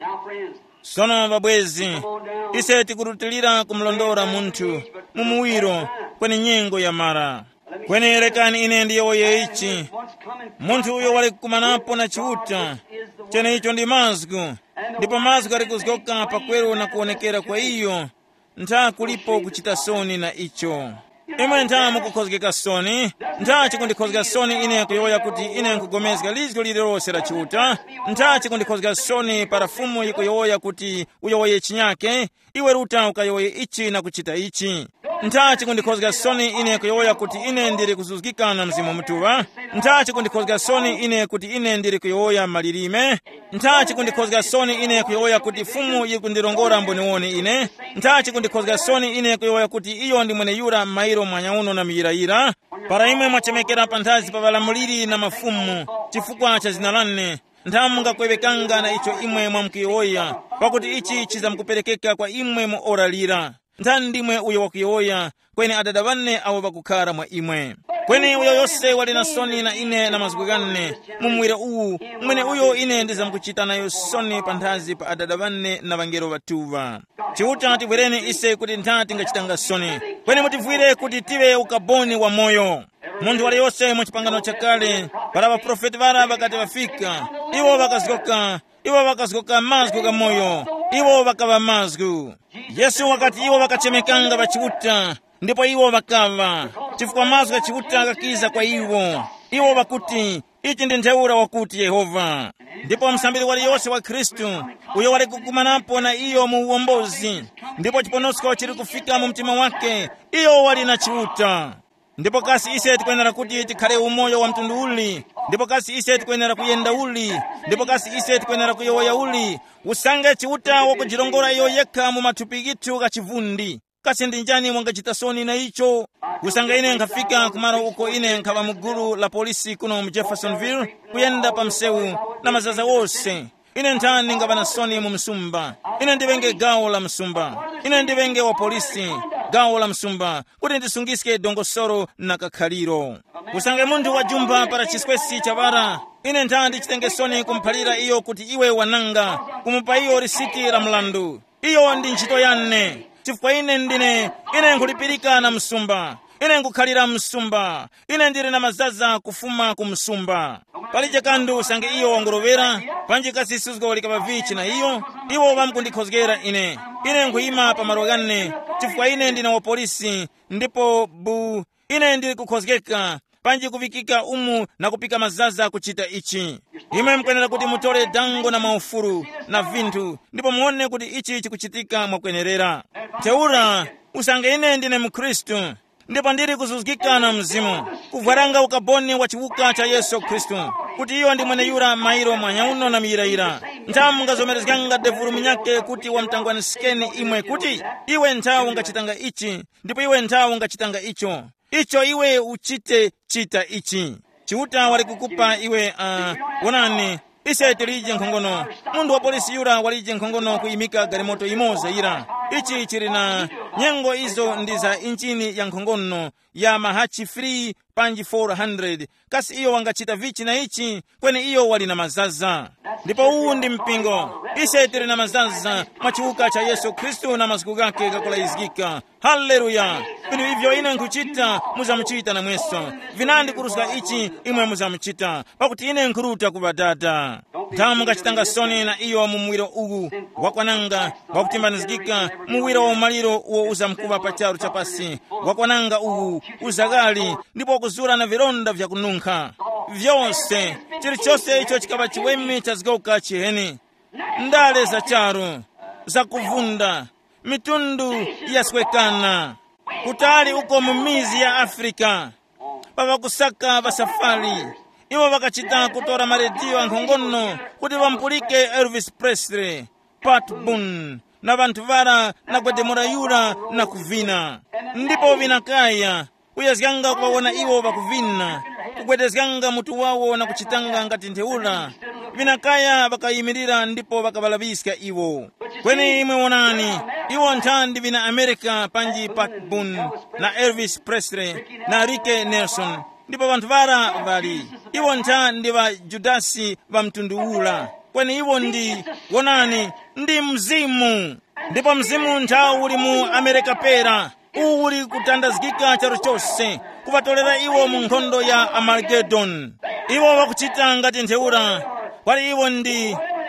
Sono babwezi, ise tikurutilira kumlondora munthu mumuwiro kweni nyengo ya mara. Kweni rekani ine ndiyoye ichi munthu uyo wali kumanapo na chiuta chene icho ndi mazgu. ndipo mazwi ali kuzgoka pakwero na kuonekera kwa iyo ntha kulipo kuchita soni na icho. Imwe ntha mukukhozgeka soni, ntha chikundikhozgeka soni ine kuyoya kuti ine nkugomezga lizgo lililonse la chiuta, ntha chikundikhozgeka soni parafumu ikuyoya kuti uyoye chinyake, iwe ruta ukayoye ichi na kuchita ichi. Ntha chikundikhozgeka soni ine kuyoya kuti ine ndiri kuzuzgika na mzimu mutuwa, ntha chikundikhozgeka soni ine kuti ine ndiri kuyoya malilime, ntha chikundikhozgeka soni ine kuyoya kuti fumu yikundirongora mboniwoni ine, ntha chikundikhozgeka soni ine kuyoya kuti iyo ndi mwene yura mairo mwanyauno na miyirayira, para imwe mwachemekera panthazi pa valamuliri na mafumu chifukwa cha zina lane, ntha mungakwevekanga na icho imwe mwamkuyoya, pakuti ichi chizamukuperekeka kwa imwe muoralira. Ntha ndimwe uyo wakuyoya, kweni adada vanne awo vakukhala mwa imwe. Kweni uyo yose wali na soni na ine na mazgu ganne, mumwire uwu, mwene uyo ine ndizamukuchita nayo soni panthazi pa adada vanne na vangero vatuva. Chiuta tibwereni ise kuti ntha tingachitanga soni, kweni mutivwire kuti tive ukaboni wa moyo. Munthu wali yose muchipangano chakale, para vaprofeti vara vakati vafika, iwo vakazgoka, iwo vakazgoka mazgu ga moyo, iwo vakava mazgu. Yesu wakati iwo vakachemekanga vachiuta, ndipo iwo vakava, chifukwa mazgu ga chiuta akakiza kwa iwo, iwo vakuti, ichi ndi ntheura wakuti Yehova. Ndipo msambiri wali yose wa Kristu, uyo wali kukumanapo na iyo mu uwombozi, ndipo chiponosko chiri kufika mu mtima wake, iyo wali na chiuta. Ndipo kasi ise tikwenera kuti tikhale umoyo wa mtundu uli, ndipo kasi ise tikwenera kuyenda uli, ndipo kasi ise tikwenera kuyoya uli, usange chiuta wakujilongora iyo yekha mu mathupi gitu kachivundi. Kasi ndi njani mwangachita soni na icho? Usanga ine nkafika kumaro uko ine nkava mugulu la polisi kuno mu Jeffersonville, kuyenda pa msewu na mazaza wose. Ine ntani ngava na soni mu msumba, ine ndivenge gawo la msumba, ine ndivenge wa polisi gawo la msumba, kuti ndisungiske dongosoro na kakhaliro. Usange munthu wajumba para chiskwesi chavara, ine ntha ndichitenge soni kumphalira iyo kuti iwe wananga, kumupa iyo risiti la mlandu. Iyo ndi ntchito yanne, chifukwa ine ndine, ine nkulipirika na msumba, ine nkukhalira msumba, ine ndiri na mazaza kufuma kumsumba. Palije kandu usange iyo wangorovera, panji kasi suzgo likaba vichi na iyo, iwo vamkundikhozgera ine, ine nkuyima pa marogane, chifukwa ine ndina wa polisi, ndipo bu, ine ndiri kukhozgeka, panji kuvikika umu na kupika mazaza kuchita ichi. Ime mkwenera kuti mutole dango na maufuru na vintu, ndipo muone kuti ichi chikuchitika mwakwenerera. Teura, usange ine ndine mkristu, ndipo ndiri kuzuzgika na mzimu, kuvwaranga ukaboni wa chiwuka cha Yesu Kristu, kuti iyo ndi mwene yura mairo mwanyauno na miyirayira. Ntha mungazomerezganga devulu minyake kuti wamtangwanisikeni imwe kuti, iwe ntha ungachitanga ichi, ndipo iwe ntha ungachitanga icho. Icho iwe uchite chita ichi. Chiuta wali kukupa iwe, uh, wonani, ise tilije nkhongono. Mundu wa polisi yura walije nkhongono kuyimika galimoto imoza ira. Ichi chiri na nyengo izo ndi za inchini ya nkhongono ya mahachi free panji four hundred. Kasi iyo wangachita vichi na ichi, kweni iyo wali na mazaza. Ndipo huu ndi mpingo. Ise tiri na mazaza machiuka cha Yesu Kristu na masiku gake kakulaizgika. Haleluya! Binu hivyo ine nkuchita muzamuchita na mweso. Vinandi kurusuka ichi imwe muzamuchita, pakuti ine nkuruta kubadada. Tamu ngachitanga soni na iyo mumwiro ugu wakwananga wakutimbanizgika, muwiro wa umaliro uo uzamkuba pacharu chapasi wakwananga ugu uzagali, ndipo kuzura na vironda vya kununkha. Vyose chiri chose icho chikaba chiwemi chazgoka chiheni, ndale za charu za kuvunda, mitundu yaswekana kutali uko mumizi ya Afrika, pava kusaka vasafari. Iwo vakachita kutora maredio ankhongono kuti vampulike Elvis Presley, Pat Boone na vantu vara na kwedemora yura na kuvina. Ndipo vinakaya kuyazganga kuwawona iwo vakuvina, kukwedezganga mutu wawo na kuchitanga ngati ntheula. Vinakaya vakayimirira ndipo vakavalabisika iwo. Kweni imwe wonani, iwo nthandi vina Amerika panji Pat Boone na Elvis Presley na Rick Nelson. Ndipo vantu vara vali, iwo ntha ndi va Judasi va mtunduula. Kweni iwo ndi, wonani, ndi mzimu. Ndipo mzimu ntha uli mu Amerika pera, uli kutandazgika charo chose, kuvatolera iwo mu nkhondo ya Armageddon. Iwo wakuchita ngati ntheura, wali iwo ndi,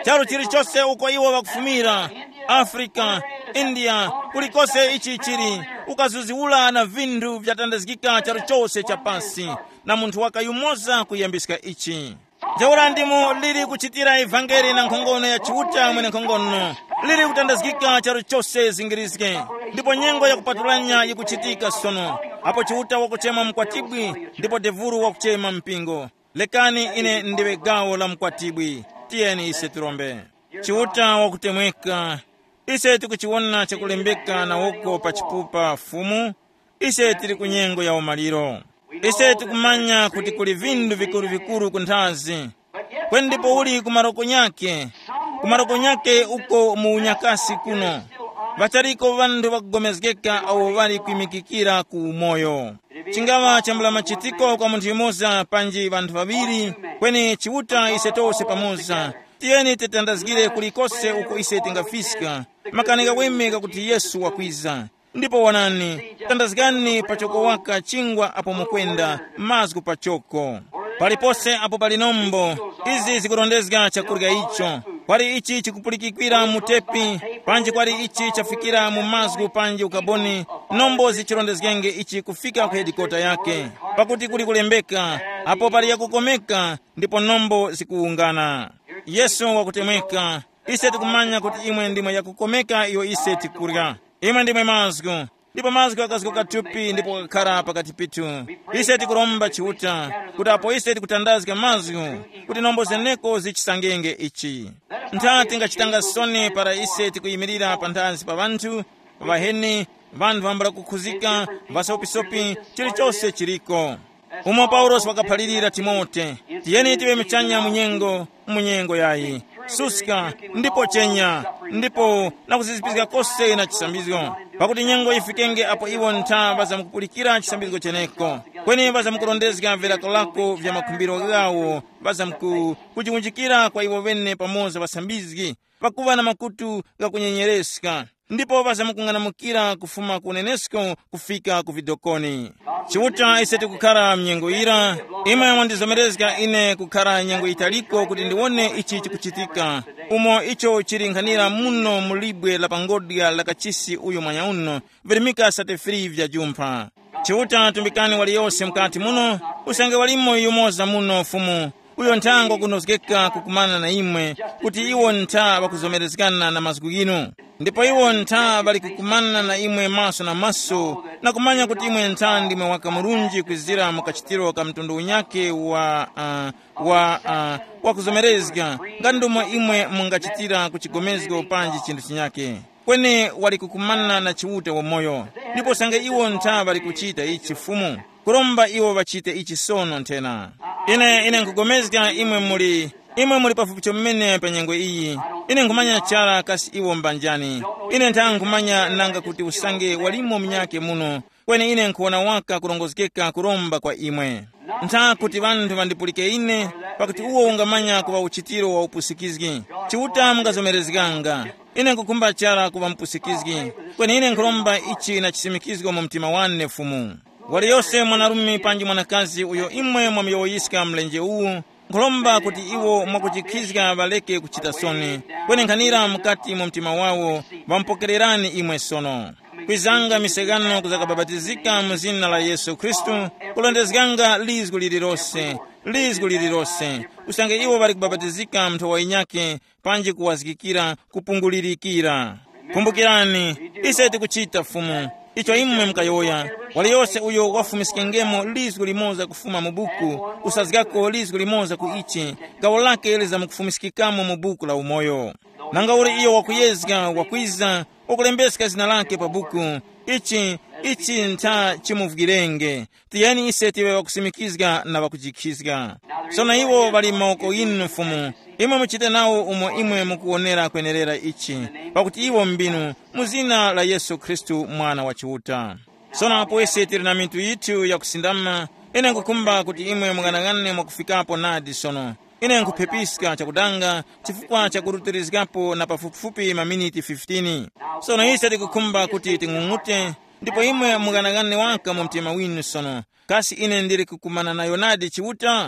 chalo chilichonse uko iwo wakufumira, Afrika, India, kulikose ichi chiri, ukazuziula na vindu vyatandazikika chalo chose cha pansi, na munthu wakayumoza kuyambisika ichi. Jaura ndimo liri kuchitira evangeli na nkhongono ya chiuta mwene nkhongono, liri kutandazikika chalo chose zingirizike, ndipo nyengo ya kupatulanya yikuchitika sono, apo chiuta wakuchema mkwatibwi, ndipo devuru wakuchema mpingo. Lekani ine ndiwe gawo la mkwatibwi, tiyeni ise turombe. Chiuta wakutemweka, ise tikuchiwona chakulembeka na woko pachipupa fumu, ise tiri kunyengo ya umaliro. Ise tikumanya kuti kuli vindu vikuru vikuru kunthazi, kwendipo uli kumaroko nyake, kumaroko nyake uko muunyakasi kuno, vachariko vandu vakugomezgeka au vali kuimikikira ku moyo. Chingawa chambula machitiko kwa munthu yumoza panji vandu vaviri, kweni chiuta ise tose pamoza, tiyeni titandazgire kulikose uko ise tingafisika, makanika wemeka kuti Yesu wakwiza. Ndipo wanani, tandazgani pachoko waka chingwa apo mukwenda, mazgu pachoko. Palipose apo palinombo, izi zikurondezga chakurga icho. Kwari ichi chikupulikikwira mutepi, panji kwari ichi chafikira mumazgu panji ukaboni, nombo zichirondezgenge ichi kufika kwa hedikota yake. Pakuti kuli kulembeka, apo pali ya kukomeka, ndipo nombo zikuungana. Yesu wakutemweka, ise tikumanya kuti imwe ndimwe ya kukomeka iyo ise tikurga. Imwe ndimwe mazgu, ndipo mazgu akazgu katupi, ndipo kakara pakati pitu. Ise tikuromba chiuta, kuti apo ise tikutandazika mazgu, kuti nombo zeneko zichisangenge ichi. Ntati ngachitanga soni para ise tikuyimirira pantazi pa vantu, vaheni, vantu vambala kukhuzika, vasopisopi, chilichose chiriko. Umo Paulos wakaphalirira Timote, tiyeni tiwe michanya munyengo, munyengo yayi. Suska, ndipo chenya, ndipo na kuzizipizika kose na chisambizgo. Pakuti nyengo ifikenge apo iwo nta vaza mkupulikira chisambizgo cheneko. Kweni vaza mkurondezga vilako lako vya makumbiro gawo, vaza mku kujiunjikira kwa iwo vene pamoza vasambizgi, pakuva na makutu ga kunyenyereska. Ndipo vaza mkunganamukira kufuma kunenesko kufika kuvidokoni. Chiuta ise tikukara mnyengo ira, imwe mwandizomerezga ine kukara nyengo italiko kuti ndiwone ichi chikuchitika. Umo icho chiringanira muno mulibwe la pangodya la kachisi uyo mwanya uno, virimika sate free vya jumpa. Chiuta tumbikani wali yose mkati muno, usange walimo yumoza muno fumu. Uyo ntango kunozgeka kukumana na imwe, kuti iwo nta wakuzomerezgana na mazgugino. Ndipo iwo nta bali kukumana na imwe maso na maso, na kumanya kuti imwe nta ndime waka murunji kwizira mukachitiro ka mtundu unyake wa, uh, wa, uh, wakuzomerezga, gandumo imwe mungachitira kuchigomezgo panji chindu chinyake. Kwene wali kukumana na chiuta wa moyo, ndipo sange iwo nta bali kuchita ichi fumu, kuromba iwo vachite ichi sono ntena. Ine ine nkugomezga imwe muli, imwe muli pafupicho mmene penyengo iyi. Ine nkumanya chala kasi iwo mbanjani. Ine nta nkumanya nanga kuti usange walimo mnyake muno, kweni ine nkuona waka kurongozgeka kuromba kwa imwe. Nta kuti vantu vandipulike ine, pakuti uwo ungamanya kuwa uchitiro wa upusikizgi. Chiuta mungazomerezganga. Ine nkukumba chala kuwa mpusikizgi, kweni ine nkuromba ichi na chisimikizgo mu mtima wane fumu. Wali yose mwanarumi panji mwanakazi uyo imwe mwamiyowoyiska mlenje uwu, nkulomba kuti iwo mwakuchikizga valeke kuchita soni, kweni nkanira mkati mu mtima wawo, vampokererani imwe sono. Kwizanga misegano kuzakababatizika mzina la Yesu Kristu, kulondezganga lizgu lilirose, lizgu lilirose. Usange iwo bali kubabatizika mtowa inyake, panji kuwazikikira, kupungulirikira. Kumbukirani, ise tikuchita fumu. Icho imwe mkayoya, wali yose uyo wafumisikengemo lizgu limoza kufuma mubuku, usazgako lizgu limoza kuichi, gawo lake eliza mkufumisikikamo mubuku la umoyo. Nanga uli iyo wakuyezga, wakwiza, wakulembeska zina lake pa buku, ichi, ichi nta chimuvgirenge, tiyeni ise tiwe wakusimikizga na wakujikizga. Sona iwo bali moko inu fumu, imwe mchite nao umo imwe mkuonera kwenerera ichi, pakuti iwo mbinu, muzina la Yesu Kristu mwana wa chiuta. Sona hapo ise tiri na mitu yitu ya kusindama, ine nkukumba kuti imwe mganagane mwakufikapo nadi sono. Ine nkupepiska chakudanga, chifukwa chakurutirizgapo na pafupifupi maminiti fifteen. Sono ise tikukumba kuti tingungute, ndipo imwe mganagane waka mu mtima winu sono. Kasi ine ndiri kukumana na yonadi chiuta,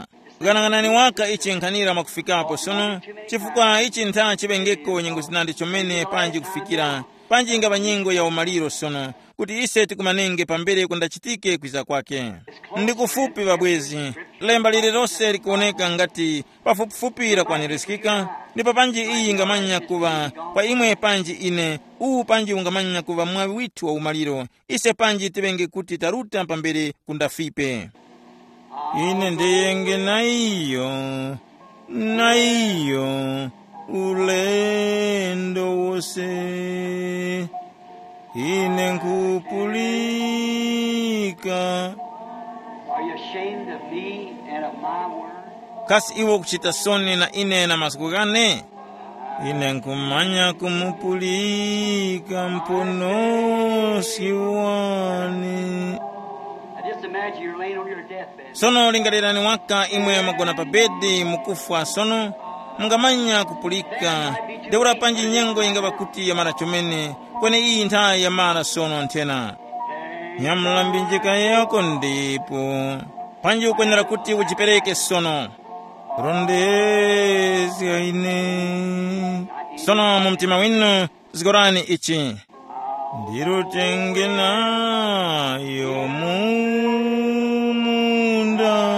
kukanang'anani waka ichi nkhanira makufikapo sono chifukwa ichi ntha chipengeko nyengo zinandi chomene panji kufikira panji ingapa nyengo ya umaliro sono kuti ise tikumanenge pambere kundachitike kwiza kwake. Ndi kufupi babwezi, lemba lili lonse likuoneka ngati pafupifupira kwanirizikika, ndipo panji iyi ingamanya kuva kwa imwe panji ine uwu panji ungamanya kuva mwawi withu wa umaliro ise panji tibenge kuti taruta pambere kundafipe. Ine ndiyenge na iyo na iyo ulendo wose ine nkupulika. Kasi iwo kuchita soni na ine na masiku gane? Ine nkumanya kumupulika mponosi wani. Sono lingalirani waka imwe magona pa bedi mukufa sono mungamanya kupulika deura panji nyengo ingaba kuti ya mara chomene kwene iyi ntha ya mara sono ntena nyamlambi njika yako ndipo panji ukwenera kuti uchipereke sono rondezi ya ine sono mumtima winu zigorani ichi ndirutenge nayo munda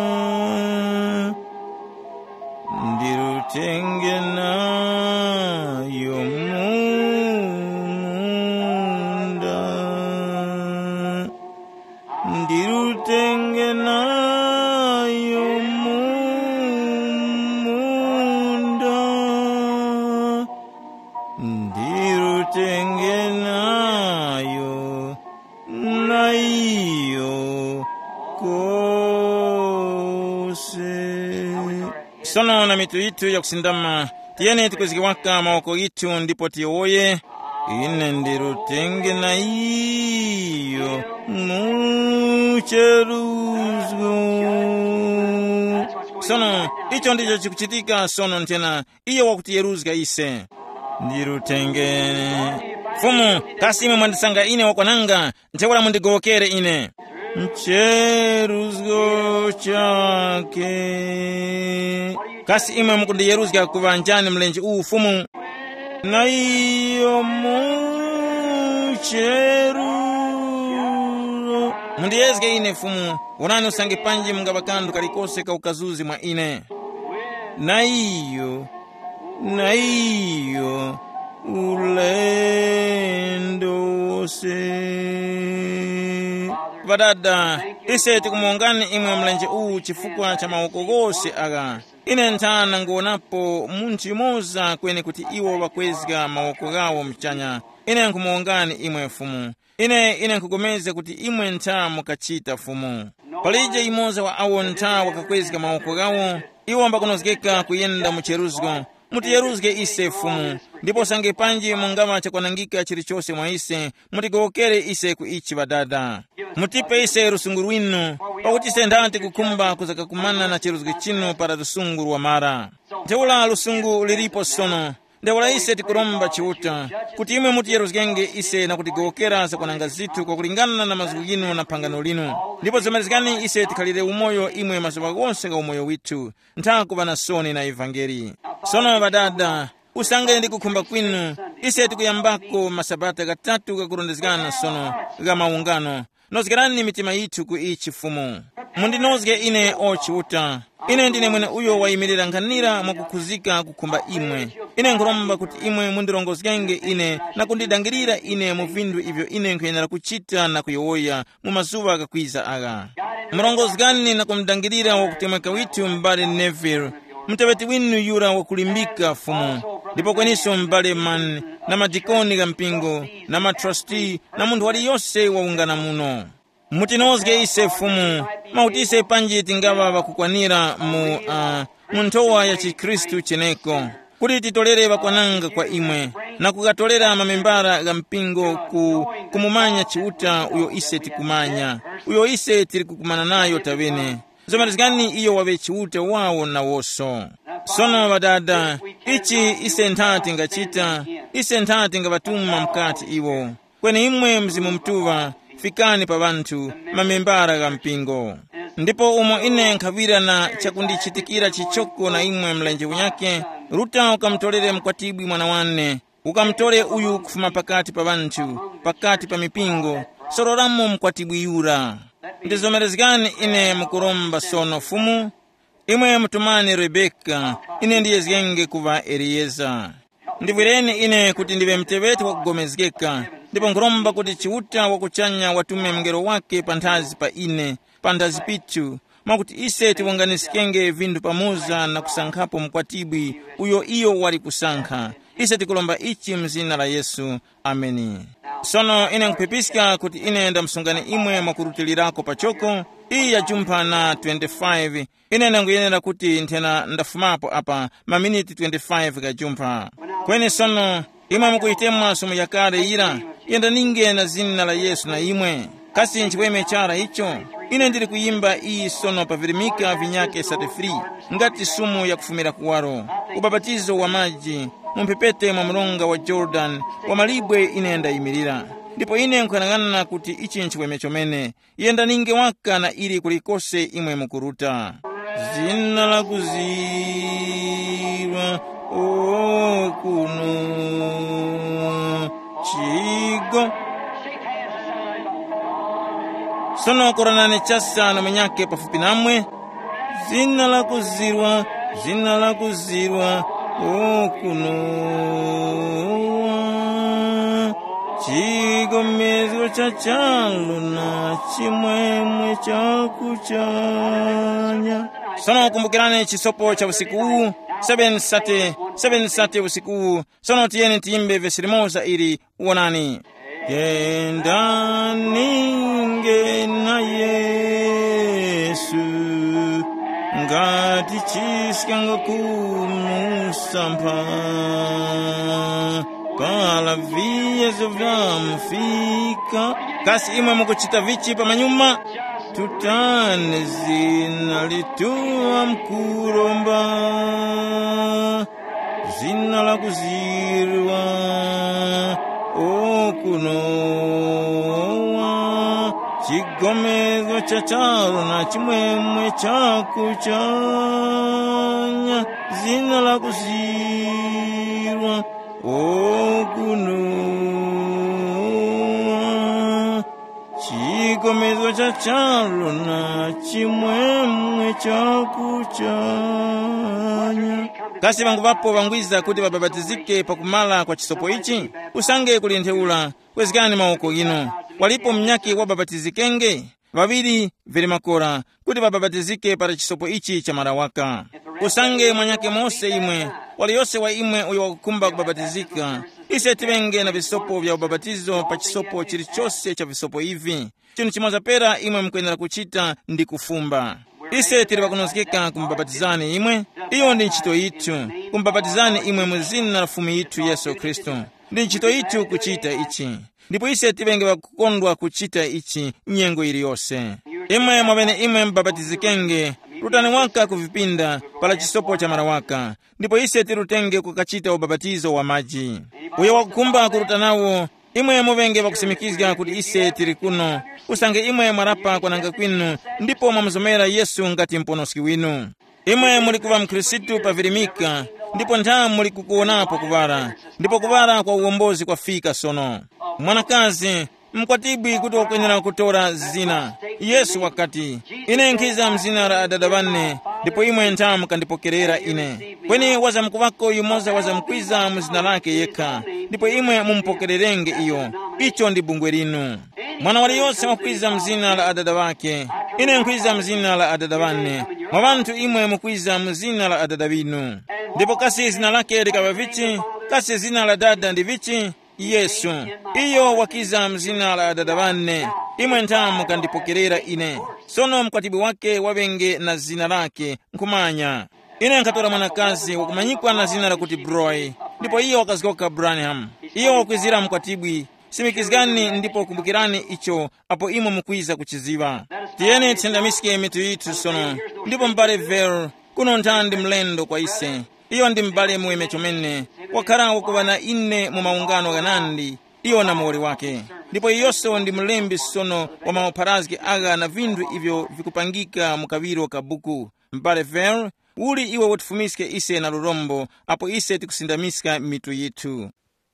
ndirutenge nayo munda ndirutenge nayo munda ndirutenge nayo nayo kose. Sono na mitu itu ya kusindama tiyene tikuzikiwaka maoko itu ndipo tiyoye ine ndirutenge na iyo mucheruzgo. Sono icho ndicho chikuchitika sono ntena iyo wakutiyeruzga ise ndirutenge fumu kasi ime mwandisanga ine wakwananga ntewala mundigowokere ine mcheruzgo chake. Kasi imwe mukundiyeruzga kuva njani mlenji uu fumu na iyo mucheru mundiyezge ine fumu unani usange panji mungabakandu kalikose ka ukazuzi mwa ine na iyo na iyo ulendo wose. Vadada ise tikumongani imwe mlenje uu chifukwa cha maoko gose aga ine ntana ngonapo muntu moza kwene kuti iwo wakwezga maoko gawo mchanya ine nkumongani imwe fumu ine ine nkugomeze kuti imwe nta mukachita fumu palije imoza wa awo nta wakakwezga maoko gawo iwo ambakunozgeka kuyenda mucheruzgo mutiyeruzge ise fumu ndipo sange panji mungama chakwanangika chilichose mwa ise mutigowokere ise ku ichi badada mutipe ise rusunguru winu pakuti ise ndante kukumba kuzaka kumana na chiruzge chino para rusunguru wa mara nteula rusungu liripo sono ndewala ise tikuromba chiuta kuti imwe mutiyeruzgenge ise na kutigowokera zakwananga zitu kwa kulingana na mazuku yinu na pangano linu ndipo zemerezgani ise tikalire umoyo imwe mazuka gonse ga umoyo witu ntakuva na soni na evangeli. Sono badada usange ndi kukhumba kwinu ise tikuyambako masabata gatatu kakurondezgana sono ga maungano nozgerani mitima yitu ku ichi fumu mundinozge ine ochiuta ine ndine mwene uyo wayimirira nkhanira mwakukuzika kukhumba imwe ine nkuromba kuti imwe mundirongozgenge ine na kundidangirira ine mu vindu ivyo ine nkuyenera kuchita na kuyowoya mu mazuva akakwiza aga murongozgani na kumdangirira wakutemweka witu mbale Neville mteweti winu yura wakulimbika fumu ndipo kweniso mbale man na madikoni ga mpingo na matrustee na mundu wali yose waungana muno mutinozge ise fumu mauti ise panji tingava wakukwanira mu uh, muntowa ya chikristu cheneko kuti titolere wakwananga kwa imwe na kukatolera mamembara ga mpingo ku kumumanya chiuta uyo ise tikumanya uyo ise tiri kukumana nayo tavene zomarizgani iyo wabe chiuta wawo na woso. Sono badada ichi ise ntati ngachita ise ntati ngabatuma mkati iwo kwene imwe mzimu mtuva fikani pa bantu mamembara ga mpingo ndipo umo ine nkhawirana chakundichitikira chichoko na imwe mlenje unyake ruta ukamtolere mkwatibwi mwana wane ukamtole uyu kufuma pakati pa banthu pakati pa mipingo sororamo mkwatibwi yura ndizomerezekani ine mukuromba sono fumu imwe mtumani Rebeka ine ndiye ziyenge kuva Elieza ndibwireni ine kuti ndive mtewete wakugomezgeka ndipo nkuromba kuti chiuta wakuchanya watume mngelo wake panthazi pa ine panthazi pitu mwakuti ise tiwonganisikenge vindu pamoza na kusankhapo mkwatibwi uyo iyo wali kusankha ise tikulomba ichi mzina la Yesu ameni. Sono ine nkupipiska kuti ine ndamsungani imwe mwakurutilirako pachoko iyi ya jumpa na twenty-five ine nanguyenera kuti nthena ndafumapo apa maminiti twenty-five ka jumpa kweni sono imwe mukuitemwa somo yakale ira yenda ninge na zina la Yesu na imwe kasi nchiweme chara icho ine ndiri kuyimba iyi sono pavirimika vinyake sate free ngati sumu ya kufumira kuwaro ubabatizo wa maji mumpepete mwa mlonga wa Jordan wa malibwe ine ndayimirira ndipo ine nkwanangana kuti ichi nchiweme chomene yenda ninge waka na ili kulikose imwe mukuruta zina la kuziva o kuno chigo sono koranane chasa na mwenyake pafupi namwe zina la kuzirwa zina la kuzirwa o kuno chigomezwa cha chalo na chimwemwe cha kuchanya sono kumbukirane chisopo cha usiku seven sate seven sate usiku sono tiyeni tiyimbe vesi limoza ili uonani yenda ninge na Yesu ngati chisikanga kumusampa pala viyezo vyamfika kasi imwe mukuchita vichi pa manyuma tutane zina lituwa mkuromba zina la kuzirwa okunowa chigomezwa cha chalo na chimwemwe cha kuchanya zina la kuzirwa okunowa chigomezwa cha chalo na chimwemwe cha kuchanya kasi vangu vapo vangwiza kuti vababatizike pakumala kwa chisopo ichi usange kulintheula kwezikani maoko ino walipo mnyaki wababatizikenge vaviri vili makora kuti vababatizike para chisopo ichi cha marawaka usange mwanyake mose imwe wali yose wa imwe uyo wakukumba kubabatizika ise tivenge na visopo vya ubabatizo pa chisopo chilichose cha visopo ivi chino chimoza pera imwe mkwenera kuchita ndi kufumba ise tiri vakunosikika kumbabatizani imwe iyo ndi nchito itu kumbabatizani imwe muzina la fumu itu Yesu Kristo ndi nchito itu kuchita ichi ndipo ise tivenge vakukondwa kuchita ichi nyengo iliyose imwe mwavene imwe mbabatizikenge rutani waka kuvipinda pala chisopo cha marawaka ndipo ise tirutenge kukachita ubabatizo wa maji uyo wakukumba kurutanawo imwe muvenge vakusimikizga kuti ise tiri kuno usange imwe mwarapa kwananga kwinu ndipo mwamuzomera Yesu ngati mponoski winu imwe muli kuva mkristu pavirimika ndipo nthawi muli kukuonapo kuvara ndipo kuvara kwa uwombozi kwafika sono mwanakazi mkwatibwi kuti wakwenera kutora zina Yesu wakati ine nkhiza mzina la adada vanne ndipo imwe nthawi mukandipokerera ine kweni waza mkuvako yumoza waza mkwiza mzina lake yekha ndipo imwe mumpokererenge iyo icho ndi bungwe linu mwana wali yose wakwiza mzina la adada wake ine nkwiza mzina la adada vanne mwa vanthu imwe mukwiza mzina la adada vinu ndipo kasi zina lake likava vichi kasi zina la dada ndi vichi Yesu iyo wakiza mzina la adada vanne imwe nthawi mukandipokerera ine sono mkwatibwi wake wavenge na zina lake nkumanya ine nkatora mwanakazi wakumanyikwa na zina la kuti Broy ndipo iyo wakazikoka Branham iyo wakwizira mkwatibwi simikizgani ndipo kumbukirani icho apo imwe mukwiza kuchiziva tiyeni tiyendamisike mitu itu sono ndipo mbale Ver kuno ntandi mlendo kwa ise iyo ndi mbale muweme chomene wakhala wakuva na ine mu maungano ganandi iwo na mori wake. Ndipo iyonso ndi mlembi sono wa maoparazki aga na vinthu ivyo vikupangika mukaviro ka buku mbale ver uli iwo wotifumiske ise na lulombo apo ise tikusindamiska mitu yithu.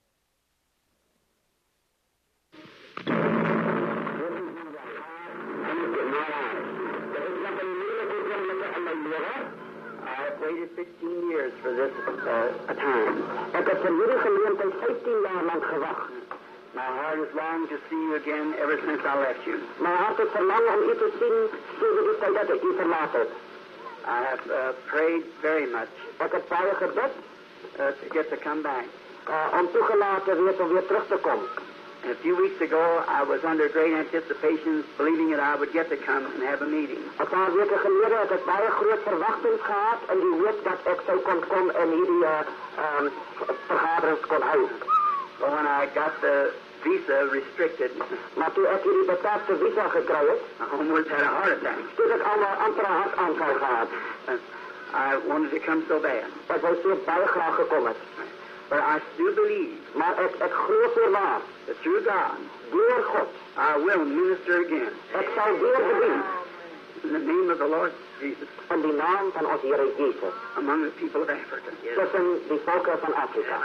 Waited fifteen years for this uh, time. Ik heb voor jullie gelegenheid vijftien jaar lang gewacht. My heart has longed to see you again ever since I left you. Mijn hart is verlangen om u te zien sinds de tijd dat ik u verlaten heb. I have uh, prayed very much. Ik heb bij je gebed uh, to get to come back. Uh, om toegelaten weer om weer terug te komen. And a few weeks ago, I was under great anticipation, believing that I would get to come and have a meeting. Een paar weken geleden heb ik baie groot verwachting gehad en die weet dat ik zou kon komen en hierdie uh, um, vergaderings kon houden. But when I got the visa restricted, maar toen ik hierdie beperkte visa gekry het, I almost had a heart attack. Toen ik al een andere hartaanval gehad. I wanted to come so bad. Ik wou zo baie graag gekomen. But I still believe, maar ik, ik geloof ernaar, that through God, door God, I will minister again. Ik zal weer bedienen. In the name of the Lord Jesus. In de naam van onze Heer Jezus. Among the people of Africa. Tussen de volken van Afrika.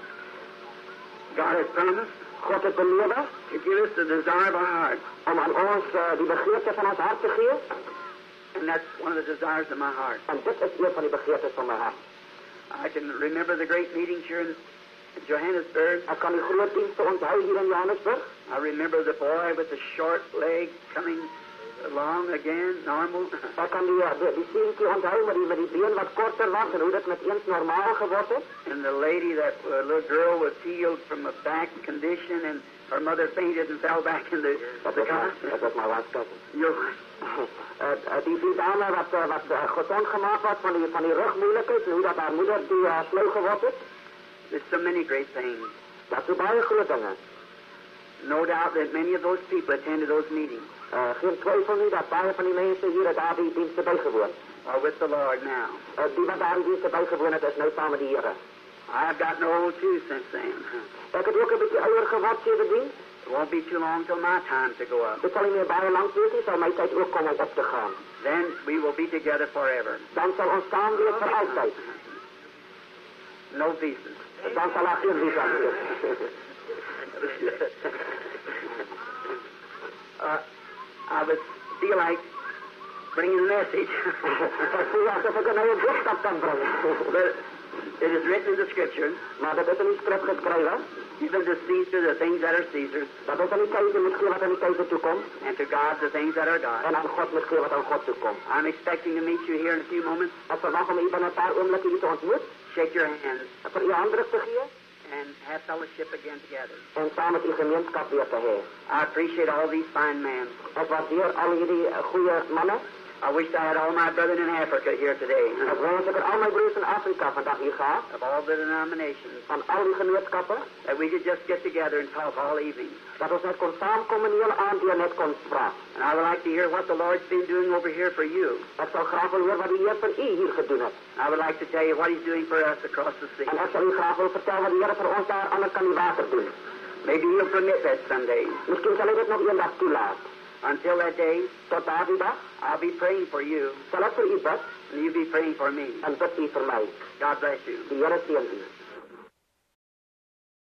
God has promised. God heeft beloofd. To give us the desire of our heart. Om aan ons uh, die begeerte van ons hart te geven. And that's one of the desires of my heart. En dit is een van die begeertes van mijn hart. I can remember the great meetings here in Johannesburg. Ik kan die grote diensten onthouden hier in Johannesburg. I remember the boy with the short leg coming along again, normal. Ik kan die, die, die seentje onthouden met die, met die been wat korter was en hoe dat met eens normaal geworden is. And the lady, that uh, little girl was healed from a back condition and her mother fainted and fell back in the, the car. Dat was my last cousin. Your Uh, uh, die, die dame wat, uh, wat uh, gezond gemaakt was van die, van die rugmoeilijkheid en hoe dat haar moeder die uh, sleu geworden is. There's so many great things. Dat is baie grote dingen. No doubt that many of those people attended those meetings. Uh, geen twijfel niet dat baie van die mensen hier daar die diensten bijgewoond. Are with the Lord now. Uh, die wat daar die diensten bijgewoond het is nu samen die Heere. I've gotten old too since then. Ik heb ook een beetje ouder geworden sindsdien. It won't be too long till my time to go up. Het zal niet meer baie lang wees, zal mijn tijd ook komen om op te gaan. Then we will be together forever. Dan zal ons samen weer voor altijd. No visas. Dan zal er geen visa meer. uh, I would feel like bringing a message. Ik voel alsof ik een hele boodschap kan brengen. But it is written in the scripture. Maar dat is in de schrift geschreven. Even to Caesar the things that are Caesar's. Dat is aan die keizer moet geven wat aan die keizer toekomt. And to God the things that are God's. En aan God moet geven wat aan God toekomt. I'm expecting to meet you here in a few moments. Ik verwacht om u binnen een paar ogenblikken u te ontmoeten. Shake your hands. Voor uw handdruk te geven. And have fellowship again together. En samen met uw gemeenschap weer te hebben. I appreciate all these fine men. Ik waardeer al jullie goede mannen. I wish I had all my brethren in Africa here today. Ik wens dat ik al mijn broers in Afrika vandaag hier ga. Of all the denominations. Van al die gemeenskappen. That we could just get together and talk all evening. Dat ons net kon samenkomen en heel aan die net kon praten. And I would like to hear what the Lord's been doing over here for you. Ik zou graag willen horen wat de Heer voor u hier gedaan heeft. I would like to tell you what He's doing for us across the sea. En ik zou u graag willen vertellen wat de Heer voor ons daar aan de kan die water doen. Maybe He'll permit that someday. Misschien zal ik het nog een dag toelaten. Until that day, tot daar die dag, I'll be praying for you. Zal ik voor u bid? And you be praying for me. En bid u voor mij. God bless you. De Heer zegen u.